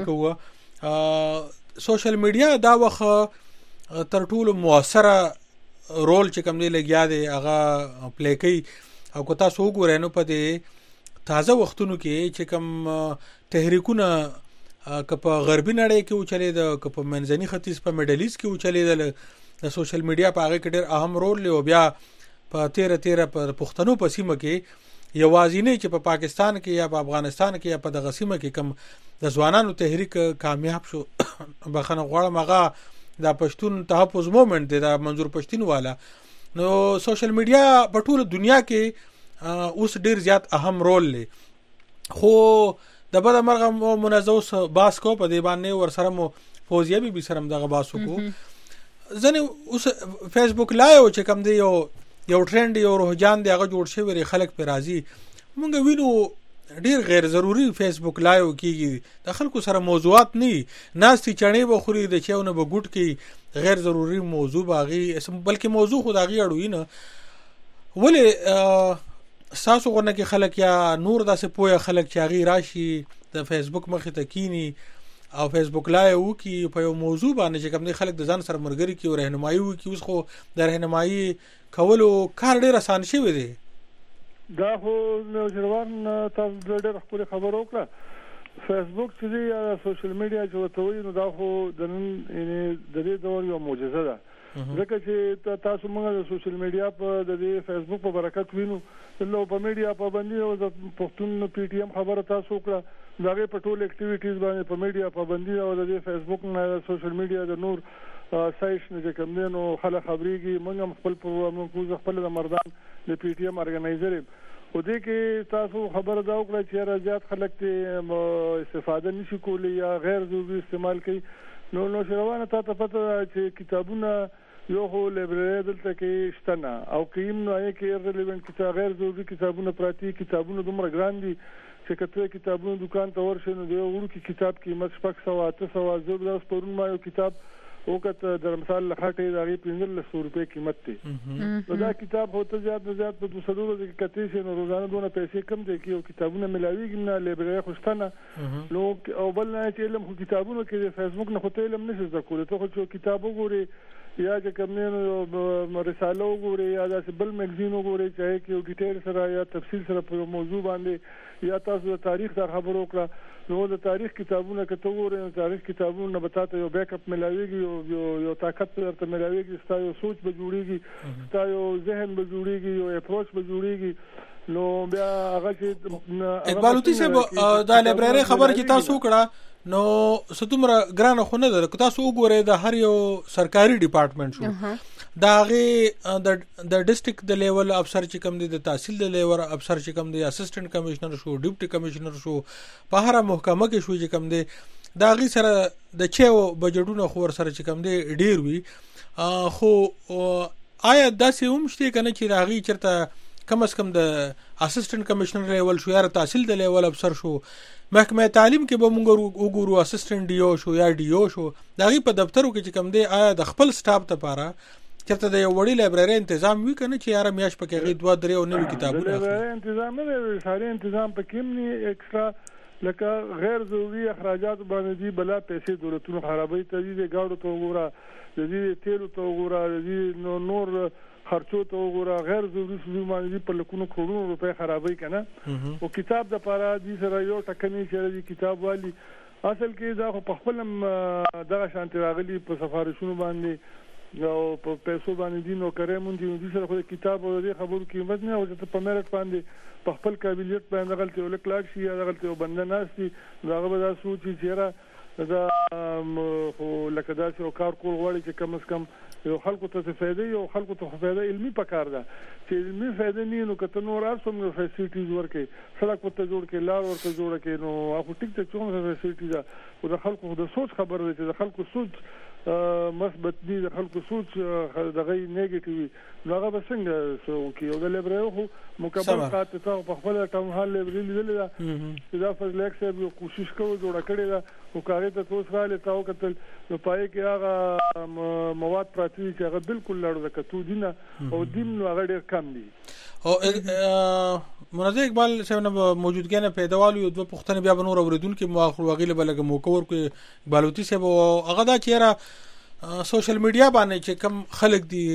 کوو. سوشل میډیا دا وخت تر ټولو موثره رول چې کوم دی لګیا دی هغه پلی کوي او کو تاسو وګورئ نو په دې تازه وختونو کې چې کوم تحریکونه که په غربي نړۍ کې وچلې ده که په منځني ختیځ په میډل ایست کې وچلې ده د سوشل میډیا په هغه کې ډېر اهم رول لري او بیا په تیره تیره په پښتنو په سیمه کې یوازینی چې په پاکستان کې یا په افغانستان کې یا په دغه سیمه کې کوم د ځوانانو تحریک کامیاب شو بخنه غواړم هغه د پښتون تحفظ موومېنټ دی د منظور پښتون والا. نو سوشل میډیا په ټوله دنیا کې اوس ډیر زیات اهم رول لري خو د بده مرغه منازوس باس کو په دی باندې ور سره مو فوزیه بي بي سره دغه باسو کو ځنه اوس فیسبوک لایو چې کوم دی یو یو ټرند یو روحجان دی هغه جوړ شوی خلک په راضي مونږ وینو ډیر غیر ضروری فیسبوک لایو کیږي د خلکو سره موضوعات نه ناستي چڼې بخوري د چېونه به ګټ کی غیر ضروری موضوع باغی بلکې موضوع خدایي اړوي نه ولې ساسو غونه کې خلک یا نور داسې پوهه خلک چې هغه راشي د فیسبوک مخې ته کینی او فیسبوک لایو کی په یو موضوع باندې چې کوم دي خلک د ځان سره مرګري کی او راهنمایي وکي اوس خو د راهنمایي کولو کار ډیر آسان شوی دی. دا خو نو ژوند تاسو ډېر خپل خبرو کړه فیسبوک چې دی سوشل میډیا چې وته نو دا خو د نن د دې دور یو معجزه ده ځکه چې تاسو موږ د سوشل میډیا په د فیسبوک په برکت وینو نو په میډیا په باندې او د پښتون پی ټی ایم خبره تاسو کړه دا په ټول اکټیویټیز باندې په میډیا په باندې او د فیسبوک نه سوشل میډیا د نور سایټ نه کوم نو خلک خبريږي موږ خپل پروګرام کوو خپل د مردان د پی ټی ایم ارګنایزر او دې کې تاسو خبره دا وکړه چې راځات خلک ته استفاده نشي کولی یا غیر ضروري استعمال کوي نو نو شروانه تاسو پته چې کتابونه یو هو لایبرری دلته کې شته او کیم نو یې کې ریلیونت کتاب غیر ضروري کتابونه پراتی کتابونه دومره ګران دي چې کته کتابونو دکان ته ورشئ نو د یو کی کتاب قیمت شپږ سوه اته سوه زر د پرون ما یو کتاب وکړه د مثال لخټې د غي پنځه سوه روپے قیمت دی نو دا کتاب هوته زیات زیات په دوه سوه د کتې شي نو روزانه دونه پیسې کم دي کې کتابونه ملاويږي نه لایبرری خوشتنه نو او بل نه چې علم خو کتابونو کې فیسبوک نه خو ته علم نشي زکول ته خو کتاب وګوري یا چې کومه رساله وګوري یا د بل مګزین وګوري چې کې یو ډیټیل سره یا تفصیل سره په موضوع باندې یا تاسو د تاریخ د خبرو کړه نو د تاریخ کتابونه کته وګورئ نو تاریخ کتابونه به تاسو یو بیک اپ ملاويږي یو یو طاقت ورته ملاويږي ستاسو سوچ به جوړيږي ستاسو ذهن به جوړيږي یو اپروچ به جوړيږي نو بیا هغه چې اقبال اوتی صاحب دا لایبرری خبر چې تاسو کړه نو ستومره ګرانه خونه ده که تاسو وګورئ د هر یو سرکاري ډپارټمنټ شو دا غي د د ډیسټریکټ د لیول افسر چې کوم دي د تحصیل د لیول افسر چې کوم دي اسسټنټ کمشنر شو ډیپټي کمشنر شو په هر محکمه کې شو چې کوم دي دا غي سره د چيو بجټونو خو ور سره چې کوم دي ډیر وي خو آیا داسې هم شته کنه چې راغي چرته کم از کم د اسسټنټ کمشنر لیول شو یا تحصیل د لیول افسر شو محکمه تعلیم کې به موږ وګورو اسسټنټ ډیو شو یا ډیو شو دا غي په دفترو کې چې کوم دی آیا د خپل سټاف لپاره چرته د یو وړي لایبرری تنظیم وی کنه چې یاره میاش پکې غي دوه درې او نوې کتابونه لایبرری تنظیم نه ساري تنظیم پکې نه ایکسترا لکه غیر ضروري اخراجات باندې دي بلا پیسې دولتونو خرابوي تدید گاډو ته وګوره د دې تیلو ته وګوره د دې نور خرچو ته وګوره غیر ضروري څه باندې په لکونو کروڑو روپے خرابوي کنه او کتاب د پاره دي سره یو ټکنی چې کتاب والی اصل کې دا خو په خپل دغه شانتي راغلي په سفارشونو باندې او په پیسو باندې دي نو کرے مونږ دي د سره خو کتاب او د خبرو قیمت نه او ته په میرټ باندې په خپل قابلیت باندې غلطي ول کلاک شي یا غلطي او بنده ناشتي داغه به دا سوچي چیرې دا خو لکه دا چې کار کول غواړي چې کم از کم یو خلکو ته فائدې او خلکو ته فائدې علمي پکار ده چې علمي فائدې نه نو کته نور ارسم نو فیسیلیټیز ورکې سړک ورته جوړ کې لار ورته جوړ کې نو هغه ټیک ته څومره فیسیلیټیز ده او د خلکو د سوچ خبره ده چې د خلکو سوچ مثبت دي د خلکو سوچ دغه نیگیټیو نو هغه څنګه سو کې او د لیبرې خو مکمل قاطع ته په خپل ټاون هال لیبرې لیدل دا چې دا فضل اکثر یو کوشش کوي جوړ کړي دا او کاغه ته توس را لته او کتل نو پای کې هغه مواد پراتی چې هغه بالکل لړ د کتو دینه او دیم نو هغه ډیر کم دي او منازع اقبال څنګه موجودګي نه پیداوالو یو دوه پښتنه بیا بنور اوریدونکو مؤخر وغیله بلګه موکور کو اقبالوتی سه هغه دا چیرې سوشل میډیا باندې چې کم خلک دي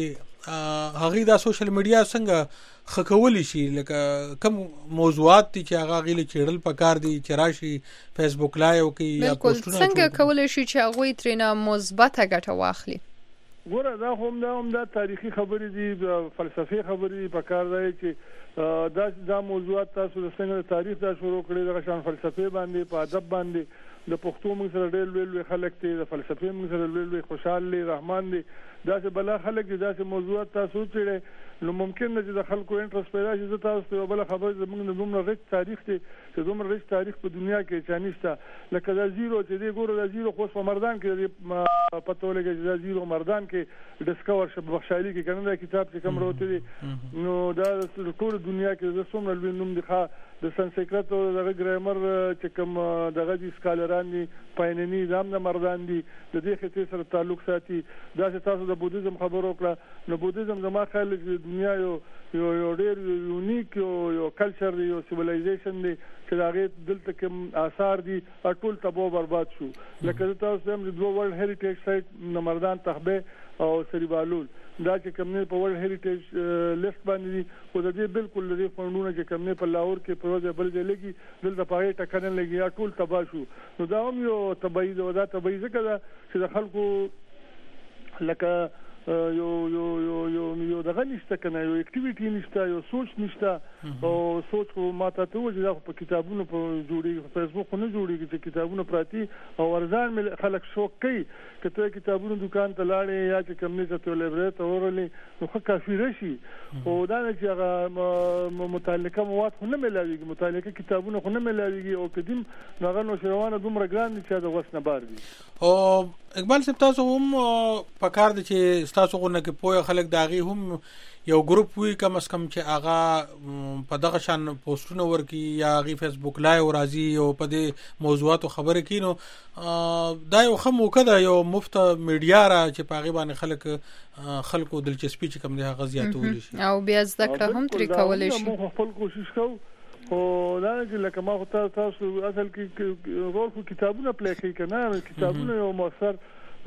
هغه دا سوشل میډیا څنګه خکولی شي لکه کم موضوعات دي چې هغه غیله چیرل پکار دي چې راشي فیسبوک لایو کې یا پوسټونه څنګه کولای شي چې هغه ترنه مثبته ګټه واخلي ګوره دا هم دا هم دا تاریخي خبرې دي فلسفي خبرې دي پکار دی چې دا دا موضوعات تاسو د څنګه تاریخ دا شروع کړی د شان فلسفي باندې په ادب باندې د پښتو موږ سره ډېر لوی خلک دي د فلسفي موږ سره لوی خوشاله رحمان دي دا چې بل خلک دي دا چې موضوعات تاسو چیرې نو ممکن نه چې د خلکو انټرست پیدا شي تاسو ته بل خبر زموږ د دومره رښت تاریخ دی چې دومره رښت تاریخ په دنیا کې چانيسته لکه دا زیرو چې دی ګورو دا زیرو خو په مردان کې پته ولګي چې دا زیرو مردان کې ډسکور شپ بخشالي کې کنه دا کتاب چې کوم وروته دي نو دا ټول دنیا کې د څومره لوی نوم دی ښه د سنسکرت او د ګرامر چې کوم دغه د سکالران دي پایننی زم د مردان دي د دې خطې سره تعلق ساتي دا چې تاسو د بودیزم خبرو کړه نو بودیزم زما خیال چې دنیا یو یو یو ډېر یونیک یو یو کلچر دی یو سیویلایزیشن دی چې هغه دلته کوم آثار دي ټول تباہ برباد شو لکه تاسو هم د دوه ورلد هریټیج سایت نمردان تخبه او سریبالول دا چې کومه په ورلد هریټیج لیست باندې دي خو د دې بالکل د دې فندونه چې کومه په لاهور کې پروژه بل ځای لګي دلته پاره ټکنن لګي ټول تباہ شو نو دا هم یو تبعید او دا تبعید ځکه چې د خلکو لکه یو یو یو یو یو دغه نشته کنه یو اکټیویټی نشته یو سوچ نشته او سوچ خو ماته ته وځي دا په کتابونو په جوړي په فیسبوک نه جوړي چې کتابونه پراتی او ورزان مل خلک شوق کوي کته کتابونو دکان ته لاړې یا چې کمنی ته لیبرې ته ورلې نو خو کافي رشي او دا چې هغه متعلقه مواد خو نه ملاويږي متعلقه کتابونه خو نه ملاويږي او قدیم هغه نو شروانه دومره ګران دي چې دا وسنه بار دي او اقبال صاحب تاسو هم پکار دي چې تاسو غو نه کې پوهه خلک داغي هم یو ګروپ وی کم اس کم چې هغه په دغه شان پوسټونه ورکی یا غي فیسبوک لایو راځي او په دې موضوعاتو خبرې کینو دا یو خمو کده یو مفت میډیا را چې پاغي باندې خلک خلکو دلچسپي چې کم دی هغه زیاتول شي او بیا ذکر هم تر کول شي مو خپل کوشش کوو او دا چې لکه ما خو تاسو اصل کې رول خو کتابونه پلی کوي کنه کتابونه یو موثر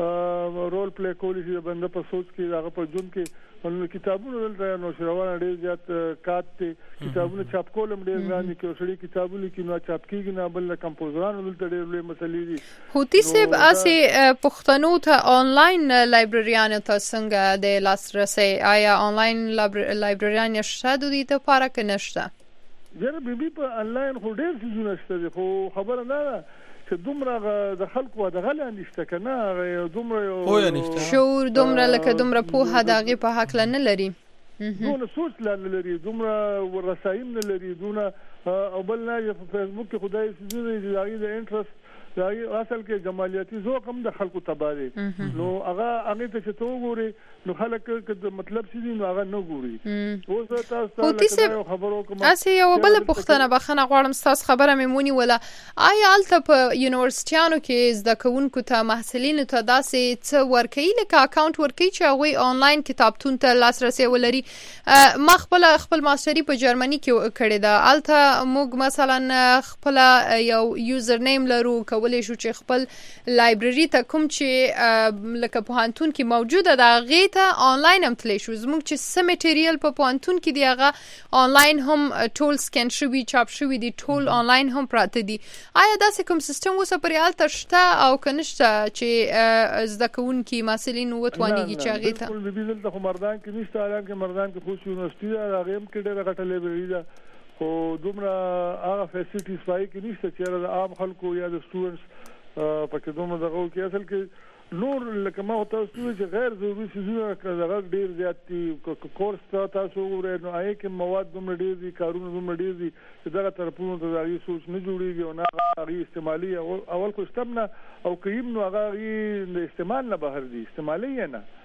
رول پلی کولی شي بنده په سوچ کې هغه په جون کې نو کتابونه دلته نو شروانه ډیر زیات کات ته کتابونه چاپ کولم ډیر ځانې کې اوسړي کتابونه کې نو چاپ کیږي نه بل کمپوزرانو دلته ډیر لوی مسلې دي هوتی سیب اسه پښتنو ته آنلاین لایبرریان ته څنګه د لاسرسي آیا آنلاین لایبرریان شته د دې لپاره کې نشته زه به به په آنلاین خو ډیر څه نشته خو خبره نه چې دومره د خلکو د غلان نشته کنه دومره شعور دومره لکه دومره په هداغه په حق نه لري دومره سوچ نه لري دومره رسایم نه لري دومره او بل نه په فیسبوک کې خدای سيزي د د انټرست دا اصل کې جمالیاتي ذوق هم د خلکو تبادل نو هغه هغه ته چې تو ګوري نو خلک د مطلب سيزي نو هغه نه ګوري اوس تاسو ته خبرو کوم اسی یو بل پښتنه بخنه غواړم تاسو خبره میمونی ولا آیا الته په یونیورسيټیانو کې زده کوونکو ته محصلین ته داسې څه ورکې لکه اکاونټ ورکې چې هغه آنلاین کتابتون ته لاسرسي ولري ما خپل خپل ماستری په جرمني کې کړی دا الته موږ مثلا خپل یو یوزر نیم لرو کولای شو چې خپل لایبرری ته کوم چې لکه پوهنتون کې موجوده ده هغې ته آنلاین هم تلی شو. زموږ چې څه میټیریل په پوهنتون کې دی هغه آنلاین هم ټول سکین شوي چاپ شوي دي ټول آنلاین هم پراته دي. آیا داسې کوم سیستم اوسه پرې هلته شته او که نشته چې زده کوونکي محصلین وتوانېږي چې هغې ته؟ بالکل ببي دلته خو مردان کې نشته، حالانکه مردان کې خصوصي یونیورسټي ده، هغې هم کې ډېره غټه لایبرري ده، خو دومره هغه فیسیلیټیز په هغې کې نشته چې د عام خلکو یا د سټوډنټس پکې دومره دغه وکړي. اصل کې نور لکه ما تاسو چې غیر ضروري څیزونه دغه ډېر زیات دي. کورس ته تاسو وګورئ نو هغې کې مواد دومره ډېر دي، کارونه دومره ډېر دي چې دغه طرفونو ته د هغې سوچ نه جوړېږي او نه هغې استعمالي اول خو شته نه او که هم نو هغه هغې د استعمال نه بهر دي، استعمالي یې نه.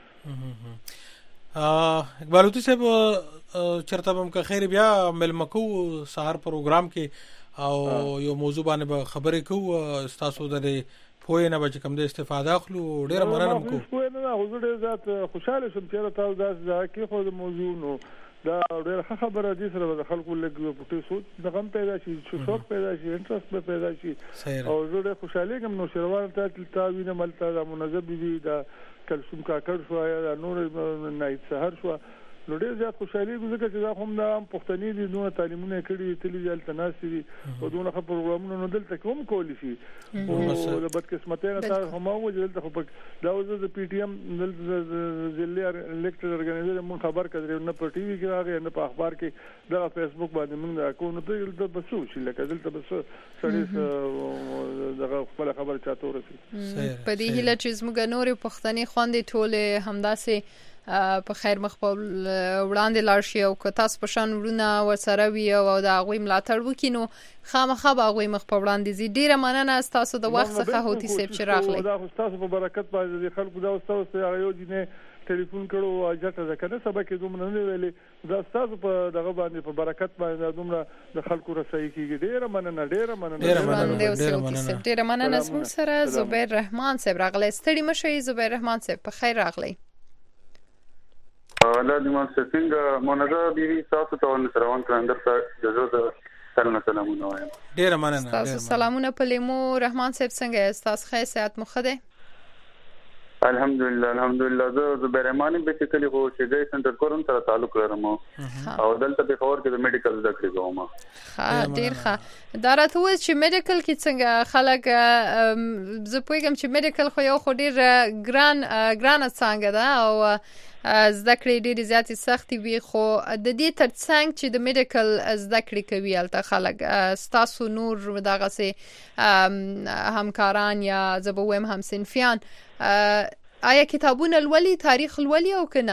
اقبالوتي صاحب چېرته به م که خیر بیا مېلمه کوو سهار پروګرام کې او یو موضوع باندې به خبرې کوو، ستاسو د پوهې نه به چې کوم دی استفاده اخلو. ډېره مننه م کوو. پوهې نه نه زه ډېر زیات خوشحاله شوم چې تاسو داسې ځای کېښود موضوع، نو دا ډېره ښه خبره دې سره به د خلکو لږ پټې سوچ دغه هم پیدا شي، شوق پیدا شي، انټرست به پیدا شي او زه ډېر خوشحالېږم. نو شیروان ته تا وینم هلته دا منظم بیبي دا کلثوم کاکړ شوه یا دا نور نایب سهر شوه، نو ډېر زیات خوشحالېږو ځکه چې دا خو هم دا هم پښتني دي، دونه تعلیمونه یې کړي دي، تللي دي هلته ناستې دي او دونه ښه پروګرامونه نو دلته کې هم کولی شي. خو د بدقسمتۍ نه تاسو هم ووایو چې دلته خو دا اوس د پي ټي ایم دلته ضلعي الکټډ ارګنایزر مونږ خبر کړی نه په ټي وي کې راغی نه په اخبار کې، دغه فیسبوک باندې مونږ دا کوو، نو دلته به څه وشي لکه دلته به څه سړی دغه خپله خبره چاته ورسي. په دې هیله چې زموږ نورې پښتنې خویندې ټولې همداسې په خیر مخ په وړاندې لاړ شي او که تاسو په شان وروڼه ورسره وي او د هغوی ملاتړ وکړي نو خامخا به هغوی مخ په وړاندې ځي. ډېره مننه ستاسو د وخت څخه هوتي صاحب چې راغلی. دا خو ستاسو په برکت باندې د خلکو دا ستاسو هغه یو جینې ټلیفون کړو او جټه ده که نه سبا کې دومره نه ویلې، دا ستاسو په دغه باندې په برکت باندې دومره د خلکو رسایي کېږي. ډېره مننه ډېره مننه ډېره مننه. زموږ سره زبیر رحمان صاحب راغلی. ستړي مه شئ زبیر رحمان صاحب، په خیر راغلی. الله دې مو څنګه منظر بیبي تاسو ته ون روان کړندر ته جزو سلام سلامونه وایم. ډېر مننه. تاسو سلامونه په لیمو. رحمان صاحب څنګه یاست؟ تاسو ښه صحت مو ښه دی؟ الحمدلله الحمدلله. زه زبیر رحمان بیسیکلی خو شګی سنټر کورم سره تعلق لرم او دلته په خور کې د میډیکل زده کړې کوم. ها ډیر ښه. دا راته وایي چې میډیکل کې څنګه خلک، زه پوهیږم چې میډیکل خو یو خو ډیر ګران ګرانه څانګه ده او زده کړې ډېرې زیاتې سختې وي، خو د دې تر څنګ چې د میډیکل زده کړې کوي هلته خلک، ستاسو نور دغسې همکاران یا زه به ووایم همصنفیان آیا کتابونه لولي، تاریخ لولي او که نه؟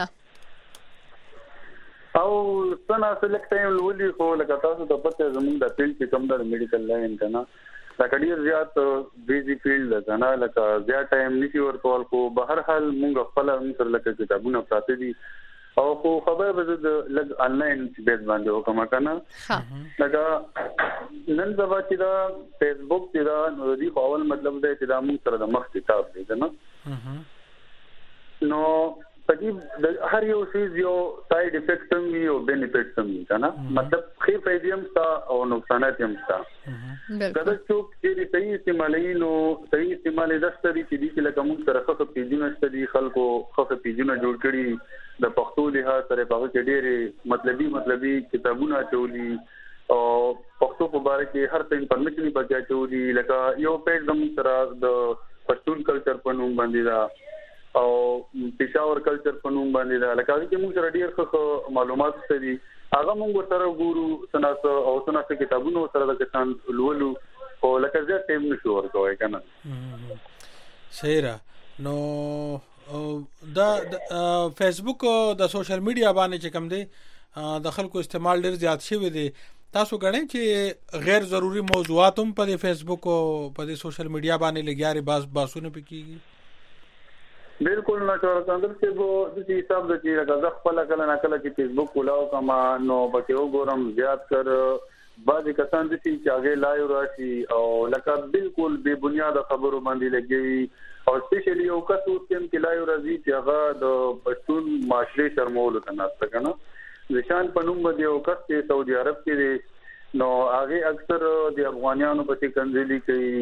او څه ناڅه لږ ټایم لولي، خو لکه تاسو ته پته زموږ د فیلډ چې کوم د میډیکل لاین که نه لکه ډېر زیات بیزي فیلډ ده که نه، لکه زیات ټایم نشي ورکول، خو به هر حال مونږ خپله هم سره لکه کتابونه پراته دي او خو خبره به زه د لږ آنلاین بیس باندې وکړم که نه. لکه نن سبا چې دا فیسبوک چې دا نو د دې خو اول مطلب دی چې دا مونږ سره د مخ کتاب دی که نه، نو په دې هر یو څیز یو ساید افیکټ هم وي او بینیفټس هم وي که نه، مطلب ښې فایدې هم شته او نقصانات هم شته. کله څوک چې صحیح استعمالوي نو صحیح استعمال یې داسې دی چې دي چې لکه مونږ سره ښه ښه پیجونه شته دي، خلکو ښه ښه پیجونه جوړ کړي د پښتو لحاظ سره، په هغه کې ډېرې مطلبي مطلبي کتابونه اچولي او پښتو په باره کې هر څه انفارمیشن یې پکې اچولي. لکه یو پیج زموږ سره د پښتون کلچر په نوم باندې ده او پېښور کلچر په نوم باندې ده، لکه هغې کې مونږ سره ډېر ښه معلومات شته دي، هغه مونږ ورسره ګورو څه ناڅه او څه ناڅه کتابونه ورسره د کسان لولو، خو لکه زیات ټایم نشو ورکوی که نه. صحیح ده. نو دا فیسبوک د سوشل میډیا باندې چې کوم دی د خلکو استعمال ډېر زیات شوی دی، تاسو ګڼئ چې غیر ضروري موضوعات هم په دې فیسبوک او په دې سوشل میډیا باندې لګیارې باس باسونه پې کېږي؟ بالکل نه چور کندر چې وو د حساب د چې راځه خپل کله نه کله چې فیسبوک ولاو کما نو پکې وګورم زیات کر بعضی کسان دي چې هغه لایو راشي او لکه بالکل بے بنیاد خبرو باندې لګي او سپیشلی یو کس اوس کې لایو راځي چې هغه د پښتون معاشري شرمول ته ناست کنه نشان پنوم باندې یو کس چې سعودي عرب کې نو هغه اکثر د افغانانو په کنځلي کوي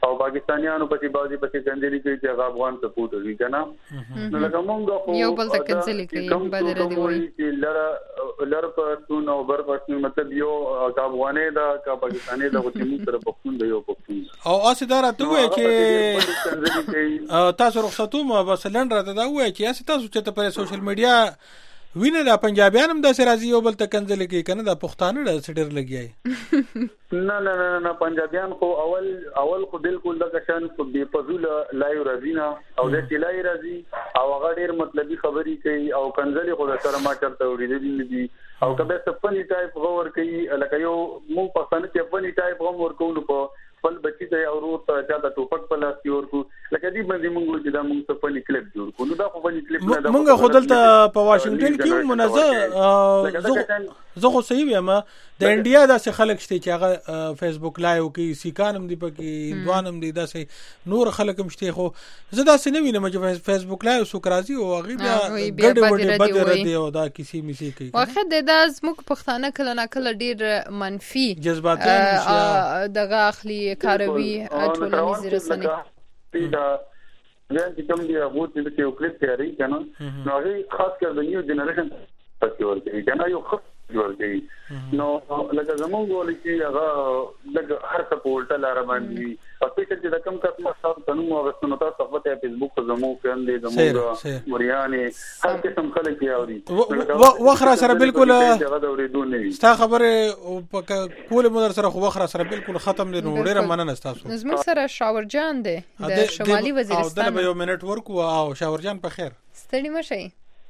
او پاکستانیانو په بازي په کنځلي کې چې هغه افغان سپورټ وي کنه نو لکه مونږ خو یو بل ته کنځلي کوي بدر دی وایي چې لره لره په نو بر پښتون مطلب یو افغاني دا کا پاکستاني دا چې موږ سره پښتون دی یو پښتون او اسی دا راته وایي چې تاسو رخصتوم بس لند راته دا وایي چې اسی تاسو چې په سوشل میډیا وینه دا پنجابیان هم د سرازي یو بل ته کنځل کوي کنه دا پښتانه د سټر لګیای نه نه نه نه پنجابیان خو اول اول خو بالکل د کشن په بي فضول لایو رازینا او د چلای رازي او هغه ډیر مطلبي خبري کوي او کنځل خو سره ما چرته وړي دي او کله څه فني ټایپ غور کوي لکه یو مو پښتانه چې فني ټایپ هم ورکول په خپل بچی ته او ورته چا د ټوپک په لاس کې ورکو لکه دې باندې موږ چې دا موږ ته په کلیپ جوړ کو نو دا په باندې کلیپ نه دا موږ خو دلته په واشنگټن کې منظم زه خو صحیح یم د انډیا داسې خلک شته چې هغه فیسبوک لایو کې سیکان هم دی پکې دوانم دی داسې نور خلک هم شته خو زه داسې نه وینم چې فیسبوک لایو سو کرازي او هغه دا ګډ وډ بد ردی او دا کسی میسي کوي واخد د زموږ پښتانه کله نه کله ډیر منفي جذباتي دغه اخلي کاروي ټولنیز رسنۍ دا چې کوم دی هغه چې یو کلیپ تیاری کنه نو هغه خاص کر د نیو جنریشن پکې ورته کنه یو ورګي نو لکه زموږ ولې چې هغه لکه هر څه په ولټه لار باندې او چې چې د کوم کس مخاطب تنو او غوښتنو تاسو په فیسبوک زموږ کاندې زموږ مریانه هر قسم خلک یاوري وخره سره بالکل ستا خبره په کول مدر سره خو وخره سره بالکل ختم دي نو ډیره مننه تاسو زموږ سره شاور جان دی د شمالي وزیرستان او د یو منټ ورکو او شاور جان په خیر ستړي مشي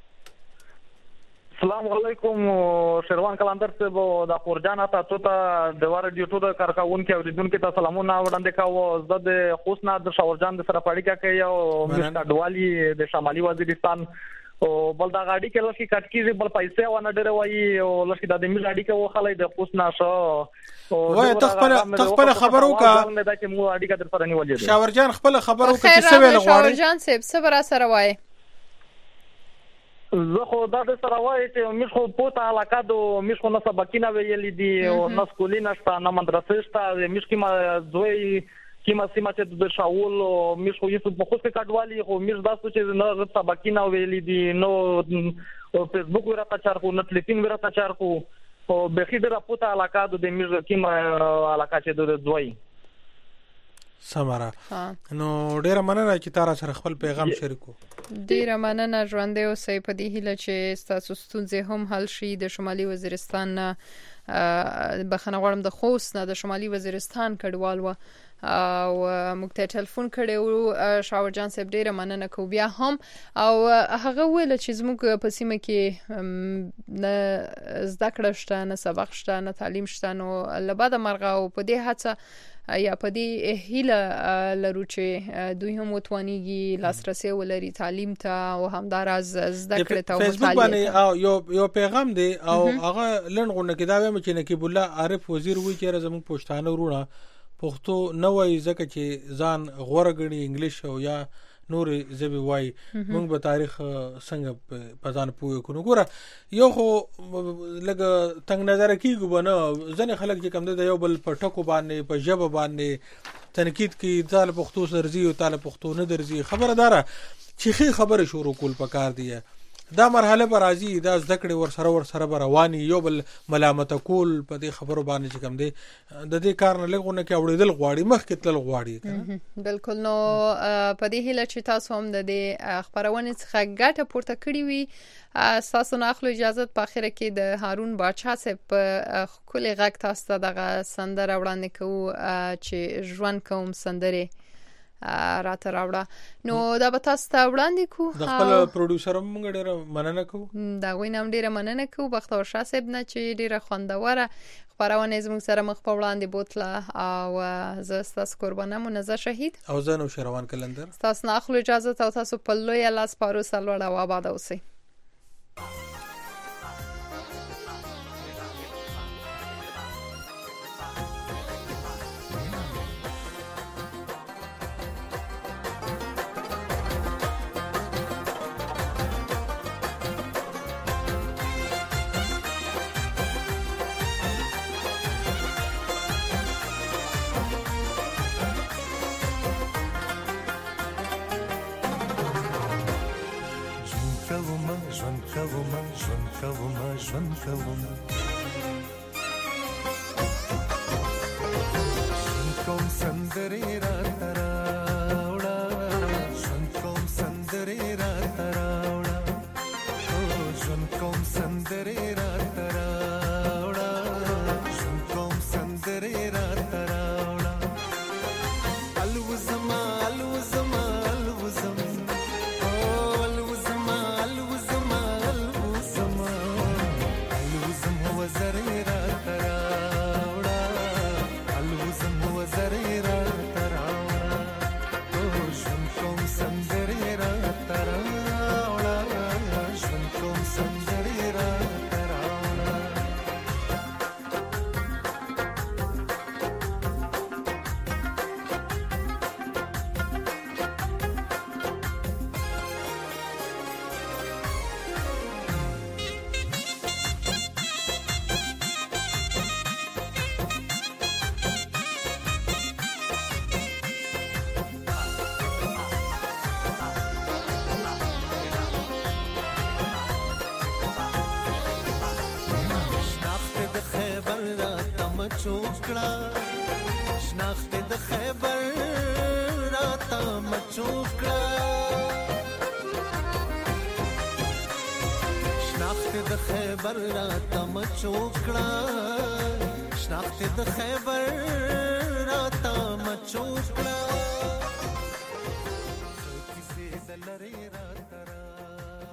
السلام علیکم شروان کلندر صاحب د پورجان ته ته د واره ډیوټو د کارکاون کې اوریدونکو ته سلامونه وړاندې کاوه زه د خوشنا د شاورجان د سره پړی کوي او مستر ډوالی د شمالي وزیرستان او بل دا غاډي کې لکه کټکیږي بل پیسې ونه ډېر وایي او لکه د دې غاډي کې وخلې د خوشنا شو وای تخپل تخپل خبرو کا نه دا چې مو اړیکه در سره نیولې شاورجان خپل خبرو کا چې څه ویل غواړي شاورجان صاحب صبر سره وای زه خو دا د سره وایي چې موږ خو پوته علاقه دو موږ خو نه سبقینه ویلې دي او نه سکولینه شته نه مدرسې شته موږ کې ما زوی کې ما سیمه چې د شاول موږ خو یې په خوسته کډوالي خو موږ داسو چې نه سبقینه ویلې دي نو فیسبوک ورته چار کو نه تلیفون ورته چار کو او به خې د پوته علاقه دو د موږ کې ما علاقه چې د زوی سماره نو ډیره مننه چې تاسو سره خپل پیغام شریکو ډیره مننه ژوند او سې په دې هیله چې تاسو ستونزې هم حل شي د شمالي وزیرستان بخنه غواړم د خوست نه د شمالي وزیرستان کډوال و او موږ ته ټلیفون کړو شاور جان صاحب ډیره مننه کو بیا هم او هغه ویل چې زموږ په سیمه کې نه زده کړه شته نه سبق شته نه تعلیم شته نو لباده مرغه او په دې هڅه یا په دې هیله لرو چې دوی هم وتوانیږي لاسرسي ولري تعلیم ته او همداراز زده کړه ته فیسبوک باندې او یو یو پیغام دی او هغه لنډغونه کې دا وایم چې نقیب الله عارف وزیر وی چې زموږ پښتانه ورونه پښتو نه وایي ځکه چې ځان غوړه غړي انګلیش او یا نور زبي وای موږ به تاریخ څنګه په ځان پوهه کو ګوره یو خو لګ تنگ نظر کیږي بنه ځنه خلک چې کم ده یو بل په ټکو باندې په ژبه باندې تنقید کوي تعال پښتو سرزي او تعال پښتو نه درزي خبردار چې خبره شروع کول پکار دی دا مرحله به راځي دا ذکر ور سره ور سره رواني یو بل ملامت کول په دې خبرو باندې چې کم دی د دې کار نه لګونه کې اوریدل غواړي مخ کې تل غواړي بالکل نو په دې هیله چې تاسو هم د دې خبرونه څخه ګټه پورته کړی وي تاسو نه اخلو اجازه په اخر کې د هارون باچا صاحب کلی غږ تاسو ته دغه سندره وړاندې کوو چې ژوند کوم سندره راته راوړه نو دا به تاسو ته وړاندې کو د خپل پروډوسر موږ ډیره مننه کوو دا وینم ډیره مننه کوو بختور شاه صاحب نه چې ډیره خوندوره خبرونه زموږ سره مخ په وړاندې بوتله او زه تاسو قربانه منزه شهید او زه نو شروان کلندر تاسو نه اخلو اجازه ته تاسو په لوی لاس پارو سلوړه او آباد اوسئ کوم ژوند کوم ژوند کوم ژوند کوم کوم سندري را تراوړه ژوند کوم سندري را تراوړه او ژوند کوم سندري را تراوړه ژوند کوم سندري را تراوړه الوزما الوزما الوزما چوکړه شناخت د خیبر راته مچوکړه شناخت د خیبر راته مچوکړه شناخت د خیبر راته مچوکړه کیسې د لری